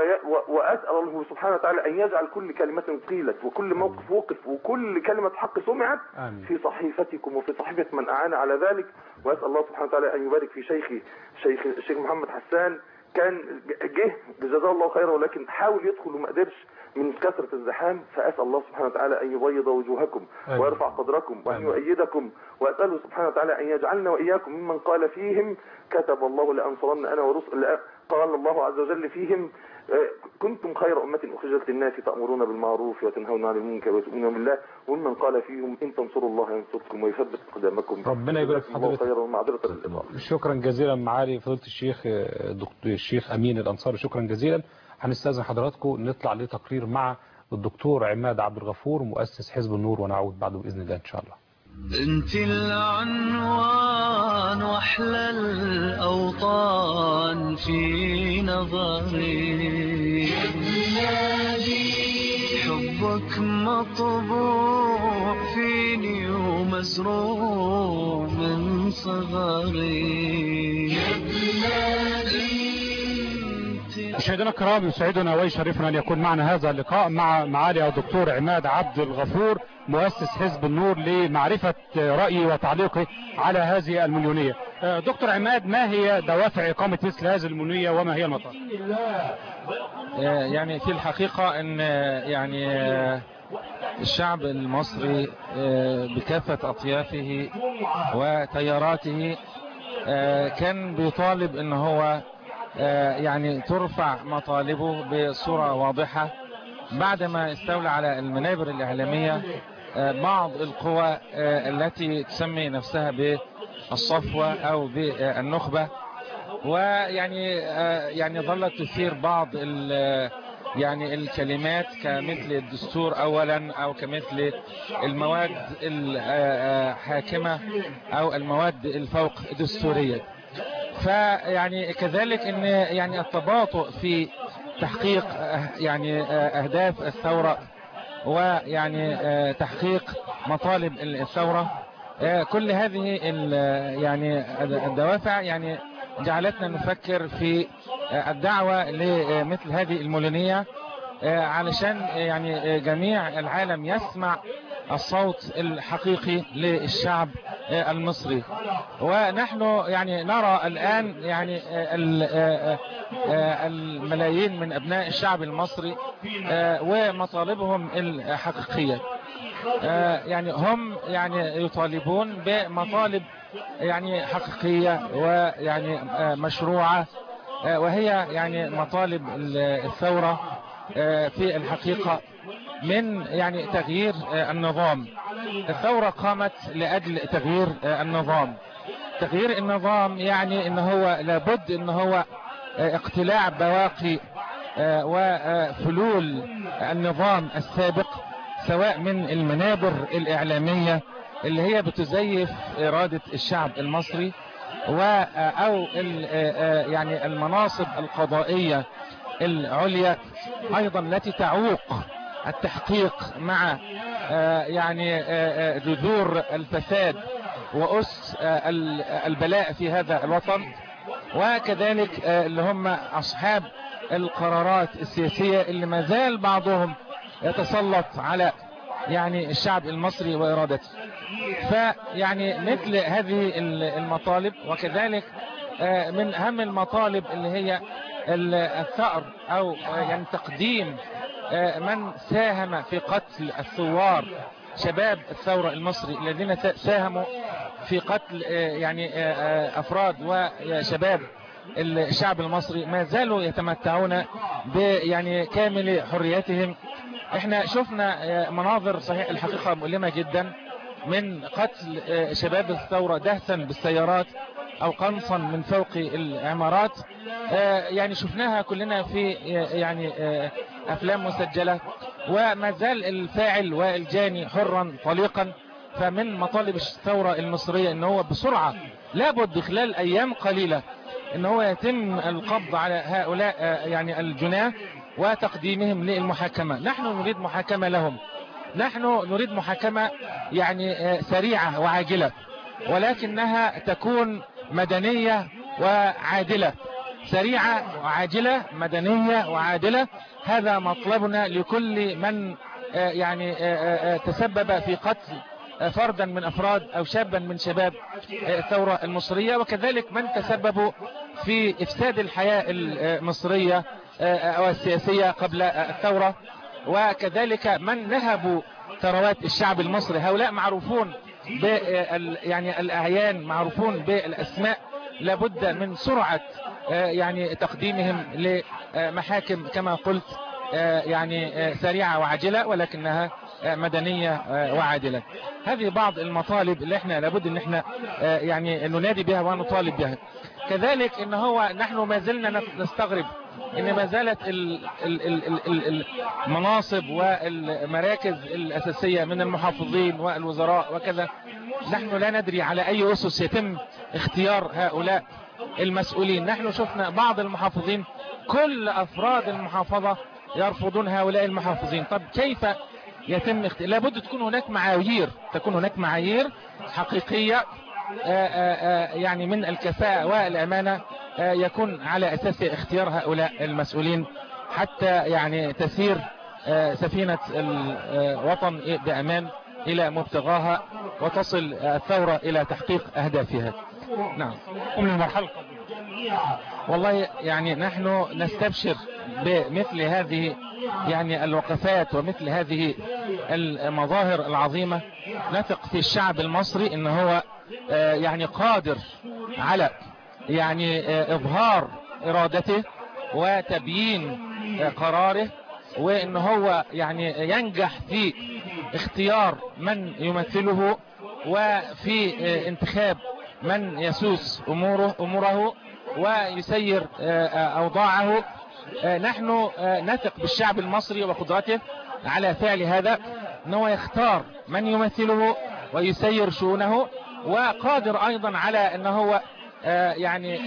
واسال الله سبحانه وتعالى ان يجعل كل كلمه قيلت وكل موقف وقف وكل كلمه حق سمعت في صحيفتكم وفي صحيفه من اعان على ذلك. واسال الله سبحانه وتعالى ان يبارك في الشيخ محمد حسان. كان جه جزاه الله خيرا، ولكن حاول يدخل وما قدرش من كثرة الزحام. فأسأل الله سبحانه وتعالى أن يبيض وجوهكم ويرفع قدركم وأن يؤيدكم، وأسأله سبحانه وتعالى أن يجعلنا وإياكم ممن قال فيهم كتب الله لأنصرن أنا ورسل، قال الله عز وجل فيهم كنتم خير أمة أخرجت للناس تأمرون بالمعروف وتنهون عن المنكر وتؤمنون بالله، وممن قال فيهم إن تنصروا الله ينصركم ويثبت أقدامكم. ربنا يبارك في حضرتك. شكرا جزيلا معالي فضيلة الشيخ دكتور الشيخ أمين الأنصاري، شكرا جزيلا. هنستأذن حضراتكم نطلع لتقرير مع الدكتور عماد عبد الغفور مؤسس حزب النور، ونعود بعده بإذن الله إن شاء الله. انت العنوان واحلى الاوطان في نظري، حبك مطبوع فيني ومزروع من صغري. مشاهدينا الكرام، يسعدنا ويشرفنا ان يكون معنا هذا اللقاء مع معالي الدكتور عماد عبد الغفور مؤسس حزب النور لمعرفة رأيه وتعليقه على هذه المليونية. دكتور عماد، ما هي دوافع إقامة مثل هذه المليونية وما هي المطالب؟ يعني في الحقيقة ان يعني الشعب المصري بكافة أطيافه وتياراته كان بيطالب ان هو يعني ترفع مطالبه بصورة واضحة بعدما استولى على المنابر الإعلامية بعض القوى التي تسمي نفسها بالصفوة أو بالنخبة، ويعني ظلت تثير بعض يعني الكلمات كمثل الدستور أولا، أو كمثل المواد الحاكمة أو المواد الفوق دستورية. فيعني كذلك ان يعني التباطؤ في تحقيق يعني اهداف الثورة ويعني تحقيق مطالب الثورة، كل هذه يعني الدوافع يعني جعلتنا نفكر في الدعوة لمثل هذه المليونية علشان يعني جميع العالم يسمع الصوت الحقيقي للشعب المصري. ونحن يعني نرى الآن يعني الملايين من أبناء الشعب المصري ومطالبهم الحقيقية، يعني هم يعني يطالبون بمطالب يعني حقيقية ويعني مشروعة، وهي يعني مطالب الثورة في الحقيقة من يعني تغيير النظام. الثورة قامت لأجل تغيير النظام. تغيير النظام يعني ان هو لابد ان هو اقتلاع بواقي وفلول النظام السابق، سواء من المنابر الإعلامية اللي هي بتزيف إرادة الشعب المصري، أو يعني المناصب القضائية العليا أيضا التي تعوق التحقيق مع يعني جذور الفساد وأس البلاء في هذا الوطن، وكذلك اللي هم أصحاب القرارات السياسية اللي ما زال بعضهم يتسلط على يعني الشعب المصري وإرادته. فيعني مثل هذه المطالب، وكذلك من أهم المطالب اللي هي الثأر أو يعني تقديم من ساهم في قتل الثوار، شباب الثورة المصري الذين ساهموا في قتل يعني أفراد وشباب الشعب المصري ما زالوا يتمتعون يعني كامل حرياتهم. احنا شفنا مناظر صحيح الحقيقة مؤلمة جدا من قتل شباب الثورة دهسا بالسيارات او قنصا من فوق العمارات، يعني شفناها كلنا في يعني افلام مسجلة، وما زال الفاعل والجاني حرا طليقا. فمن مطالب الثورة المصرية ان هو بسرعة لابد خلال ايام قليلة ان هو يتم القبض على هؤلاء يعني الجناه وتقديمهم للمحاكمة. نحن نريد محاكمة لهم، نحن نريد محاكمة يعني سريعة وعاجلة، ولكنها تكون مدنية وعادلة. سريعة وعاجلة، مدنية وعادلة، هذا مطلبنا لكل من يعني تسبب في قتل فردا من أفراد أو شابا من شباب الثورة المصرية، وكذلك من تسببوا في إفساد الحياة المصرية أو السياسية قبل الثورة، وكذلك من نهبوا ثروات الشعب المصري. هؤلاء معروفون يعني الأعيان، معروفون بالأسماء، لابد من سرعة يعني تقديمهم لمحاكم كما قلت يعني سريعة وعاجلة، ولكنها مدنية وعادلة. هذه بعض المطالب اللي احنا لابد ان احنا يعني ننادي بها ونطالب بها. كذلك ان هو نحن ما زلنا نستغرب ان ما زالت المناصب والمراكز الأساسية من المحافظين والوزراء وكذا، نحن لا ندري على أي أسس يتم اختيار هؤلاء المسؤولين. نحن شفنا بعض المحافظين كل أفراد المحافظة يرفضون هؤلاء المحافظين. طب كيف يتم لابد تكون هناك معايير حقيقية يعني من الكفاءة والأمانة يكون على أساس اختيار هؤلاء المسؤولين حتى يعني تسير سفينة الوطن بأمان إلى مبتغاها وتصل الثورة إلى تحقيق أهدافها. نعم. المرحلة والله يعني نحن نستبشر بمثل هذه يعني الوقفات ومثل هذه المظاهر العظيمة. نثق في الشعب المصري إن هو يعني قادر على يعني إظهار إرادته وتبيين قراره، وإن هو يعني ينجح في اختيار من يمثله وفي انتخاب من يسوس أموره ويسير أوضاعه. نحن نثق بالشعب المصري وقدرته على فعل هذا، أنه يختار من يمثله ويسير شؤونه، وقادر أيضا على أنه هو يعني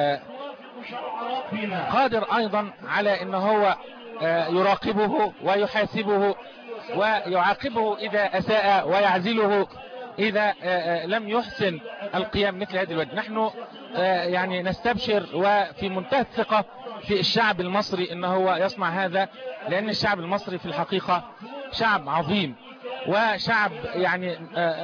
قادر أيضا على أنه هو يراقبه ويحاسبه ويعاقبه إذا أساء ويعزله إذا لم يحسن القيام مثل هذه الوجه. نحن يعني نستبشر وفي منتهى الثقة في الشعب المصري إنه هو يصنع هذا، لأن الشعب المصري في الحقيقة شعب عظيم وشعب يعني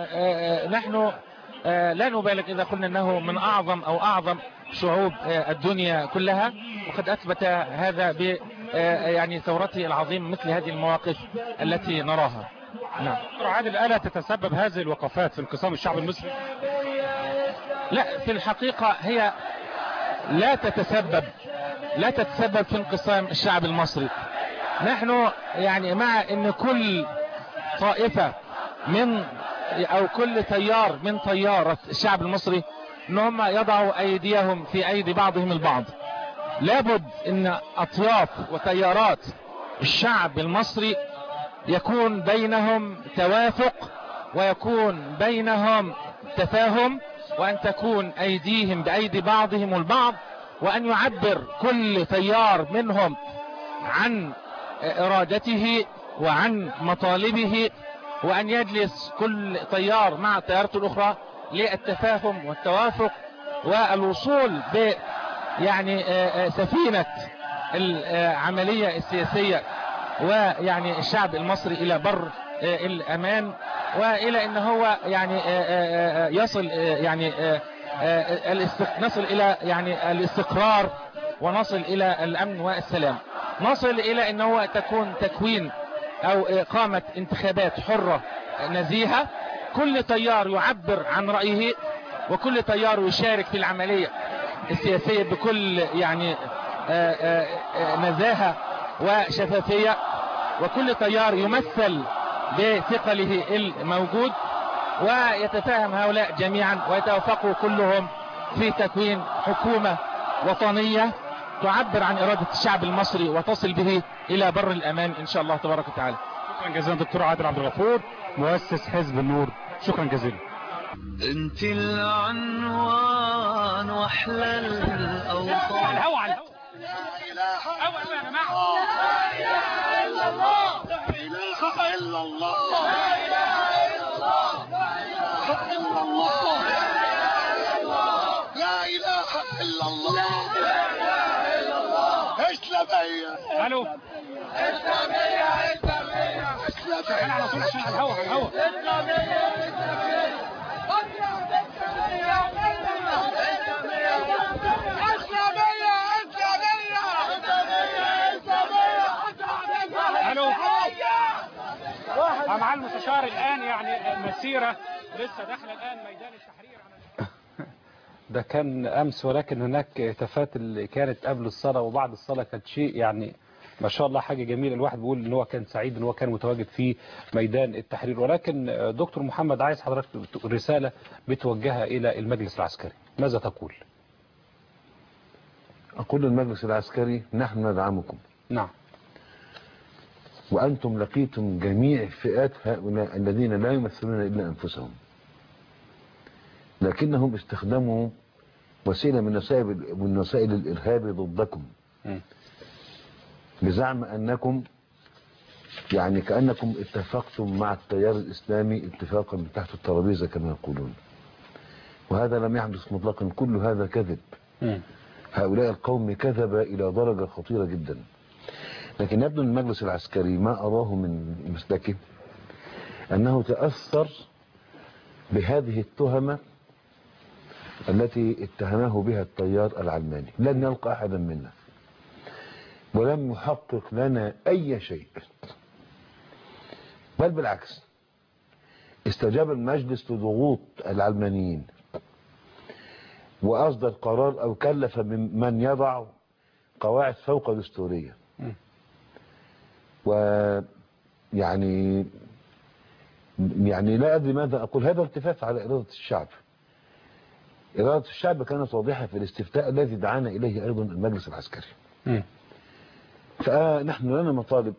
نحن لا نبالغ إذا قلنا أنه من أعظم أو أعظم شعوب الدنيا كلها، وقد أثبت هذا ب يعني ثورته العظيمة مثل هذه المواقف التي نراها. نعم. عادل، ألا تتسبب هذه الوقفات في انقسام الشعب المصري؟ لا، في الحقيقة هي لا تتسبب في انقسام الشعب المصري. نحن يعني مع ان كل طائفة من او كل تيار من تيارة الشعب المصري ان هم يضعوا ايديهم في ايدي بعضهم البعض. لابد ان اطياف وتيارات الشعب المصري يكون بينهم توافق ويكون بينهم تفاهم، وان تكون ايديهم بايدي بعضهم البعض، وان يعبر كل تيار منهم عن ارادته وعن مطالبه، وان يجلس كل تيار مع التيارات الاخرى للتفاهم والتوافق والوصول ب يعني سفينة العملية السياسية ويعني الشعب المصري الى بر الامان، والى ان هو يعني يصل يعني نصل الى يعني الاستقرار، ونصل الى الامن والسلام، نصل الى ان هو تكوين او اقامة انتخابات حرة نزيهة، كل تيار يعبر عن رأيه وكل تيار يشارك في العملية السياسية بكل يعني نزاهة وشفافية، وكل تيار يمثل بثقله الموجود، ويتفاهم هؤلاء جميعا ويتوافقوا كلهم في تكوين حكومة وطنية تعبر عن إرادة الشعب المصري وتصل به إلى بر الأمان إن شاء الله تبارك وتعالى. شكرا جزيلا دكتور عادل عبد الغفور، مؤسس حزب النور. شكرا جزيلا. انت العنوان واحلى الاوطان. الهوى على لا اله الا الله، لا اله الا الله، لا اله الا الله، لا اله الا الله، لا اله الا الله، لا اله الا الله. اسلامية. الو. اسلامية. شغال على طول عشان على الهوا على الهوا. مع المستشار الآن يعني مسيرة لسه داخله الآن ميدان التحرير. ده كان أمس، ولكن هناك هتافات اللي كانت قبل الصلاة وبعد الصلاة كانت شيء يعني ما شاء الله حاجة جميلة. الواحد بيقول ان هو كان سعيد ان هو كان متواجد في ميدان التحرير. ولكن دكتور محمد، عايز حضرتك رسالة بتوجهها إلى المجلس العسكري، ماذا تقول؟ أقول للمجلس العسكري نحن ندعمكم. نعم. وأنتم لقيتم جميع فئات هؤلاء الذين لا يمثلون إلا أنفسهم، لكنهم استخدموا وسيلة من وسائل الإرهاب ضدكم بزعم أنكم يعني كأنكم اتفقتم مع التيار الإسلامي اتفاقا تحت الترابيزة كما يقولون، وهذا لم يحدث مطلقا، كل هذا كذب. هؤلاء القوم كذب إلى درجة خطيرة جدا. لكن يبدو أن المجلس العسكري ما أراه من مسلكه أنه تأثر بهذه التهمة التي اتهمه بها التيار العلماني، لن يلقى أحدا منا ولم يحقق لنا أي شيء، بل بالعكس استجاب المجلس لضغوط العلمانيين وأصدر قرار أو كلف من يضع قواعد فوق دستورية. ويعني لا أدري ماذا أقول، هذا التفاف على إرادة الشعب. إرادة الشعب كانت واضحة في الاستفتاء الذي دعانا إليه أيضا المجلس العسكري. فنحن لنا مطالب،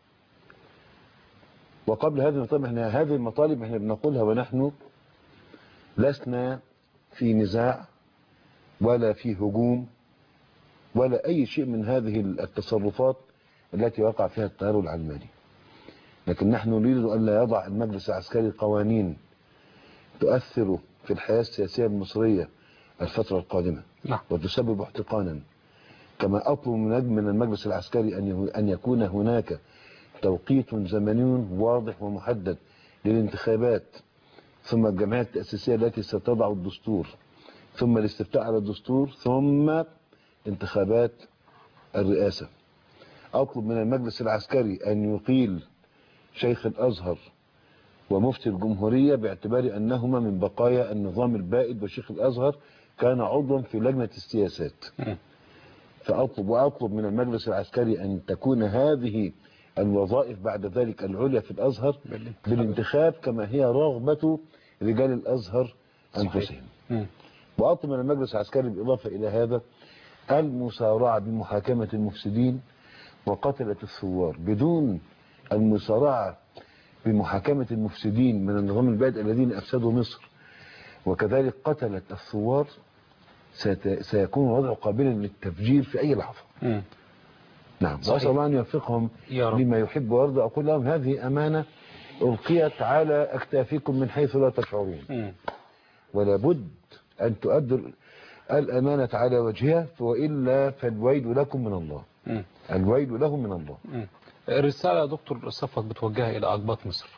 وقبل هذه المطالب احنا بنقولها ونحن لسنا في نزاع ولا في هجوم ولا أي شيء من هذه التصرفات التي وقع فيها التيار العلماني. لكن نحن نريد أن لا يضع المجلس العسكري قوانين تؤثر في الحياة السياسية المصرية الفترة القادمة وتسبب احتقانا. كما أطلب من المجلس العسكري أن يكون هناك توقيت زمني واضح ومحدد للانتخابات، ثم الجمعية التأسيسية التي ستضع الدستور، ثم الاستفتاء على الدستور، ثم انتخابات الرئاسة. أطلب من المجلس العسكري أن يقيل شيخ الأزهر ومفتي الجمهورية باعتبار أنهما من بقايا النظام البائد، وشيخ الأزهر كان عضوا في لجنة السياسات. وأطلب من المجلس العسكري أن تكون هذه الوظائف بعد ذلك العليا في الأزهر بالانتخاب كما هي رغبة رجال الأزهر أنفسهم. وأطلب من المجلس العسكري بالإضافة إلى هذا المسارعة بمحاكمة المفسدين وقتلة الثوار. بدون المسارعة بمحاكمة المفسدين من النظام البائد الذين أفسدوا مصر وكذلك قتلة الثوار سيكون الوضع قابلا للتفجير في أي لحظة. نعم. وأسأل الله أن يوفقهم لما يحب ويرضى. أقول لهم هذه أمانة ألقيت على أكتافكم من حيث لا تشعرون، ولا بد أن تؤدوا الأمانة على وجهها، وإلا فالويل لكم من الله. الويل لهم من الله. الرسالة يا دكتور صفوت بتوجهها إلى أقباط مصر.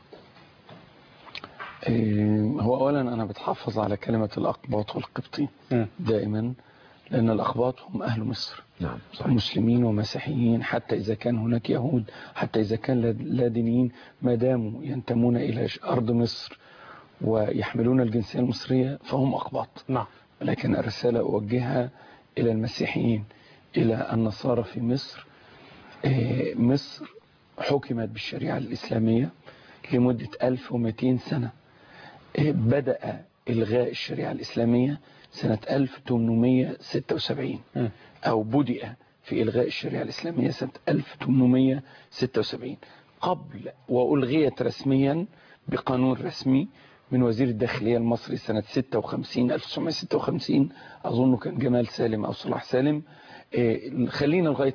هو أولا أنا بتحفظ على كلمة الأقباط والقبطي دائما، لأن الأقباط هم أهل مصر. نعم. مسلمين ومسيحيين، حتى إذا كان هناك يهود، حتى إذا كان لا دينيين، ما داموا ينتمون إلى أرض مصر ويحملون الجنسية المصرية فهم أقباط. نعم. لكن الرسالة أوجهها إلى المسيحيين، إلى النصارى في مصر. مصر حكمت بالشريعة الإسلامية لمدة 1200 سنة. بدأ إلغاء الشريعة الإسلامية سنة 1876 أو بدأ في إلغاء الشريعة الإسلامية سنة 1876 قبل، وألغيت رسميا بقانون رسمي من وزير الداخلية المصري سنة 1956. أظن كان جمال سالم أو صلاح سالم. خلينا لغاية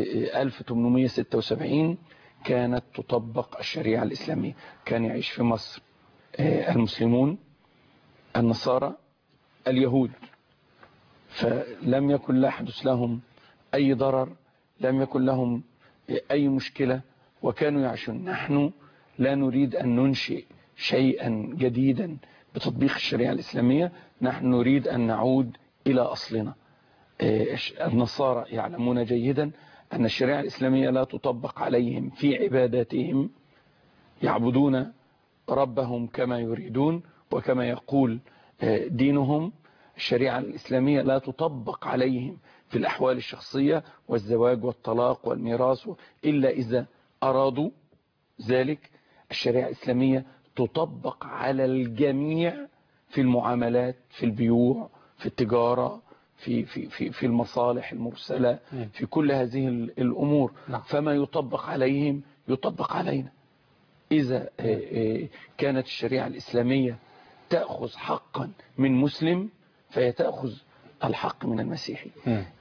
1876 كانت تطبق الشريعة الإسلامية. كان يعيش في مصر المسلمون، النصارى، اليهود، فلم يكن لا حدث لهم أي ضرر، لم يكن لهم أي مشكلة، وكانوا يعيشون. نحن لا نريد أن ننشئ شيئا جديدا بتطبيق الشريعة الإسلامية، نحن نريد أن نعود إلى أصلنا. النصارى يعلمون جيدا أن الشريعة الإسلامية لا تطبق عليهم في عباداتهم، يعبدون ربهم كما يريدون وكما يقول دينهم. الشريعة الإسلامية لا تطبق عليهم في الأحوال الشخصية والزواج والطلاق والميراث إلا إذا أرادوا ذلك. الشريعة الإسلامية تطبق على الجميع في المعاملات، في البيوع، في التجارة، في المصالح المرسلة، في كل هذه الأمور. فما يطبق عليهم يطبق علينا. إذا كانت الشريعة الإسلامية تأخذ حقا من مسلم فهي تأخذ الحق من المسيحي.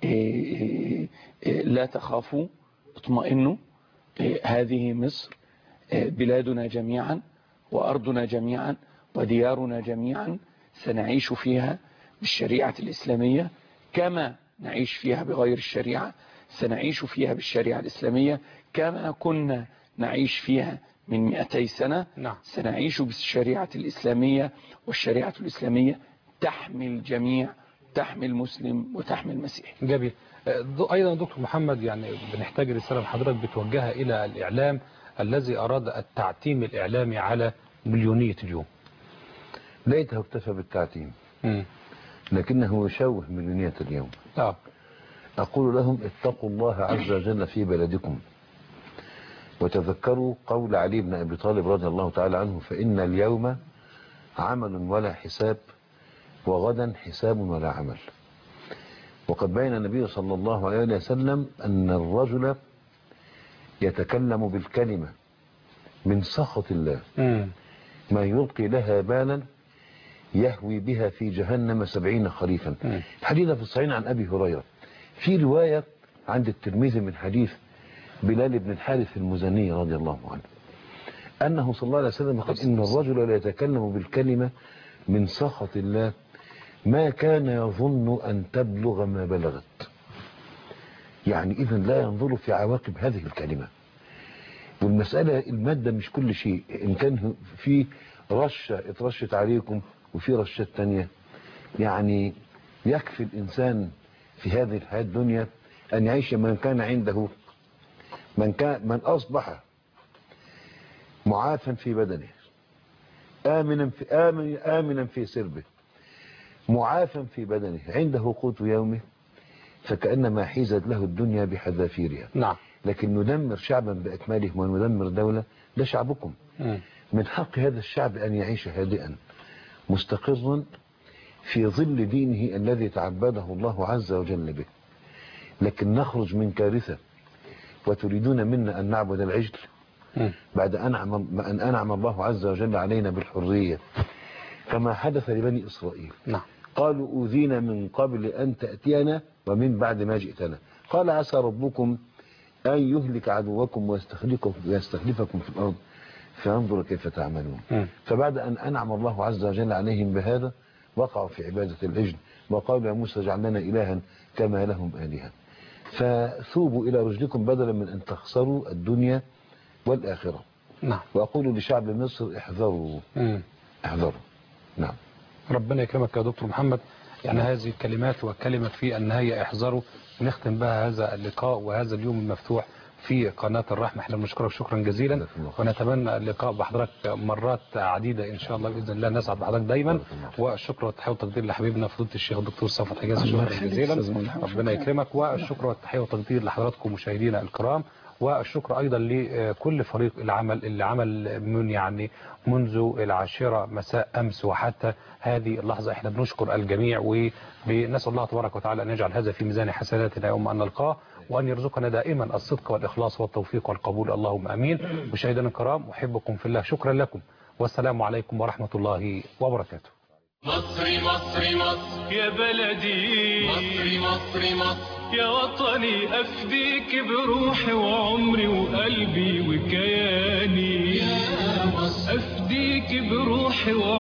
لا تخافوا، اطمئنوا، هذه مصر بلادنا جميعا وأرضنا جميعا وديارنا جميعا، سنعيش فيها بالشريعة الإسلامية كما نعيش فيها بغير الشريعة، سنعيش فيها بالشريعة الإسلامية كما كنا نعيش فيها من 200 سنة. سنعيش بالشريعة الإسلامية، والشريعة الإسلامية تحمي الجميع، تحمي المسلم وتحمي المسيحي. جميل. أيضا دكتور محمد، يعني بنحتاج رسالة حضرتك بتوجهها إلى الإعلام الذي أراد التعتيم الإعلامي على مليونية اليوم. ليته اكتفى بالتعتيم لكنه يشوه مليونية اليوم. أقول لهم اتقوا الله عز وجل في بلدكم، وتذكروا قول علي بن أبي طالب رضي الله تعالى عنه: فإن اليوم عمل ولا حساب، وغدا حساب ولا عمل. وقد بين النبي صلى الله عليه وسلم أن الرجل يتكلم بالكلمة من سخط الله ما يلقي لها بالا يهوي بها في جهنم 70 خريفا. الحديث في الصحيحين عن أبي هريرة. في رواية عند الترمذي من حديث بلال بن الحارث المزني رضي الله عنه أنه صلى الله عليه وسلم قال: إن الرجل لا يتكلم بالكلمة من سخط الله ما كان يظن أن تبلغ ما بلغت. يعني إذن لا ينظر في عواقب هذه الكلمة. والمسألة المادة مش كل شيء، إن كان في رشة اترشت عليكم وفي رشات تانية، يعني يكفي الإنسان في هذه الحياة الدنيا أن يعيش من كان عنده، من أصبح معافا في بدنه، آمنا في سربه، معافا في بدنه، عنده قوت يومه، فكأنما حيزت له الدنيا بحذافيرها. لكن ندمر شعبا بأكمله وندمر دولة، ده شعبكم. من حق هذا الشعب أن يعيش هادئا مستقرا في ظل دينه الذي تعبده الله عز وجل به. لكن نخرج من كارثة وتريدون منا أن نعبد العجل بعد أن أنعم الله عز وجل علينا بالحرية، كما حدث لبني إسرائيل. قالوا أوذينا من قبل أن تأتينا ومن بعد ما جئتنا. قال: عسى ربكم أن يهلك عدوكم ويستخلفكم في الأرض فينظر كيف تعملون. فبعد أن أنعم الله عز وجل عليهم بهذا وقعوا في عبادة العجل وقالوا: يا موسى اجعل لنا إلها كما لهم آلهة. فثوبوا إلى رشدكم بدلا من أن تخسروا الدنيا والآخرة. وأقول لشعب مصر: احذروا احذروا. ربنا يكرمك يا دكتور محمد. يعني هذه الكلمات وكلمة في النهاية احذروا، نختم بها هذا اللقاء وهذا اليوم المفتوح في قناة الرحمة. احنا بنشكرك شكرا جزيلا، ونتمنى اللقاء بحضرتك مرات عديدة إن شاء الله بإذن الله. نسعد بحضرتك دايما، والشكر والتحية والتقدير لحبيبنا فضيلة الشيخ الدكتور صفوت حجازي، شكرا جزيلا، ربنا يكرمك. والشكر والتحية والتقدير لحضراتكم مشاهدينا الكرام، والشكر أيضا لكل فريق العمل اللي عمل منذ 10 مساء أمس وحتى هذه اللحظة. احنا بنشكر الجميع، ونسأل الله تبارك وتعالى أن يجعل هذا في ميزان حسناتنا يوم أن نلقاه، وأن يرزقنا دائما الصدق والإخلاص والتوفيق والقبول، اللهم أمين. مشاهدينا الكرام، أحبكم في الله، شكرا لكم، والسلام عليكم ورحمة الله وبركاته. مصري مصري مصر يا بلدي، مصري مصري مصر يا وطني، أفديك بروحي وعمري وقلبي وكياني، يا مصر أفديك بروحي